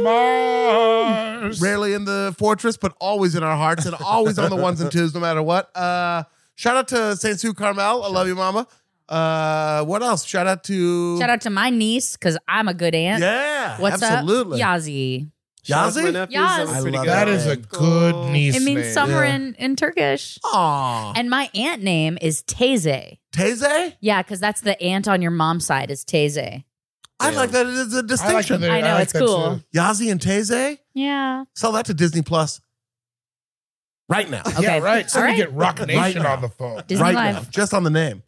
Mars. Rarely in the fortress, but always in our hearts and always on the ones and twos, no matter what. Shout out to St. Sue Carmel. I love you, mama. What else? Shout out to my niece, because I'm a good aunt. Yeah, What's absolutely. up? Yazi. Shout out to my Yazzie? nephews. Yaz. That was I pretty love good. That is a good niece It means name. summer Yeah. in Turkish. Aw. And my aunt name is Teyze. Teze? Yeah, because that's the aunt on your mom's side is Teyze. I like that it is a I like distinction. that. I know, like it's that cool. too. Yazi and Teze? Yeah. Sell that to Disney Plus right now. Okay. Yeah, right. So All we right. get Rock Nation now. on the phone. Disney right Live. now, just on the name.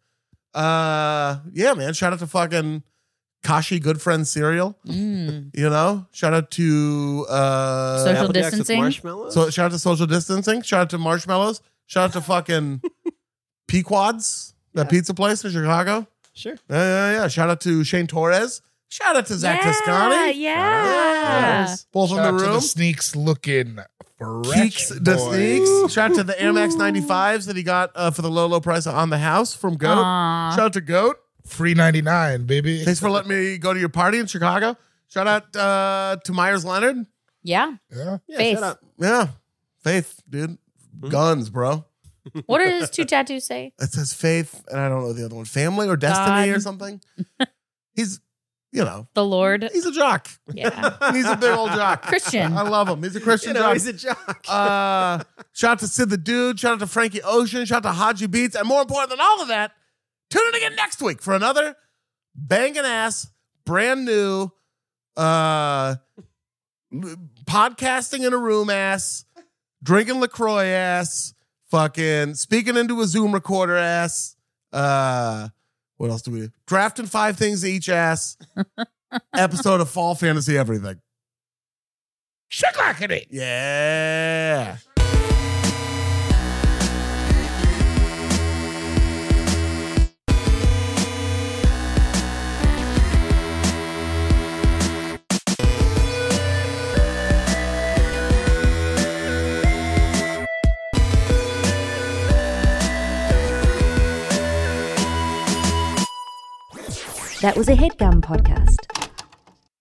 Yeah, man. Shout out to fucking Kashi Good Friends cereal. Mm. You know, shout out to Social Apple Jacks with distancing? marshmallows? so shout out to social distancing. Shout out to marshmallows. Shout out to fucking Pequods, that pizza place in Chicago. Sure. Yeah. Shout out to Shane Torres. Shout out to Zach Toscani. Yeah. Both Shout in out the to room. the sneaks looking fresh. Peaks the boys. sneaks. Shout out to the Air Max 95s that he got for the low price on the house from Goat. Aw. Shout out to Goat. Free 99, baby. Thanks for letting me go to your party in Chicago. Shout out to Myers Leonard. Yeah. Yeah. Yeah, Faith. shout out. Yeah. Faith, dude. Guns, bro. What do his two tattoos say? It says Faith, and I don't know the other one. Family or Destiny God. or something. He's, The Lord. he's a jock. Yeah. He's a big old jock. Christian. I love him. He's a Christian You know, jock. he's a jock. Shout out to Sid the Dude. Shout out to Frankie Ocean. Shout out to Haji Beats. And more important than all of that, tune in again next week for another banging ass, brand new, podcasting in a room ass, drinking LaCroix ass, fucking speaking into a Zoom recorder ass. What else do we do? Drafting 5 things each ass. Episode of Fall Fantasy Everything. Shaklackity. Yeah. That was a HeadGum podcast.